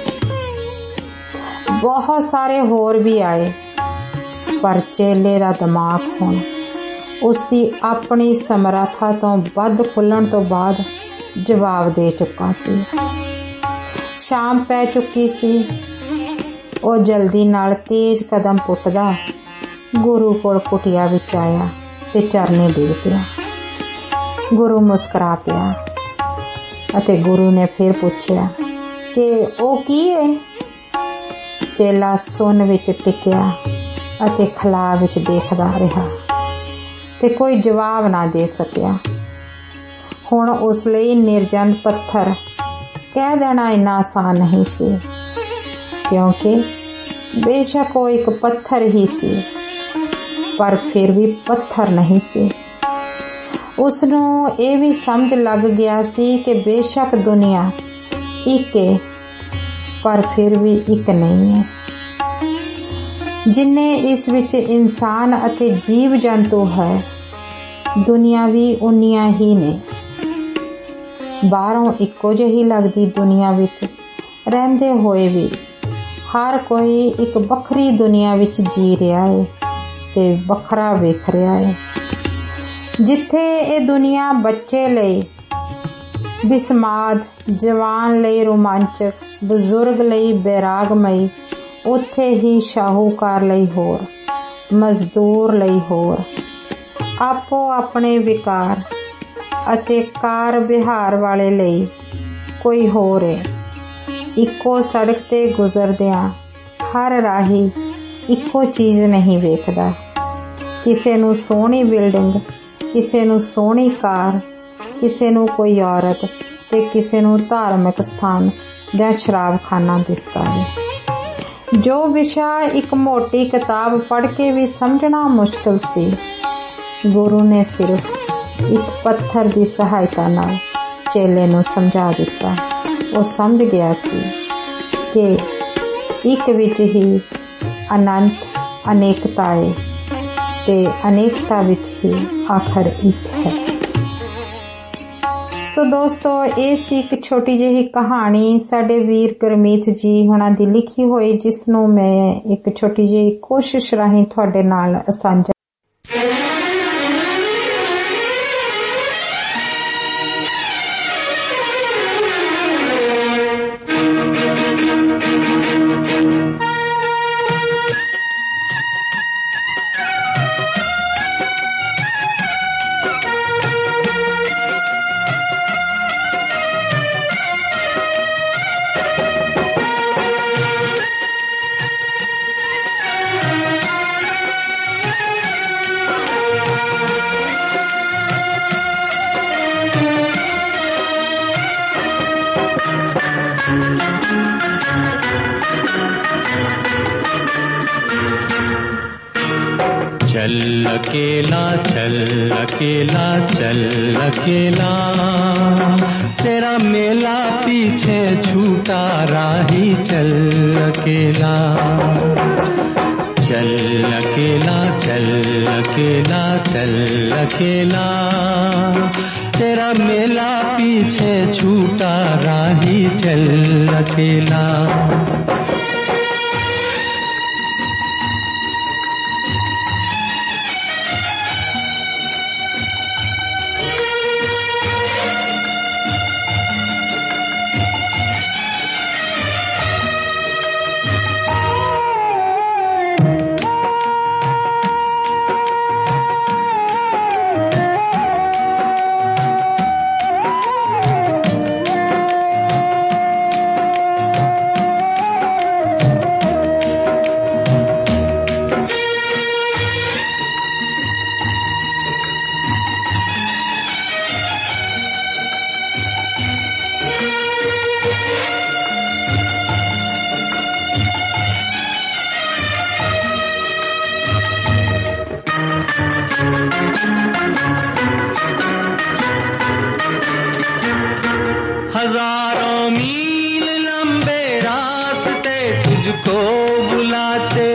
ਬਹੁਤ ਸਾਰੇ ਹੋਰ ਵੀ ਆਏ, ਪਰ ਚੇਲੇ ਦਾ ਦਿਮਾਗ ਹੁਣ ਉਸਦੀ ਆਪਣੀ ਸਮਰੱਥਾ ਤੋਂ ਵੱਧ ਖੁੱਲਣ ਤੋਂ ਬਾਅਦ ਜਵਾਬ ਦੇ ਚੁੱਕਾ ਸੀ। ਸ਼ਾਮ ਪੈ ਚੁੱਕੀ ਸੀ। ਉਹ ਜਲਦੀ ਨਾਲ ਤੇਜ਼ ਕਦਮ ਪੁੱਟਦਾ ਗੁਰੂ ਕੋਲ ਕੁਟੀਆ ਵਿੱਚ ਆਇਆ ਤੇ ਚਰਨੇ ਡਿੱਗ ਪਿਆ। ਗੁਰੂ ਮੁਸਕਰਾ ਪਿਆ ਅਤੇ ਗੁਰੂ ਨੇ ਫਿਰ ਪੁੱਛਿਆ ਕਿ ਉਹ ਕੀ ਹੈ। ਚੇਲਾ ਸੁੰਨ ਵਿੱਚ ਟਿਕਿਆ ਅਤੇ ਖਲਾ ਵਿੱਚ ਦੇਖਦਾ ਰਿਹਾ ਤੇ ਕੋਈ ਜਵਾਬ ਨਾ ਦੇ ਸਕਿਆ। ਹੁਣ ਉਸ ਲਈ ਨਿਰਜਨ ਪੱਥਰ ਕਹਿ ਦੇਣਾ ਇੰਨਾ ਆਸਾਨ ਨਹੀਂ ਸੀ, ਕਿਉਂਕਿ ਬੇਸ਼ੱਕ ਉਹ ਇੱਕ ਪੱਥਰ ਹੀ ਸੀ, ਪਰ ਫਿਰ ਵੀ ਪੱਥਰ ਨਹੀਂ ਸੀ। ਉਸਨੂੰ ਇਹ ਵੀ ਸਮਝ ਲੱਗ ਗਿਆ ਸੀ ਕਿ ਬੇਸ਼ੱਕ ਦੁਨੀਆ ਇੱਕ ਹੈ, ਪਰ ਫਿਰ ਵੀ ਇੱਕ ਨਹੀਂ ਹੈ। ਜਿੰਨੇ ਇਸ ਵਿੱਚ ਇਨਸਾਨ ਅਤੇ ਜੀਵ ਜੰਤੂ ਹੈ, ਦੁਨੀਆ ਵੀ ਉਨੀਆਂ ਹੀ ਨੇ। ਬਾਹਰੋਂ ਇੱਕੋ ਜਿਹੀ ਲੱਗਦੀ ਦੁਨੀਆ ਵਿੱਚ ਰਹਿੰਦੇ ਹੋਏ ਵੀ ਹਰ ਕੋਈ ਇੱਕ ਵੱਖਰੀ ਦੁਨੀਆ ਵਿੱਚ ਜੀ ਰਿਹਾ ਹੈ। ते वखरा वेख रहा है। जिथे ये दुनिया बच्चे लई बिस्माद, जवान लई रोमांचक, बजुर्ग लई बैरागमई, उत्थे ही शाहूकार लई होर, मजदूर लई होर। आपो अपने विकार अते कार विहार वाले लई कोई होर है। इक्को सड़क ते गुजरदियां हर राही इक्को चीज नहीं वेखदा। किसे नू सोहनी बिल्डिंग, किसे नू सोहनी कार, किसे नू कोई औरत ते किसे नू धार्मिक स्थान जां शराबखाना दिसदा है। जो विषा एक मोटी किताब पढ़ के भी समझना मुश्किल सी, गुरु ने सिर्फ एक पत्थर की सहायता नाल चेले नू समझा दिता। वो समझ गया सी कि एक विच ही अनंत अनेकता है ते अनेकता विच ही आखिर एक है। सो दोस्तों, ये सी एक छोटी जी कहानी साडे वीर गुरमीत जी हुणां दी लिखी हुई, जिसनों मैं एक छोटी जी कोशिश राहीं तुहाडे नाल साझा। चल अकेला चल अकेला चल अकेला, तेरा मेला पीछे छूटा राही चल अकेला। चल अकेला चल अकेला चल अकेला, तेरा मेला पीछे छूटा राही चल अकेला। हजारों मील लंबे रास्ते तुझको बुलाते,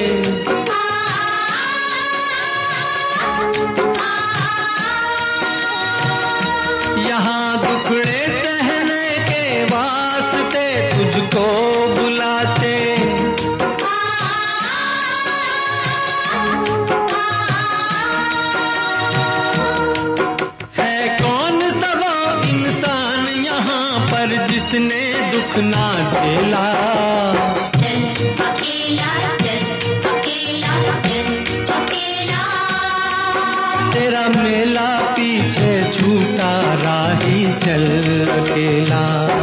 यहाँ दुखड़े सहने के वास्ते तुझको बुलाते। है कौन सा वो इंसान यहाँ पर जिसने दुख ना झेला। चल अकेला चल अकेला चल अकेला, तेरा मेला पीछे छूटा राही चल अकेला।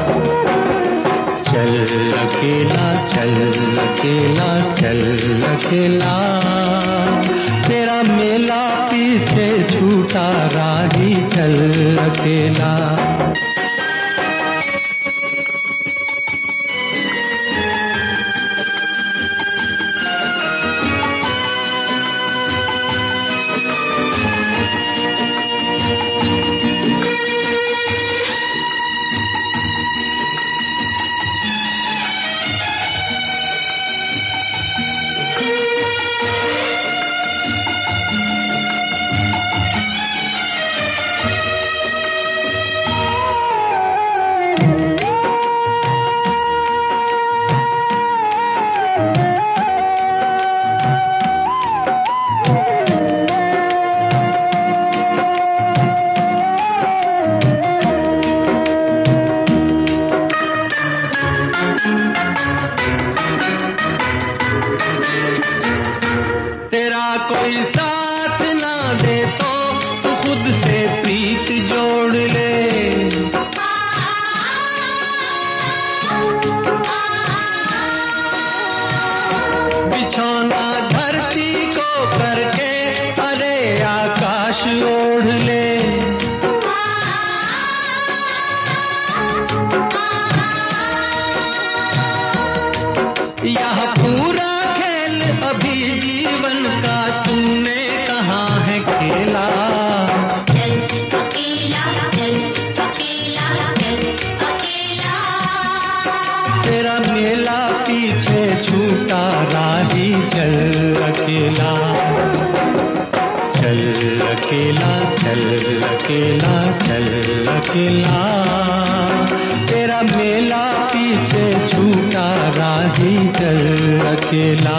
चल अकेला चल अकेला चल अकेला, तेरा मेला पीछे छूटा राही चल अकेला। दे तो तू खुद से प्रीत जोड़ ले। बिछौना धरती को करके अरे आकाश ओढ़ ले। यह पूरा खेल अभी जीवन का तूने कहाँ है खेला। चल अकेला चल अकेला चल अकेला। तेरा मेला पीछे छूटा राही चल अकेला। चल अकेला चल अकेला चल अकेला। तेरा मेला पीछे छूटा राही चल अकेला।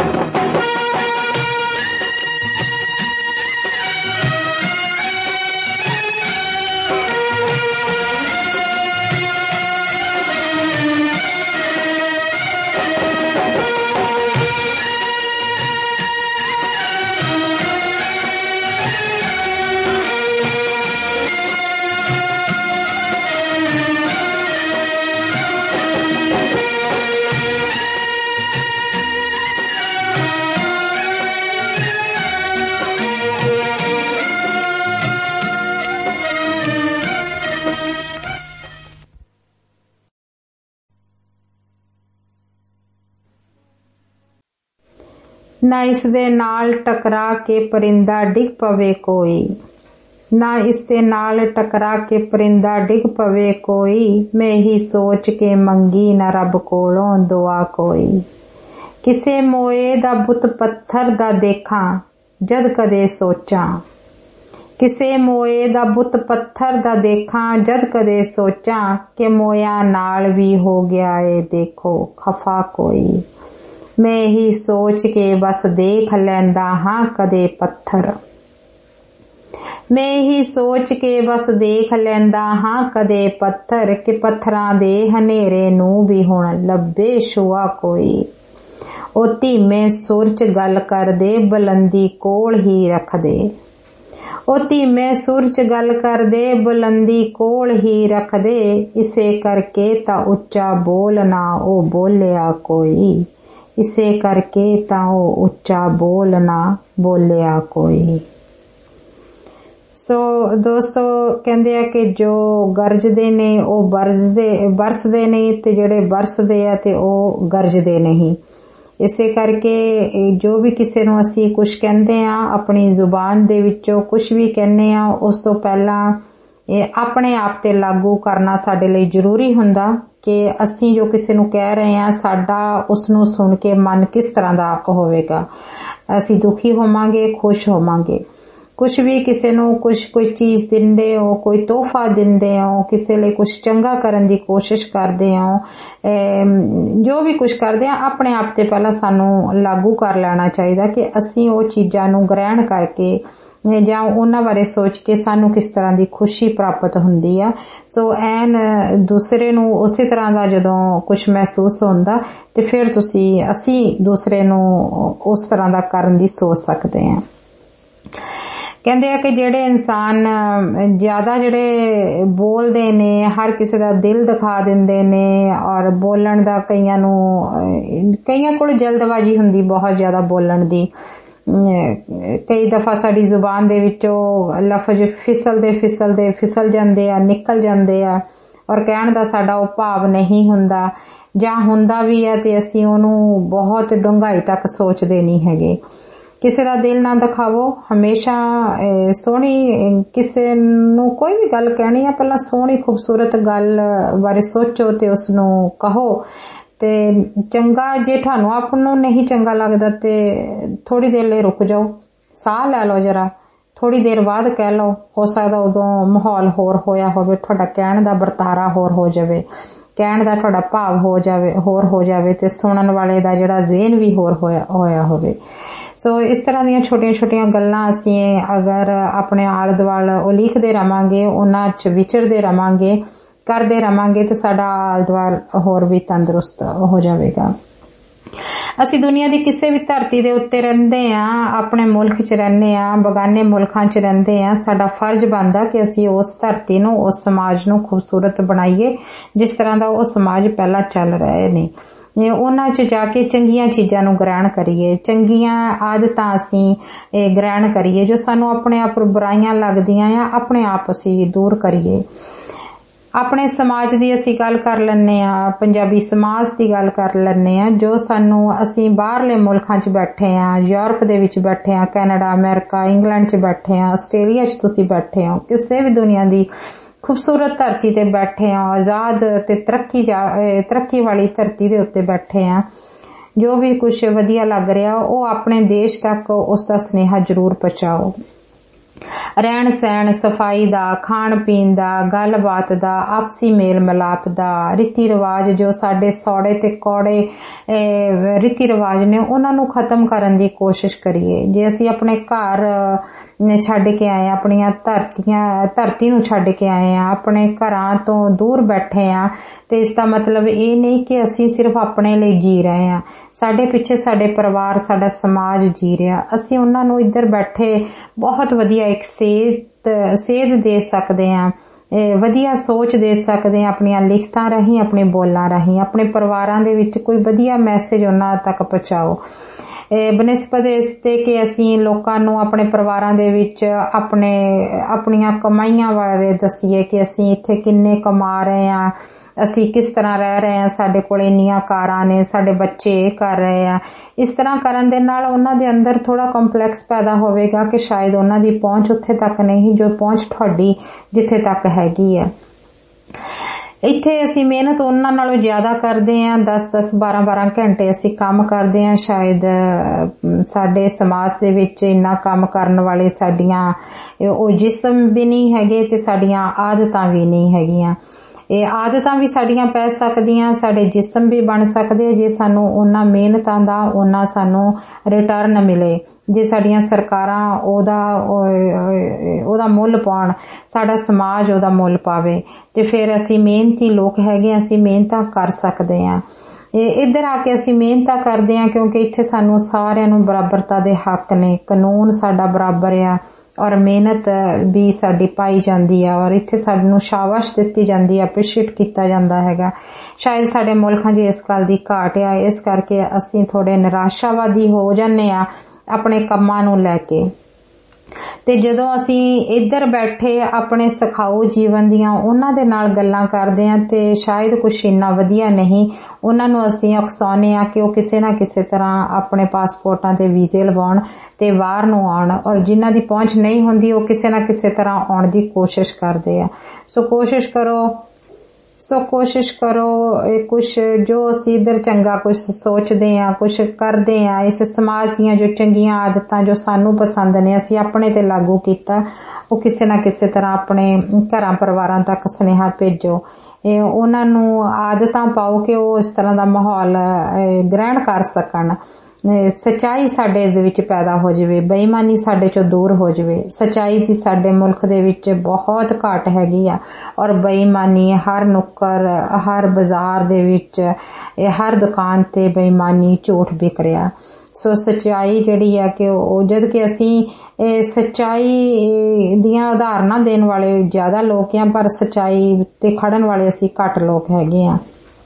ਨਾ ਇਸ ਦੇ ਨਾਲ ਟਕਰਾ ਕੇ ਪਰਿੰਦਾ ਡਿੱਗ ਪਵੇ ਕੋਈ। ਨਾ ਇਸ ਦੇ ਨਾਲ ਟਕਰਾ ਕੇ ਪਰਿੰਦਾ ਡਿੱਗ ਪਵੇ ਕੋਈ। ਮੈਂ ਹੀ ਸੋਚ ਕੇ ਮੰਗੀ ਨਾ ਰੱਬ ਕੋਲੋਂ ਦੁਆ ਕੋਈ। ਕਿਸੇ ਮੋਏ ਦਾ ਬੁੱਤ ਪੱਥਰ ਦਾ ਦੇਖਾਂ ਜਦ ਕਦੇ ਸੋਚਾਂ। ਕਿਸੇ ਮੋਏ ਦਾ ਬੁੱਤ ਪੱਥਰ ਦਾ ਦੇਖਾਂ ਜਦ ਕਦੇ ਸੋਚਾਂ ਕਿ ਮੋਇਆ ਨਾਲ ਵੀ ਹੋ ਗਿਆ ਏ ਦੇਖੋ ਖਫਾ ਕੋਈ। ਮੈਂ ਹੀ ਸੋਚ ਕੇ ਬਸ ਦੇਖ ਲੈਂਦਾ ਹਾਂ ਕਦੇ ਪੱਥਰ। ਮੈਂ ਹੀ ਸੋਚ ਕੇ ਬਸ ਦੇਖ ਲੈਂਦਾ ਹਾਂ ਕਦੇ ਪੱਥਰ ਕਿ ਪੱਥਰਾਂ ਦੇ ਹਨੇਰੇ ਨੂੰ ਵੀ ਹੁਣ ਲੱਭੇ ਛੁਆ ਕੋਈ। ਉਹ ਧੀਮੇ ਸੁਰ ਚ ਗੱਲ ਕਰਦੇ ਬੁਲੰਦੀ ਕੋਲ ਹੀ ਰੱਖਦੇ। ਉਹ ਧੀਮੇ ਸੁਰ ਚ ਗੱਲ ਕਰਦੇ ਬੁਲੰਦੀ ਕੋਲ ਹੀ ਰੱਖਦੇ। ਇਸੇ ਕਰਕੇ ਤਾਂ ਉੱਚਾ ਬੋਲਣਾ ਉਹ ਬੋਲਿਆ ਕੋਈ। ਇਸੇ ਕਰਕੇ ਤਾਂ ਉਹ ਉੱਚਾ ਬੋਲ ਨਾ ਬੋਲਿਆ ਕੋਈ। ਸੋ ਦੋਸਤੋ ਕਹਿੰਦੇ ਆ ਕਿ ਜੋ ਗਰਜਦੇ ਨੇ ਉਹ ਬਰਸਦੇ ਬਰਸਦੇ ਨਹੀਂ ਤੇ ਜਿਹੜੇ ਬਰਸਦੇ ਆ ਤੇ ਉਹ ਗਰਜਦੇ ਨਹੀਂ। ਇਸੇ ਕਰਕੇ ਜੋ ਵੀ ਕਿਸੇ ਨੂੰ ਅਸੀਂ ਕੁਝ ਕਹਿੰਦੇ ਆ ਆਪਣੀ ਜ਼ੁਬਾਨ ਦੇ ਵਿੱਚੋਂ ਕੁਝ ਵੀ ਕਹਿੰਦੇ ਆ ਉਸ ਤੋਂ ਪਹਿਲਾਂ ਇਹ ਆਪਣੇ ਆਪ ਤੇ ਲਾਗੂ ਕਰਨਾ ਸਾਡੇ ਲਈ ਜ਼ਰੂਰੀ ਹੁੰਦਾ ਕਿ ਅਸੀਂ ਜੋ ਕਿਸੇ ਨੂੰ ਕਹਿ ਰਹੇ ਹਾਂ ਸਾਡਾ ਉਸ ਨੂੰ ਸੁਣ ਕੇ ਮਨ ਕਿਸ ਤਰ੍ਹਾਂ ਦਾ ਹੋਵੇਗਾ। ਅਸੀਂ ਦੁਖੀ ਹੋਵਾਂਗੇ ਖੁਸ਼ ਹੋਵਾਂਗੇ। ਕੁਝ ਵੀ ਕਿਸੇ ਨੂੰ ਕੁਝ ਕੋਈ ਚੀਜ਼ ਦਿੰਦੇ ਹੋ ਕੋਈ ਤੋਹਫਾ ਦਿੰਦੇ ਹੋ ਕਿਸੇ ਲਈ ਕੁਝ ਚੰਗਾ ਕਰਨ ਦੀ ਕੋਸ਼ਿਸ਼ ਕਰਦੇ ਹੋ ਜੋ ਵੀ ਕੁਝ ਕਰਦੇ ਆ ਆਪਣੇ ਆਪ ਤੇ ਪਹਿਲਾਂ ਸਾਨੂੰ ਲਾਗੂ ਕਰ ਲੈਣਾ ਚਾਹੀਦਾ ਕਿ ਅਸੀਂ ਉਹ ਚੀਜ਼ਾਂ ਨੂੰ ਗ੍ਰਹਿਣ ਕਰਕੇ ਜਾਂ ਉਹਨਾਂ ਬਾਰੇ ਸੋਚ ਕੇ ਸਾਨੂੰ ਕਿਸ ਤਰ੍ਹਾਂ ਦੀ ਖੁਸ਼ੀ ਪ੍ਰਾਪਤ ਹੁੰਦੀ ਆ। ਸੋ ਐਨ ਦੂਸਰੇ ਨੂੰ ਉਸੇ ਤਰ੍ਹਾਂ ਦਾ ਜਦੋਂ ਕੁਝ ਮਹਿਸੂਸ ਹੁੰਦਾ ਤੇ ਫਿਰ ਤੁਸੀਂ ਅਸੀਂ ਦੂਸਰੇ ਨੂੰ ਉਸ ਤਰ੍ਹਾਂ ਦਾ ਕਰਨ ਦੀ ਸੋਚ ਸਕਦੇ ਹਾਂ। ਕਹਿੰਦੇ ਆ ਕਿ ਜਿਹੜੇ ਇਨਸਾਨ ਜ਼ਿਆਦਾ ਜਿਹੜੇ ਬੋਲਦੇ ਨੇ ਹਰ ਕਿਸੇ ਦਾ ਦਿਲ ਦਿਖਾ ਦਿੰਦੇ ਨੇ ਔਰ ਬੋਲਣ ਦਾ ਕਈਆਂ ਨੂੰ ਕਈਆਂ ਕੋਲ ਜਲਦਬਾਜ਼ੀ ਹੁੰਦੀ ਬਹੁਤ ਜ਼ਿਆਦਾ ਬੋਲਣ ਦੀ। ਕਈ ਦਫਾ ਸਾਡੀ ਜ਼ੁਬਾਨ ਦੇ ਵਿੱਚੋਂ ਲਫ਼ਜ਼ ਫਿਸਲਦੇ ਫਿਸਲਦੇ ਫਿਸਲ ਜਾਂਦੇ ਆ ਨਿਕਲ ਜਾਂਦੇ ਆ ਔਰ ਕਹਿਣ ਦਾ ਸਾਡਾ ਉਹ ਭਾਵ ਨਹੀਂ ਹੁੰਦਾ ਜਾਂ ਹੁੰਦਾ ਵੀ ਹੈ ਤੇ ਅਸੀਂ ਉਹਨੂੰ ਬਹੁਤ ਡੂੰਘਾਈ ਤੱਕ ਸੋਚਦੇ ਨਹੀਂ ਹੈਗੇ। ਕਿਸੇ ਦਾ ਦਿਲ ਨਾ ਦਿਖਾਵੋ। ਹਮੇਸ਼ਾ ਸੋਹਣੀ ਕਿਸੇ ਨੂੰ ਕੋਈ ਵੀ ਗੱਲ ਕਹਿਣੀ ਆ ਪਹਿਲਾਂ ਸੋਹਣੀ ਖੂਬਸੂਰਤ ਗੱਲ ਬਾਰੇ ਸੋਚੋ ਤੇ ਉਸਨੂੰ ਕਹੋ ਤੇ ਚੰਗਾ ਜੇ ਤੁਹਾਨੂੰ ਆਪ ਨੂੰ ਨਹੀਂ ਚੰਗਾ ਲੱਗਦਾ ਤੇ ਥੋੜੀ ਦੇਰ ਲਈ ਰੁਕ ਜਾਓ ਸਾਹ ਲੈ ਲਓ ਜਰਾ ਥੋੜੀ ਦੇਰ ਬਾਅਦ ਕਹਿ ਲਓ ਹੋ ਸਕਦਾ ਉਦੋਂ ਮਾਹੌਲ ਹੋਰ ਹੋਇਆ ਹੋਵੇ ਤੁਹਾਡਾ ਕਹਿਣ ਦਾ ਵਰਤਾਰਾ ਹੋਰ ਹੋ ਜਾਵੇ ਕਹਿਣ ਦਾ ਤੁਹਾਡਾ ਭਾਵ ਹੋ ਜਾਵੇ ਹੋਰ ਹੋ ਜਾਵੇ ਤੇ ਸੁਣਨ ਵਾਲੇ ਦਾ ਜਿਹੜਾ ਜ਼ਿਹਨ ਵੀ ਹੋਰ ਹੋਇਆ ਹੋਇਆ ਹੋਵੇ। ਸੋ ਇਸ ਤਰ੍ਹਾਂ ਦੀਆਂ ਛੋਟੀਆਂ ਛੋਟੀਆਂ ਗੱਲਾਂ ਅਸੀਂ ਅਗਰ ਆਪਣੇ ਆਲੇ ਦੁਆਲੇ ਉਲੀਕਦੇ ਰਵਾਂਗੇ ਉਹਨਾਂ 'ਚ ਵਿਚਰਦੇ ਰਵਾਂਗੇ ਕਰਦੇ ਰਵਾਂਗੇ ਤੇ ਸਾਡਾ ਆਲੇ ਦੁਆਲੇ ਹੋਰ ਵੀ ਤੰਦਰੁਸਤ ਹੋ ਜਾਵੇਗਾ। ਅਸੀਂ ਦੁਨੀਆ ਦੀ ਕਿਸੇ ਵੀ ਧਰਤੀ ਦੇ ਉੱਤੇ ਰਹਿੰਦੇ ਆ, ਆਪਣੇ ਮੁਲਕ 'ਚ ਰਹਿੰਦੇ ਆ, ਬਗਾਨੇ ਮੁਲਕਾਂ 'ਚ ਰਹਿੰਦੇ ਆ, ਸਾਡਾ ਫਰਜ਼ ਬਣਦਾ ਕਿ ਅਸੀਂ ਉਸ ਧਰਤੀ ਨੂੰ, ਉਸ ਸਮਾਜ ਨੂੰ ਖੂਬਸੂਰਤ ਬਣਾਈਏ ਜਿਸ ਤਰ੍ਹਾਂ ਦਾ ਉਹ ਸਮਾਜ ਪਹਿਲਾਂ ਚੱਲ ਰਹੇ ਨੇ। ਉਹਨਾਂ 'ਚ ਜਾ ਕੇ ਚੰਗੀਆਂ ਚੀਜ਼ਾਂ ਨੂੰ ਗ੍ਰਹਿਣ ਕਰੀਏ, ਚੰਗੀਆਂ ਆਦਤਾਂ ਅਸੀਂ ਗ੍ਰਹਿਣ ਕਰੀਏ। ਜੋ ਸਾਨੂੰ ਆਪਣੇ ਆਪ ਬੁਰਾਈਆਂ ਲੱਗਦੀਆਂ ਆ, ਆਪਣੇ ਆਪ ਅਸੀਂ ਦੂਰ ਕਰੀਏ। ਆਪਣੇ ਸਮਾਜ ਦੀ ਅਸੀਂ ਗੱਲ ਕਰ ਲੈਂਦੇ ਆ, ਪੰਜਾਬੀ ਸਮਾਜ ਦੀ ਗੱਲ ਕਰ ਲੈਂਦੇ ਆ, ਜੋ ਸਾਨੂੰ, ਅਸੀਂ ਬਾਹਰਲੇ ਮੁਲਕਾਂ 'ਚ ਬੈਠੇ ਆ, ਯੂਰਪ ਦੇ ਵਿੱਚ ਬੈਠੇ ਆ, ਕੈਨੇਡਾ, ਅਮਰੀਕਾ, ਇੰਗਲੈਂਡ 'ਚ ਬੈਠੇ ਆ, ਆਸਟ੍ਰੇਲੀਆ 'ਚ ਤੁਸੀਂ ਬੈਠੇ ਹੋ, ਕਿਸੇ ਵੀ ਦੁਨੀਆ ਦੀ ਖੂਬਸੂਰਤ ਧਰਤੀ ਤੇ ਬੈਠੇ ਆ, ਆਜ਼ਾਦ ਤੇ ਤਰੱਕੀ ਤਰੱਕੀ ਵਾਲੀ ਧਰਤੀ ਦੇ ਉੱਤੇ ਬੈਠੇ ਆ। ਜੋ ਵੀ ਕੁਝ ਵਧੀਆ ਲੱਗ ਰਿਹਾ ਉਹ ਆਪਣੇ ਦੇਸ਼ ਤੱਕ ਉਸ ਦਾ ਸੁਨੇਹਾ ਜ਼ਰੂਰ ਪਹੁੰਚਾਓ। ਰਹਿਣ ਸਹਿਣ, ਸਫਾਈ ਦਾ, ਖਾਣ ਪੀਣ ਦਾ, ਗੱਲਬਾਤ ਦਾ, ਆਪਸੀ ਮੇਲ ਮਿਲਾਪ ਦਾ, ਰੀਤੀ ਰਿਵਾਜ, ਜੋ ਸਾਡੇ ਸੌੜੇ ਤੇ ਕੌੜੇ ਰੀਤੀ ਰਿਵਾਜ ਨੇ, ਉਹਨਾਂ ਨੂੰ ਖਤਮ ਕਰਨ ਦੀ ਕੋਸ਼ਿਸ਼ ਕਰੀਏ। ਜੇ ਅਸੀਂ ਆਪਣੇ ਘਰ ਛੱਡ ਕੇ ਆਏ, ਆਪਣੀਆਂ ਧਰਤੀਆਂ ਧਰਤੀ ਨੂੰ ਛੱਡ ਕੇ ਆਏ ਆ, ਆਪਣੇ ਘਰਾਂ ਤੋਂ ਦੂਰ ਬੈਠੇ ਆ, ਤੇ ਇਸ ਦਾ ਮਤਲਬ ਇਹ ਨਹੀਂ ਕਿ ਅਸੀਂ ਸਿਰਫ ਆਪਣੇ ਲਈ ਜੀ ਰਹੇ ਆ। ਸਾਡੇ ਪਿੱਛੇ ਸਾਡੇ ਪਰਿਵਾਰ, ਸਾਡਾ ਸਮਾਜ ਜੀ ਰਿਹਾ। ਅਸੀਂ ਉਹਨਾਂ ਨੂੰ ਇੱਧਰ ਬੈਠੇ ਬਹੁਤ ਵਧੀਆ ਇੱਕ ਸੇਧ ਸੇਧ ਦੇ ਸਕਦੇ ਆ, ਵਧੀਆ ਸੋਚ ਦੇ ਸਕਦੇ ਆ, ਆਪਣੀਆਂ ਲਿਖਤਾਂ ਰਾਹੀਂ, ਆਪਣੇ ਬੋਲਾਂ ਰਾਹੀਂ। ਆਪਣੇ ਪਰਿਵਾਰਾਂ ਦੇ ਵਿੱਚ ਕੋਈ ਵਧੀਆ ਮੈਸੇਜ ਉਹਨਾਂ ਤੱਕ ਪਹੁੰਚਾਓ, ਬਨਿਸਬਤ ਇਸ ਤੇ ਕਿ ਅਸੀਂ ਲੋਕਾਂ ਨੂੰ ਆਪਣੇ ਪਰਿਵਾਰਾਂ ਦੇ ਵਿੱਚ ਆਪਣੇ ਆਪਣੀਆਂ ਕਮਾਈਆਂ ਬਾਰੇ ਦੱਸੀਏ ਕਿ ਅਸੀਂ ਇੱਥੇ ਕਿੰਨੇ ਕਮਾ ਰਹੇ ਆ, ਅਸੀਂ ਕਿਸ ਤਰ੍ਹਾਂ ਰਹਿ ਰਹੇ ਆ, ਸਾਡੇ ਕੋਲ ਇੰਨੀਆਂ ਕਾਰਾਂ ਨੇ, ਸਾਡੇ ਬੱਚੇ ਇਹ ਕਰ ਰਹੇ ਆ। ਇਸ ਤਰ੍ਹਾਂ ਕਰਨ ਦੇ ਨਾਲ ਉਹਨਾਂ ਦੇ ਅੰਦਰ ਥੋੜਾ ਕੰਪਲੈਕਸ ਪੈਦਾ ਹੋਵੇਗਾ ਕਿ ਸ਼ਾਇਦ ਉਹਨਾਂ ਦੀ ਪਹੁੰਚ ਉੱਥੇ ਤੱਕ ਨਹੀਂ ਜੋ ਪਹੁੰਚ ਤੁਹਾਡੀ ਜਿੱਥੇ ਤੱਕ ਹੈਗੀ ਹੈ। ਇੱਥੇ ਅਸੀਂ ਮਿਹਨਤ ਉਹਨਾਂ ਨਾਲੋਂ ਜ਼ਿਆਦਾ ਕਰਦੇ ਆ, ਦਸ ਦਸ ਬਾਰਾਂ ਬਾਰਾਂ ਘੰਟੇ ਅਸੀਂ ਕੰਮ ਕਰਦੇ ਆ। ਸ਼ਾਇਦ ਸਾਡੇ ਸਮਾਜ ਦੇ ਵਿੱਚ ਇੰਨਾ ਕੰਮ ਕਰਨ ਵਾਲੇ ਸਾਡੀਆਂ ਉਹ ਜਿਸਮ ਵੀ ਨਹੀਂ ਹੈਗੇ ਤੇ ਸਾਡੀਆਂ ਆਦਤਾਂ ਵੀ ਨਹੀਂ ਹੈਗੀਆਂ। ਇਹ ਆਦਤਾਂ ਵੀ ਸਾਡੀਆਂ ਪੈ ਸਕਦੀਆਂ, ਸਾਡੇ ਜਿਸਮ ਵੀ ਬਣ ਸਕਦੇ ਜੇ ਸਾਨੂੰ ਉਹਨਾਂ ਮਿਹਨਤਾਂ ਦਾ ਉਹਨਾਂ ਸਾਨੂੰ ਰਿਟਰਨ ਮਿਲੇ। ਜੇ ਸਾਡੀਆਂ ਸਰਕਾਰਾਂ ਉਹਦਾ ਉਹਦਾ ਮੁੱਲ ਪਾਉਣ, ਸਾਡਾ ਸਮਾਜ ਉਹਦਾ ਮੁੱਲ ਪਾਵੇ, ਤੇ ਫਿਰ ਅਸੀਂ ਮਿਹਨਤੀ ਲੋਕ ਹੈਗੇ, ਅਸੀਂ ਮਿਹਨਤਾਂ ਕਰ ਸਕਦੇ ਹਾਂ। ਇਹ ਇੱਧਰ ਆ ਕੇ ਅਸੀਂ ਮਿਹਨਤਾਂ ਕਰਦੇ ਹਾਂ ਕਿਉਂਕਿ ਇੱਥੇ ਸਾਨੂੰ ਸਾਰਿਆਂ ਨੂੰ ਬਰਾਬਰਤਾ ਦੇ ਹੱਕ ਨੇ, ਕਾਨੂੰਨ ਸਾਡਾ ਬਰਾਬਰ ਆ ਔਰ ਮਿਹਨਤ ਵੀ ਸਾਡੀ ਪਾਈ ਜਾਂਦੀ ਆ ਔਰ ਇੱਥੇ ਸਾਨੂੰ ਸ਼ਾਬਾਸ਼ ਦਿੱਤੀ ਜਾਂਦੀ ਆ, ਅਪਰੀਸ਼ੀਏਟ ਕੀਤਾ ਜਾਂਦਾ ਹੈਗਾ। ਸ਼ਾਇਦ ਸਾਡੇ ਮੁਲਕਾਂ 'ਚ ਇਸ ਗੱਲ ਦੀ ਘਾਟ ਆ, ਇਸ ਕਰਕੇ ਅਸੀਂ ਥੋੜੇ ਨਿਰਾਸ਼ਾਵਾਦੀ ਹੋ ਜਾਂਦੇ ਆ ਆਪਣੇ ਕੰਮਾਂ ਨੂੰ ਲੈ ਕੇ। ਤੇ ਜਦੋਂ ਅਸੀਂ ਇੱਧਰ ਬੈਠੇ ਆਪਣੇ ਸਿਖਾਊ ਜੀਵਨ ਦੀਆਂ ਉਹਨਾਂ ਦੇ ਨਾਲ ਗੱਲਾਂ ਕਰਦੇ ਆ ਤੇ ਸ਼ਾਇਦ ਕੁਛ ਇੰਨਾ ਵਧੀਆ ਨਹੀਂ, ਉਹਨਾਂ ਨੂੰ ਅਸੀਂ ਉਕਸਾਉਂਦੇ ਆ ਕਿ ਉਹ ਕਿਸੇ ਨਾ ਕਿਸੇ ਤਰ੍ਹਾਂ ਆਪਣੇ ਪਾਸਪੋਰਟਾਂ ਤੇ ਵੀਜ਼ੇ ਲਵਾਉਣ ਤੇ ਬਾਹਰ ਨੂੰ ਆਉਣ, ਔਰ ਜਿਨ੍ਹਾਂ ਦੀ ਪਹੁੰਚ ਨਹੀਂ ਹੁੰਦੀ ਉਹ ਕਿਸੇ ਨਾ ਕਿਸੇ ਤਰ੍ਹਾਂ ਆਉਣ ਦੀ ਕੋਸ਼ਿਸ਼ ਕਰਦੇ ਆ। ਸੋ ਕੋਸ਼ਿਸ਼ ਕਰੋ ਸੋ ਕੋਸ਼ਿਸ਼ ਕਰੋ ਇਹ ਕੁਛ ਜੋ ਅਸੀਂ ਇੱਧਰ ਚੰਗਾ ਕੁਛ ਸੋਚਦੇ ਆ, ਕੁਛ ਕਰਦੇ ਆ, ਇਸ ਸਮਾਜ ਦੀਆਂ ਜੋ ਚੰਗੀਆਂ ਆਦਤਾਂ ਜੋ ਸਾਨੂੰ ਪਸੰਦ ਨੇ ਅਸੀਂ ਆਪਣੇ ਤੇ ਲਾਗੂ ਕੀਤਾ, ਉਹ ਕਿਸੇ ਨਾ ਕਿਸੇ ਤਰ੍ਹਾਂ ਆਪਣੇ ਘਰਾਂ ਪਰਿਵਾਰਾਂ ਤੱਕ ਸੁਨੇਹਾ ਭੇਜੋ। ਇਹ ਉਹਨਾਂ ਨੂੰ ਆਦਤਾਂ ਪਾਓ ਕਿ ਉਹ ਇਸ ਤਰ੍ਹਾਂ ਦਾ ਮਾਹੌਲ ਗ੍ਰਹਿਣ ਕਰ ਸਕਣ। ਸੱਚਾਈ ਸਾਡੇ ਦੇ ਵਿੱਚ ਪੈਦਾ ਹੋ ਜਾਵੇ, ਬੇਈਮਾਨੀ ਸਾਡੇ ਚੋਂ ਦੂਰ ਹੋ ਜਾਵੇ। ਸੱਚਾਈ ਦੀ ਸਾਡੇ ਮੁਲਕ ਦੇ ਵਿੱਚ ਬਹੁਤ ਘਾਟ ਹੈਗੀ ਆ ਔਰ ਬੇਈਮਾਨੀ ਹਰ ਨੁੱਕਰ, ਹਰ ਬਾਜ਼ਾਰ ਦੇ ਵਿੱਚ, ਇਹ ਹਰ ਦੁਕਾਨ ਤੇ ਬੇਈਮਾਨੀ, ਝੂਠ ਵਿਕ ਰਿਹਾ। ਸੋ ਸੱਚਾਈ ਜਿਹੜੀ ਆ ਕਿ ਉਹ ਜਦ ਕਿ ਅਸੀਂ ਇਹ ਸੱਚਾਈ ਦੀਆਂ ਉਦਾਹਰਨਾਂ ਦੇਣ ਵਾਲੇ ਜ਼ਿਆਦਾ ਲੋਕ ਆ ਪਰ ਸੱਚਾਈ ਤੇ ਖੜਨ ਵਾਲੇ ਅਸੀਂ ਘੱਟ ਲੋਕ ਹੈਗੇ ਆ।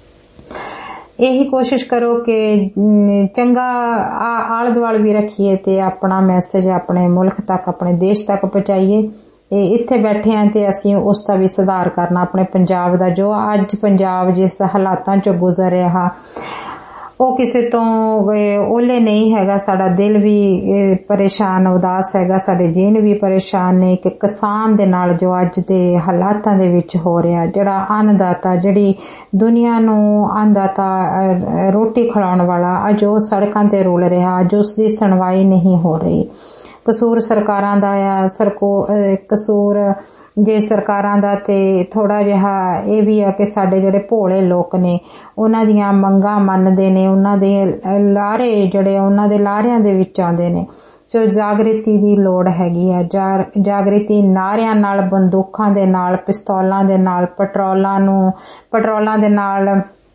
ਇਹੀ ਕੋਸ਼ਿਸ਼ ਕਰੋ ਕਿ ਚੰਗਾ ਆਲੇ ਦੁਆਲੇ ਵੀ ਰੱਖੀਏ ਤੇ ਆਪਣਾ ਮੈਸੇਜ ਆਪਣੇ ਮੁਲਕ ਤੱਕ, ਆਪਣੇ ਦੇਸ਼ ਤੱਕ ਪਹੁੰਚਾਈਏ। ਇਹ ਇੱਥੇ ਬੈਠੇ ਆਂ ਤੇ ਅਸੀਂ ਉਸ ਦਾ ਵੀ ਸੁਧਾਰ ਕਰਨਾ, ਆਪਣੇ ਪੰਜਾਬ ਦਾ ਜੋ ਅੱਜ ਪੰਜਾਬ ਜਿਸ ਹਾਲਾਤਾਂ ਚੋਂ ਗੁਜ਼ਰ ਰਿਹਾ ਉਹ ਕਿਸੇ ਤੋਂ ਓਲੇ ਨਹੀਂ ਹੈਗਾ। ਸਾਡਾ ਦਿਲ ਵੀ ਪਰੇਸ਼ਾਨ, ਉਦਾਸ ਹੈਗਾ, ਸਾਡੇ ਜੀਨ ਵੀ ਪਰੇਸ਼ਾਨ ਨੇ ਕਿ ਕਿਸਾਨ ਦੇ ਨਾਲ ਜੋ ਅੱਜ ਦੇ ਹਾਲਾਤਾਂ ਦੇ ਵਿੱਚ ਹੋ ਰਿਹਾ, ਜਿਹੜਾ ਅੰਨਦਾਤਾ, ਜਿਹੜੀ ਦੁਨੀਆ ਨੂੰ ਅੰਨਦਾਤਾ ਰੋਟੀ ਖਿਲਾਉਣ ਵਾਲਾ ਅੱਜ ਉਹ ਸੜਕਾਂ ਤੇ ਰੁਲ ਰਿਹਾ, ਅੱਜ ਉਸ ਦੀ ਸੁਣਵਾਈ ਨਹੀਂ ਹੋ ਰਹੀ। ਕਸੂਰ ਸਰਕਾਰਾਂ ਦਾ ਆ, ਸਰਕੋ ਕਸੂਰ ਜੇ ਸਰਕਾਰਾਂ ਦਾ ਤੇ ਥੋੜਾ ਜਿਹਾ ਇਹ ਵੀ ਆ ਕਿ ਸਾਡੇ ਜਿਹੜੇ ਭੋਲੇ ਲੋਕ ਨੇ ਉਹਨਾਂ ਦੀਆਂ ਮੰਗਾਂ ਮੰਨਦੇ ਨੇ, ਉਹਨਾਂ ਦੇ ਲਾਰੇ ਜਿਹੜੇ ਉਹਨਾਂ ਦੇ ਲਾਰਿਆਂ ਦੇ ਵਿੱਚ ਆਉਂਦੇ ਨੇ। ਸੋ ਜਾਗ੍ਰਿਤੀ ਦੀ ਲੋੜ ਹੈਗੀ ਆ। ਜਾਗ੍ਰਿਤੀ ਨਾਰਿਆਂ ਨਾਲ, ਬੰਦੂਕਾਂ ਦੇ ਨਾਲ, ਪਿਸਤੌਲਾਂ ਦੇ ਨਾਲ, ਪੈਟਰੋਲਾਂ ਨੂੰ ਪੈਟਰੋਲਾਂ ਦੇ ਨਾਲ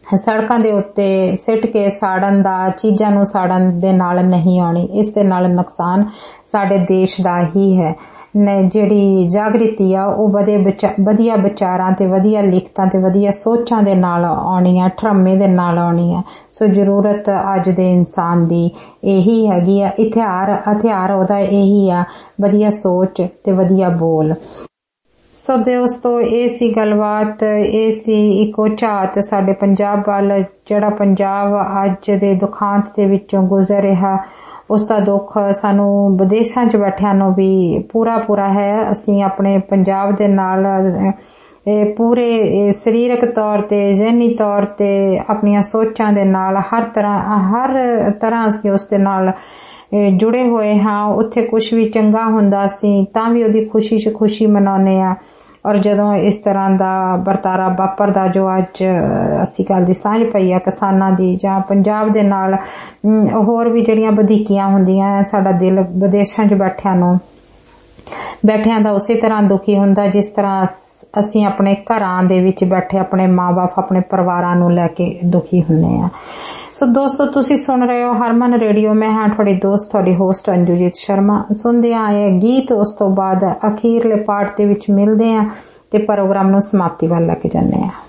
सड़कों के उत्ते सिट के साड़न दा, चीज़ां नूं साड़न दे नाल नहीं आउणी। इस दे नाल नुकसान साडे देश दा ही है। ने जिहड़ी जागृति आ ओह वधे वधिया विचारां ते वधिया लिखतां ते वधिया सोचां दे नाल आउणी आ, ठरमे दे नाल आउणी आ। सो जरूरत अज दे इंसान दी यही हैगी आ। हथियार हथियार ओहदा यही आ, वधिया सोच ते वधिया बोल। सो दोस्तों ये सी गलबात, ये सी इको झात साडे पंजाब वाल, जिहड़ा पंजाब अज दे दुखांत दे विचों गुजर रहा, उसका दुख सानू विदेशां च बैठियां नूं भी पूरा पूरा है। असीं अपने पंजाब दे नाल पूरे शरीरक तौर ते, ज़हनी तौर ते, अपनियां सोचां दे नाल हर तरह हर तरह असीं उस दे नाल जुड़े हुए हाँ। उत्थे कुछ भी चंगा हुंदा सी तां भी ओहदी खुशी च खुशी मनाउने आ, और जदों इस तरह दा बरतारा वापरदा जो अज अस्सी गल दी सांझ पई आ किसानां दी जां पंजाब दे नाल होर भी जिहड़ियां वधीकियां हुंदियां, साडा दिल विदेशां च बैठियां नूं बैठियां दा उसी तरह दुखी हुंदा जिस तरह असीं अपने घरां दे विच बैठे अपने माँ बाप अपने परिवारां नूं लैके दुखी हुंदे आ। सो दोस्तों तुसी सुन रहे हो हरमन रेडियो। मैं हाँ थोड़ी दोस्त थोड़ी होस्ट अंजुजीत शर्मा। सुनदे आए गीत, उस तो बाद अखीरले पार्ट दे विच मिलदे आ ते प्रोग्राम नूं समाप्ति वल लेके जाने आ।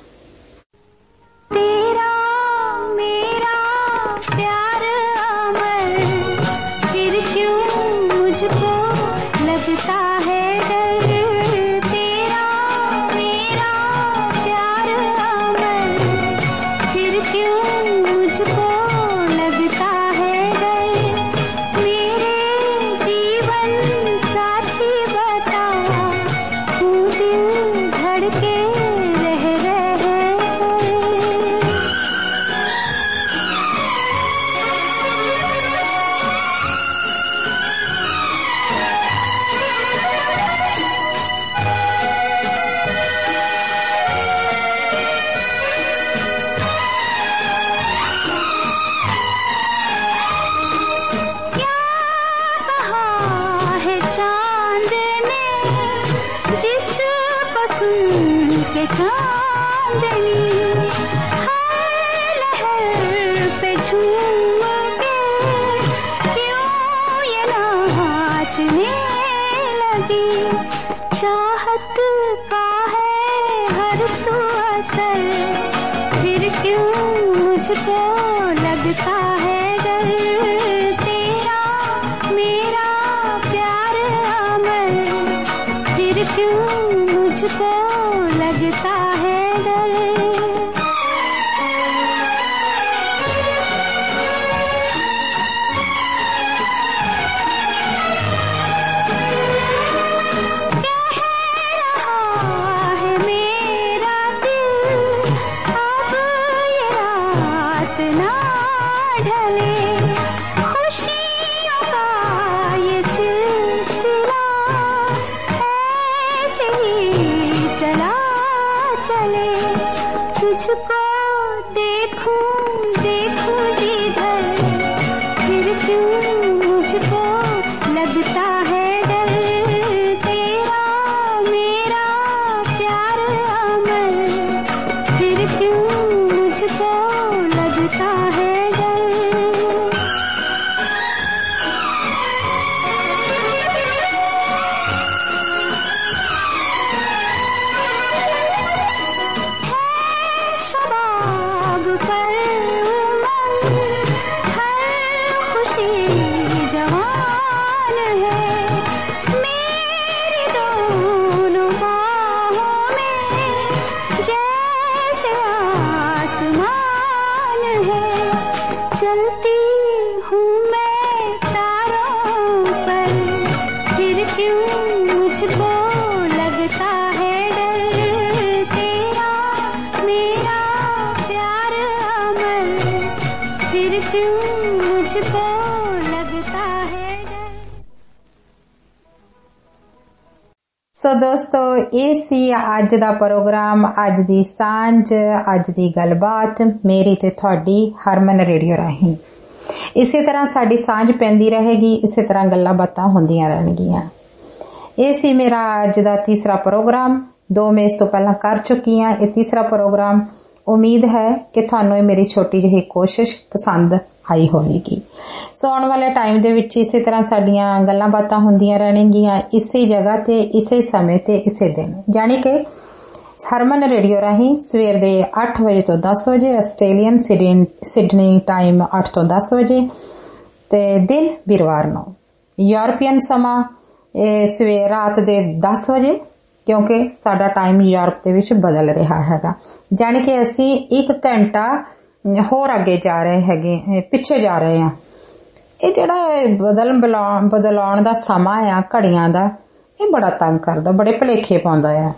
तेरा मेरा प्यार अमर, फिर क्यों मुझको लगता है डर। तेरा मेरा प्यार अमर, फिर क्यों मुझको लगता है डर। मेरे जीवन साथी बता, तू दिल धड़के रह रहे। क्या कहा है चांद ने, जिसको सुन के चांदनी हर लहर पे झूम के क्यों ये नाचने लगी। चाहत का है हर सू असर, फिर क्यों मुझको लगता है डर। तेरा मेरा प्यार अमर, फिर क्यों मुझको लगता है डर। कह रहा है मेरा दिल, अब ये रात ना ढले। खुशियों का ये सिलसिला ऐसे ही चला चले। तुझको देखूं देखूं जिधर, फिर क्यों मुझको लगता है डर। तेरा मेरा प्यार अमर, फिर क्यों मुझको लगता है डर। शबाब पर उमंग, हर खुशी जवान है। मेरी दोनों बाहों में जैसे आसमान है। चलती हूँ मैं तारों पर, फिर क्यों मुझको लगता है डर। तेरा मेरा प्यार अमर, फिर क्यों मुझको लगता है डर। सो दोस्तों ये सी अज दा प्रोग्राम, अज दी सांझ, अज दी गलबात मेरी ते थोड़ी हरमन रेडियो राहीं। इसी तरह साडी सांझ पैंदी रहेगी, इसी तरह गल्लां बातां होंदियां रहणगियां। ये सी मेरा अज दा तीसरा प्रोग्राम। दो मैं इस तो पहला कर चुकी हाँ। ये तीसरा प्रोग्राम उम्मीद है कि ਤੁਹਾਨੂੰ ਇਹ ਮੇਰੀ ਛੋਟੀ ਜਿਹੀ ਕੋਸ਼ਿਸ਼ ਪਸੰਦ ਆਈ ਹੋਵੇਗੀ। ਸੋ ਆਉਣ ਵਾਲੇ ਟਾਈਮ ਦੇ ਵਿੱਚ ਇਸੇ ਤਰ੍ਹਾਂ ਸਾਡੀਆਂ ਗੱਲਾਂ ਬਾਤਾਂ ਹੁੰਦੀਆਂ ਰਹਿਣਗੀਆਂ, ਇਸੇ ਜਗ੍ਹਾ ਤੇ, ਇਸੇ ਸਮੇਂ ਤੇ, ਇਸੇ ਦਿਨ, ਜਾਣੀ ਕਿ ਹਰਮਨ ਰੇਡੀਓ ਰਾਹੀਂ ਸਵੇਰ ਦੇ ਅੱਠ ਵਜੇ ਤੋਂ ਦਸ ਵਜੇ, ਆਸਟ੍ਰੇਲੀਅਨ ਸਿਡਨੀ ਟਾਈਮ ਅੱਠ ਤੋਂ ਦਸ ਵਜੇ ਤੇ ਦਿਨ ਵੀਰਵਾਰ ਨੂੰ। ਯੂਰਪੀਅਨ ਸਮਾਂ ਸਵੇਰ ਰਾਤ ਦੇ ਦਸ ਵਜੇ, ਕਿਉਂਕਿ ਸਾਡਾ ਟਾਈਮ ਯੂਰਪ ਦੇ ਵਿੱਚ ਬਦਲ ਰਿਹਾ ਹੈਗਾ, ਜਾਣੀ ਕਿ ਅਸੀਂ ਇੱਕ ਘੰਟਾ ਹੋਰ ਅੱਗੇ ਜਾ ਰਹੇ ਹੈਗੇ, ਪਿੱਛੇ ਜਾ ਰਹੇ ਹਾਂ। ਇਹ ਜਿਹੜਾ ਬਦਲ ਬਦਲਾਉਣ ਦਾ ਸਮਾਂ ਆ ਘੜੀਆਂ ਦਾ, ਇਹ ਬੜਾ ਤੰਗ ਕਰਦਾ, ਬੜੇ ਭੁਲੇਖੇ ਪਾਉਂਦਾ ਆ।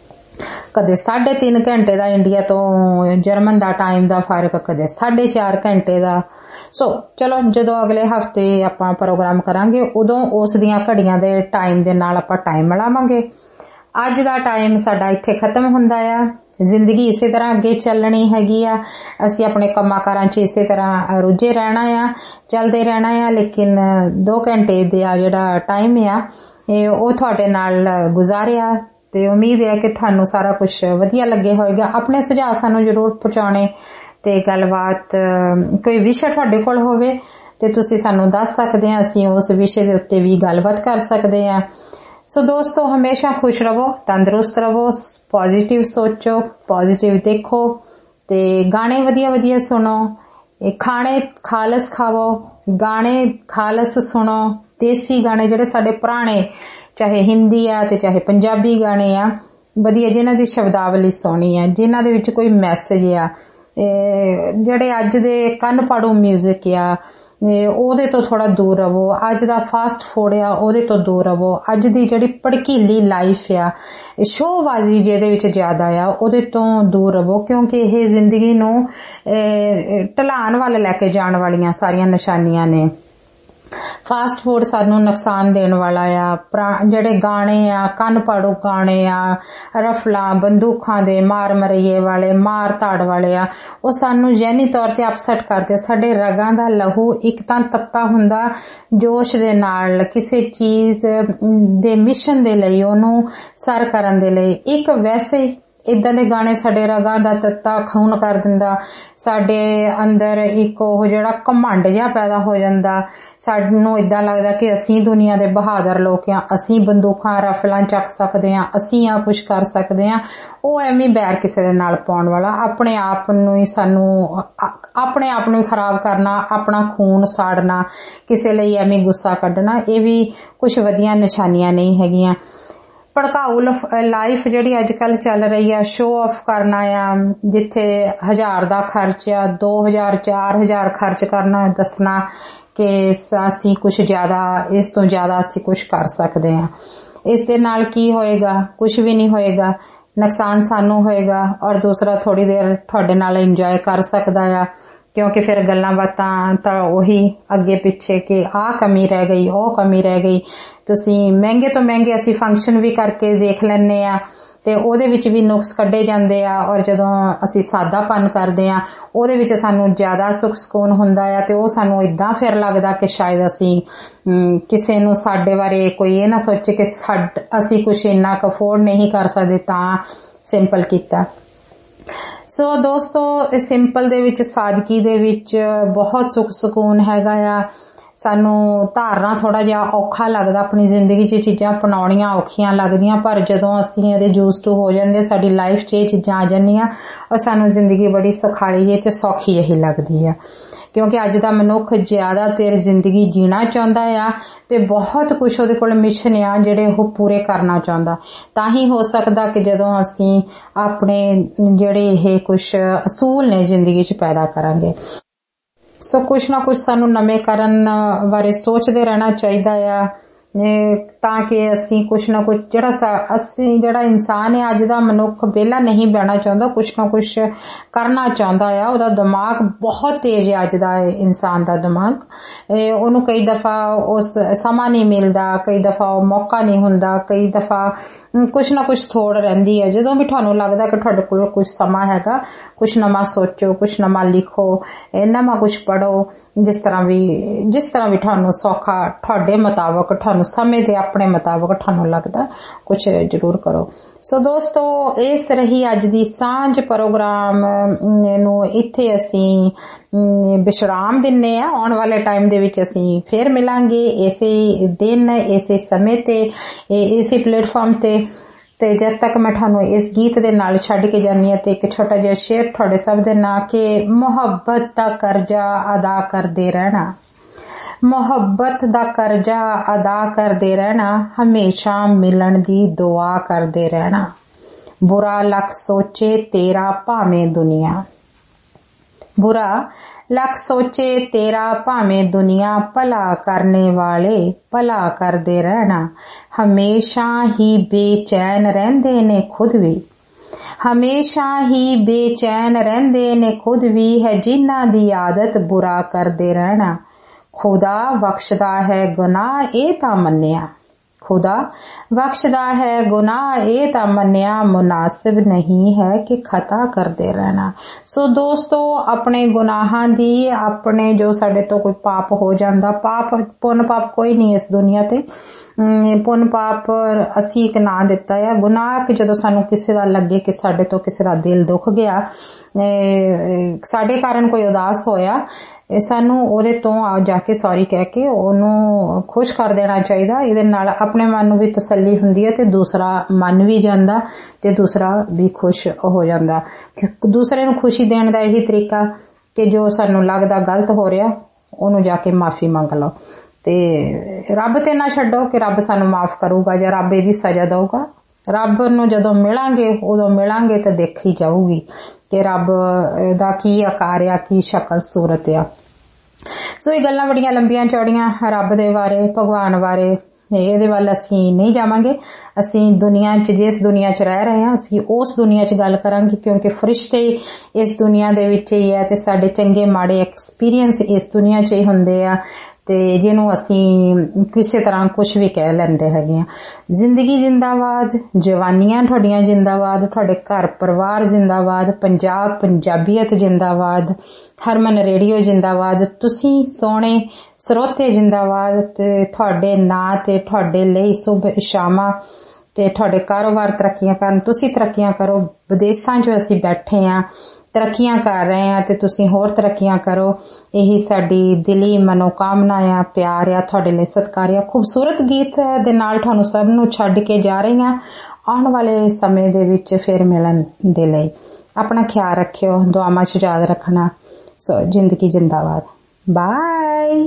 ਕਦੇ ਸਾਢੇ ਤਿੰਨ ਘੰਟੇ ਦਾ ਇੰਡੀਆ ਤੋਂ ਜਰਮਨ ਦਾ ਟਾਈਮ ਦਾ ਫਰਕ, ਕਦੇ ਸਾਢੇ ਚਾਰ ਘੰਟੇ ਦਾ। ਸੋ ਚਲੋ ਜਦੋਂ ਅਗਲੇ ਹਫਤੇ ਆਪਾਂ ਪ੍ਰੋਗਰਾਮ ਕਰਾਂਗੇ ਉਦੋਂ ਉਸ ਦੀਆਂ ਘੜੀਆਂ ਦੇ ਟਾਈਮ ਦੇ ਨਾਲ ਆਪਾਂ ਟਾਈਮ ਮਿਲਾਵਾਂਗੇ। ਅੱਜ ਦਾ ਟਾਈਮ ਸਾਡਾ ਇੱਥੇ ਖਤਮ ਹੁੰਦਾ ਆ। ਜ਼ਿੰਦਗੀ ਇਸੇ ਤਰ੍ਹਾਂ ਅੱਗੇ ਚੱਲਣੀ ਹੈਗੀ ਆ। ਅਸੀਂ ਆਪਣੇ ਕੰਮਾਂ ਕਾਰਾਂ 'ਚ ਇਸੇ ਤਰ੍ਹਾਂ ਰੁੱਝੇ ਰਹਿਣਾ ਆ, ਚੱਲਦੇ ਰਹਿਣਾ ਆ। ਲੇਕਿਨ ਦੋ ਘੰਟੇ ਦਾ ਜਿਹੜਾ ਟਾਈਮ ਆ ਇਹ ਉਹ ਤੁਹਾਡੇ ਨਾਲ ਗੁਜ਼ਾਰਿਆ ਤੇ ਉਮੀਦ ਹੈ ਕਿ ਤੁਹਾਨੂੰ ਸਾਰਾ ਕੁਝ ਵਧੀਆ ਲੱਗੇ ਹੋਏਗਾ। ਆਪਣੇ ਸੁਝਾਅ ਸਾਨੂੰ ਜ਼ਰੂਰ ਪਹੁੰਚਾਉਣੇ ਤੇ ਗੱਲਬਾਤ, ਕੋਈ ਵਿਸ਼ਾ ਤੁਹਾਡੇ ਕੋਲ ਹੋਵੇ ਤੇ ਤੁਸੀਂ ਸਾਨੂੰ ਦੱਸ ਸਕਦੇ ਆ, ਅਸੀਂ ਉਸ ਵਿਸ਼ੇ ਦੇ ਉੱਤੇ ਵੀ ਗੱਲਬਾਤ ਕਰ ਸਕਦੇ ਆ। ਸੋ ਦੋਸਤੋ, ਹਮੇਸ਼ਾ ਖੁਸ਼ ਰਹੋ, ਤੰਦਰੁਸਤ ਰਹੋ, ਪੋਜ਼ਿਟਿਵ ਸੋਚੋ, ਪੋਜ਼ਿਟਿਵ ਦੇਖੋ ਤੇ ਗਾਣੇ ਵਧੀਆ ਵਧੀਆ ਸੁਣੋ, ਇਹ ਖਾਣੇ ਖਾਲਸ ਖਾਵੋ, ਗਾਣੇ ਖਾਲਸ ਸੁਣੋ, ਦੇਸੀ ਗਾਣੇ ਜਿਹੜੇ ਸਾਡੇ ਪੁਰਾਣੇ, ਚਾਹੇ ਹਿੰਦੀ ਆ ਤੇ ਚਾਹੇ ਪੰਜਾਬੀ ਗਾਣੇ ਆ ਵਧੀਆ, ਜਿਨ੍ਹਾਂ ਦੀ ਸ਼ਬਦਾਵਲੀ ਸੋਹਣੀ ਆ, ਜਿਨ੍ਹਾਂ ਦੇ ਵਿੱਚ ਕੋਈ ਮੈਸੇਜ ਆ। ਜਿਹੜੇ ਅੱਜ ਦੇ ਕੰਨ ਪਾੜੂ ਮਿਊਜ਼ਿਕ ਆ ਉਹਦੇ ਤੋਂ ਥੋੜਾ ਦੂਰ ਰਹੋ। ਅੱਜ ਦਾ ਫਾਸਟ ਫੂਡ ਆ ਉਹਦੇ ਤੋਂ ਦੂਰ ਰਹੋ। ਅੱਜ ਦੀ ਜਿਹੜੀ ਭੜਕੀਲੀ ਲਾਈਫ ਆ, ਸ਼ੋਅਬਾਜ਼ੀ ਜਿਹਦੇ ਵਿੱਚ ਜ਼ਿਆਦਾ ਆ, ਉਹਦੇ ਤੋਂ ਦੂਰ ਰਹੋ, ਕਿਉਂਕਿ ਇਹ ਜ਼ਿੰਦਗੀ ਨੂੰ ਢਲਾਨ ਵੱਲ ਲੈ ਕੇ ਜਾਣ ਵਾਲੀਆਂ ਸਾਰੀਆਂ ਨਿਸ਼ਾਨੀਆਂ ਨੇ। ਫਾਸਟ ਫੂਡ ਸਾਨੂੰ ਨੁਕਸਾਨ ਦੇਣ ਵਾਲਾ ਆ। ਜਿਹੜੇ ਗਾਣੇ ਆ, ਕੰਨ ਪਾੜੂ ਗਾਣੇ ਆ, ਰਫਲਾਂ, ਬੰਦੂਕਾਂ ਦੇ ਮਾਰ ਮਰਈਏ ਵਾਲੇ, ਮਾਰ ਧਾੜ ਵਾਲੇ ਆ, ਉਹ ਸਾਨੂੰ ਜ਼ਹਿਨੀ ਤੌਰ ਤੇ ਅਪਸੈਟ ਕਰਦੇ। ਸਾਡੇ ਰਗਾਂ ਦਾ ਲਹੂ ਇੱਕ ਤਾਂ ਤੱਤਾ ਹੁੰਦਾ, ਜੋਸ਼ ਦੇ ਨਾਲ ਕਿਸੇ ਚੀਜ਼ ਦੇ ਮਿਸ਼ਨ ਦੇ ਲਈ, ਉਹਨੂੰ ਸਰ ਕਰਨ ਦੇ ਲਈ। ਇੱਕ ਵੈਸੇ ਇਦਾਂ ਦੇ ਗਾਣੇ ਸਾਡੇ ਰਗਾਂ ਦਾ ਤੱਤਾ ਖੂਨ ਕਰ ਦਿੰਦਾ। ਸਾਡੇ ਅੰਦਰ ਇੱਕ ਉਹ ਜਿਹੜਾ ਘਮੰਡ ਜਿਹਾ ਪੈਦਾ ਹੋ ਜਾਂਦਾ। ਸਾਨੂੰ ਇਦਾਂ ਲੱਗਦਾ ਕਿ ਅਸੀਂ ਦੁਨੀਆ ਦੇ ਬਹਾਦਰ ਲੋਕ ਆ, ਅਸੀਂ ਬੰਦੂਕਾਂ ਰਫਲਾਂ ਚੱਕ ਸਕਦੇ ਆ, ਅਸੀਂ ਆ ਕੁਝ ਕਰ ਸਕਦੇ ਆ। ਉਹ ਐਵੇਂ ਬੈਰ ਕਿਸੇ ਦੇ ਨਾਲ ਪਾਉਣ ਵਾਲਾ, ਆਪਣੇ ਆਪ ਨੂੰ ਹੀ ਸਾਨੂੰ ਆਪਣੇ ਆਪ ਨੂੰ ਖਰਾਬ ਕਰਨਾ, ਆਪਣਾ ਖੂਨ ਸਾੜਨਾ, ਕਿਸੇ ਲਈ ਐਵੇਂ ਗੁੱਸਾ ਕੱਢਣਾ, ਇਹ ਵੀ ਕੁਝ ਵਧੀਆ ਨਿਸ਼ਾਨੀਆਂ ਨਹੀਂ ਹੈਗੀਆਂ। ਭੜਕਾਊ ਲਾਈਫ ਜਿਹੜੀ ਅੱਜ ਕੱਲ ਚੱਲ ਰਹੀ ਆ, ਸ਼ੋਅ ਆਫ ਕਰਨਾ ਆ, ਜਿੱਥੇ ਹਜ਼ਾਰ ਦਾ ਖਰਚ ਆ, ਦੋ ਹਜ਼ਾਰ ਚਾਰ ਹਜ਼ਾਰ ਖਰਚ ਕਰਨਾ, ਦੱਸਣਾ ਕਿ ਅਸੀਂ ਕੁਝ ਜ਼ਿਆਦਾ, ਇਸ ਤੋਂ ਜ਼ਿਆਦਾ ਅਸੀਂ ਕੁਝ ਕਰ ਸਕਦੇ ਹਾਂ। ਇਸ ਦੇ ਨਾਲ ਕੀ ਹੋਏਗਾ? ਕੁਝ ਵੀ ਨਹੀਂ ਹੋਏਗਾ। ਨੁਕਸਾਨ ਸਾਨੂੰ ਹੋਏਗਾ ਔਰ ਦੂਸਰਾ ਥੋੜੀ ਦੇਰ ਤੁਹਾਡੇ ਨਾਲ ਇੰਜੋਏ ਕਰ ਸਕਦਾ ਆ, ਕਿਉਂਕਿ ਫਿਰ ਗੱਲਾਂ ਬਾਤਾਂ ਤਾਂ ਉਹੀ ਅੱਗੇ ਪਿੱਛੇ ਕਿ ਆਹ ਕਮੀ ਰਹਿ ਗਈ, ਉਹ ਕਮੀ ਰਹਿ ਗਈ। ਤੁਸੀਂ ਮਹਿੰਗੇ ਤੋਂ ਮਹਿੰਗੇ ਅਸੀਂ ਫੰਕਸ਼ਨ ਵੀ ਕਰਕੇ ਦੇਖ ਲੈਂਦੇ ਆ ਤੇ ਉਹਦੇ ਵਿੱਚ ਵੀ ਨੁਕਸ ਕੱਢੇ ਜਾਂਦੇ ਆ, ਔਰ ਜਦੋਂ ਅਸੀਂ ਸਾਦਾਪਨ ਕਰਦੇ ਆ ਉਹਦੇ ਵਿੱਚ ਸਾਨੂੰ ਜ਼ਿਆਦਾ ਸੁੱਖ ਸਕੂਨ ਹੁੰਦਾ ਆ ਤੇ ਉਹ ਸਾਨੂੰ ਇਦਾਂ ਫਿਰ ਲੱਗਦਾ ਕਿ ਸ਼ਾਇਦ ਅਸੀਂ ਕਿਸੇ ਨੂੰ ਸਾਡੇ ਬਾਰੇ ਕੋਈ ਇਹ ਨਾ ਸੋਚੇ ਕਿ ਅਸੀਂ ਕੁਝ ਇੰਨਾ ਕੁ ਅਫੋਰਡ ਨਹੀਂ ਕਰ ਸਕਦੇ ਤਾਂ ਸਿੰਪਲ ਕੀਤਾ। ਸੋ ਦੋਸਤੋ, ਸਿੰਪਲ ਦੇ ਵਿੱਚ, ਸਾਦਗੀ ਦੇ ਵਿੱਚ ਬਹੁਤ ਸੁੱਖ ਸਕੂਨ ਹੈਗਾ ਆ। ਸਾਨੂੰ ਧਾਰਨਾ ਥੋੜਾ ਜਿਹਾ ਔਖਾ ਲੱਗਦਾ, ਆਪਣੀ ਜ਼ਿੰਦਗੀ 'ਚ ਚੀਜ਼ਾਂ ਅਪਣਾਉਣੀਆਂ ਔਖੀਆਂ ਲੱਗਦੀਆਂ, ਪਰ ਜਦੋਂ ਅਸੀਂ ਇਹਦੇ ਯੂਜ਼ ਟੂ ਹੋ ਜਾਂਦੇ, ਸਾਡੀ ਲਾਈਫ 'ਚ ਇਹ ਚੀਜ਼ਾਂ ਆ ਜਾਂਦੀਆਂ ਔਰ ਸਾਨੂੰ ਜ਼ਿੰਦਗੀ ਬੜੀ ਸੁਖਾਲੀ ਜਿਹੀ ਤੇ ਸੌਖੀ ਜਿਹੀ ਲੱਗਦੀ ਆ। ਕਿਉਂਕਿ ਅੱਜ ਦਾ ਮਨੁੱਖ ਜ਼ਿਆਦਾ ਦੇਰ ਜ਼ਿੰਦਗੀ ਜੀਣਾ ਚਾਹੁੰਦਾ ਆ ਤੇ ਬਹੁਤ ਕੁਝ ਉਹਦੇ ਕੋਲ ਮਿਸ਼ਨ ਆ ਜਿਹੜੇ ਉਹ ਪੂਰੇ ਕਰਨਾ ਚਾਹੁੰਦਾ। ਤਾਂ ਹੀ ਹੋ ਸਕਦਾ ਕਿ ਜਦੋਂ ਅਸੀਂ ਆਪਣੇ ਜਿਹੜੇ ਇਹ ਕੁਝ ਅਸੂਲ ਨੇ ਜ਼ਿੰਦਗੀ 'ਚ ਪੈਦਾ ਕਰਾਂਗੇ। ਸੋ ਕੁਛ ਨਾ ਕੁਛ ਸਾਨੂੰ ਨਵੇਂ ਕਰਨ ਬਾਰੇ ਸੋਚਦੇ ਰਹਿਣਾ ਚਾਹੀਦਾ ਆ, ਤਾਂ ਕਿ ਅਸੀਂ ਕੁਛ ਨਾ ਕੁਛ ਜਿਹੜਾ ਅਸੀਂ ਜਿਹੜਾ ਇਨਸਾਨ ਹੈ ਅੱਜ ਦਾ ਮਨੁੱਖ ਵਿਹਲਾ ਨਹੀਂ ਬਹਿਣਾ ਚਾਹੁੰਦਾ, ਕੁਛ ਨਾ ਕੁਛ ਕਰਨਾ ਚਾਹੁੰਦਾ ਆ। ਉਹਦਾ ਦਿਮਾਗ ਬਹੁਤ ਤੇਜ਼ ਹੈ ਅੱਜ ਦਾ ਇਨਸਾਨ ਦਾ ਦਿਮਾਗ। ਉਹਨੂੰ ਕਈ ਦਫਾ ਉਸ ਸਮਾਂ ਨਹੀਂ ਮਿਲਦਾ, ਕਈ ਦਫਾ ਉਹ ਮੌਕਾ ਨਹੀਂ ਹੁੰਦਾ, ਕਈ ਦਫਾ ਕੁਛ ਨਾ ਕੁਛ ਥੋੜ ਰਹਿੰਦੀ ਹੈ। ਜਦੋਂ ਵੀ ਤੁਹਾਨੂੰ ਲੱਗਦਾ ਕਿ ਤੁਹਾਡੇ ਕੋਲ ਕੁਛ ਸਮਾਂ ਹੈਗਾ, ਕੁਛ ਨਵਾਂ ਸੋਚੋ, ਕੁਛ ਨਵਾਂ ਲਿਖੋ, ਨਵਾਂ ਕੁਛ ਪੜ੍ਹੋ, जिस तरह भी जिस तरह भी तुहानू सौखा तुहाडे मुताबक तुहानू समय दे अपने मुताबक तुहानू लगदा कुछ जरूर करो। सो दोस्तों इस रही अज दी सांझ प्रोग्राम नू इत्थे असीं विश्राम दिन्ने आ। आने वाले टाइम दे विच असीं फिर मिलांगे इसे दिन इसे समय ते इसे प्लेटफॉर्म ते ते जब तक मैं तुहानू इस गीत दे नाल छड्ड के जानी ते एक छोटा जिहा शेर तुहाडे सब दे नां के मुहब्बत दा कर्जा अदा करदे रहना, मुहब्बत दा कर्जा अदा करदे रहना, हमेशा मिलन दी दुआ करदे रहना, बुरा लख सोचे तेरा भावें दुनिया, बुरा लख सोचे तेरा भावें दुनिया, भला करने वाले भला करदे रहना, हमेशा ही बेचैन रहंदे ने खुद भी, हमेशा ही बेचैन रहंदे ने खुद भी, है जिन्हां दी आदत बुरा करदे रहना, खुदा बख्शदा है गुनाह ए तां मन्निया, खुदा बख्शदा है गुनाह ए तां मन्निया, मुनासिब नहीं है कि खता करदे रहना। सो दोस्तों अपने गुनाहां दी अपने जो साडे तो कोई पाप हो जांदा, पाप पुन पाप कोई नहीं इस दुनिया ते, पुन पाप असी एक ना दिता है, गुनाह कि जदों सानू किसी दा लगे कि साडे तो किसी दा दिल दुख गया, साडे कारण कोई उदास होया, सानू ओदे तो जाके सॉरी कह के ओनू खुश कर देना चाहिदा। इहदे नाल अपने मन नू भी तसल्ली हुंदी है ते दूसरा मन भी जांदा ते दूसरा भी खुश हो जांदा। दूसरे नू खुशी देने दा यही तरीका कि जो सानू लगदा गलत हो रहा ओनू जाके माफी मंग लो ते रब ते ना छड्डो कि रब सानू माफ करूगा या रब इहदी सजा देऊगा। रब नू जदों मिलांगे उदों मिलांगे ते देखी जाऊगी कि रब दा की आकार आ, की शक्ल सूरत आ। सो ये गल्लां बड़ियां लंबियां चौड़ियां रब दे बारे भगवान बारे ਇਹਦੇ ਵੱਲ ਅਸੀਂ नहीं जावांगे। ਅਸੀਂ दुनिया च जिस दुनिया च रह रहे हैं ਅਸੀਂ उस दुनिया च गल करांगे क्योंकि फरिश्ते इस दुनिया दे विच ही है ते साडे चंगे माड़े एक्सपीरियंस इस दुनिया च ही हुंदे आ ते जिन्हों असीं किसी तरह कुछ भी कह लैंदे हैगे आ। जिंदगी जिंदाबाद, जवानियां तुहाडियां जिंदाबाद, तुहाडे घर परिवार जिंदाबाद, पंजाब पंजाबीयत जिंदाबाद, हरमन रेडियो जिंदाबाद, तुसीं सोने सरोते जिंदाबाद ते तुहाडे नां ते तुहाडे लई शुभ इशामा ते तुहाडे कारोबार तरक्कियां करन, तुसीं तरक्कियां करो। विदेशां च असीं बैठे आ तरक्कियां कर रहे हैं ते तुसीं होर तरक्कियां करो। यही साडी दिली मनोकामना आ, प्यार आ, तुहाडे लई सत्कार आ। खूबसूरत गीत दे नाल तुहानू सब नू छड्ड के जा रही हां। आउण वाले समय दे विच फिर मिलन दे लई अपना ख्याल रखियो, दुआवां च याद रखना। सो जिंदगी जिंदाबाद। बाय।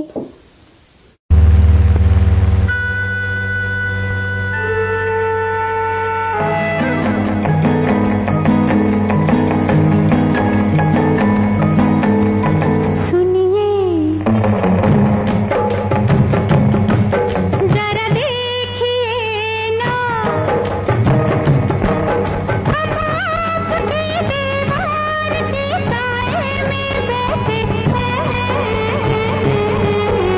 दीवार के साए में बैठे हैं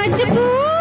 मजबूर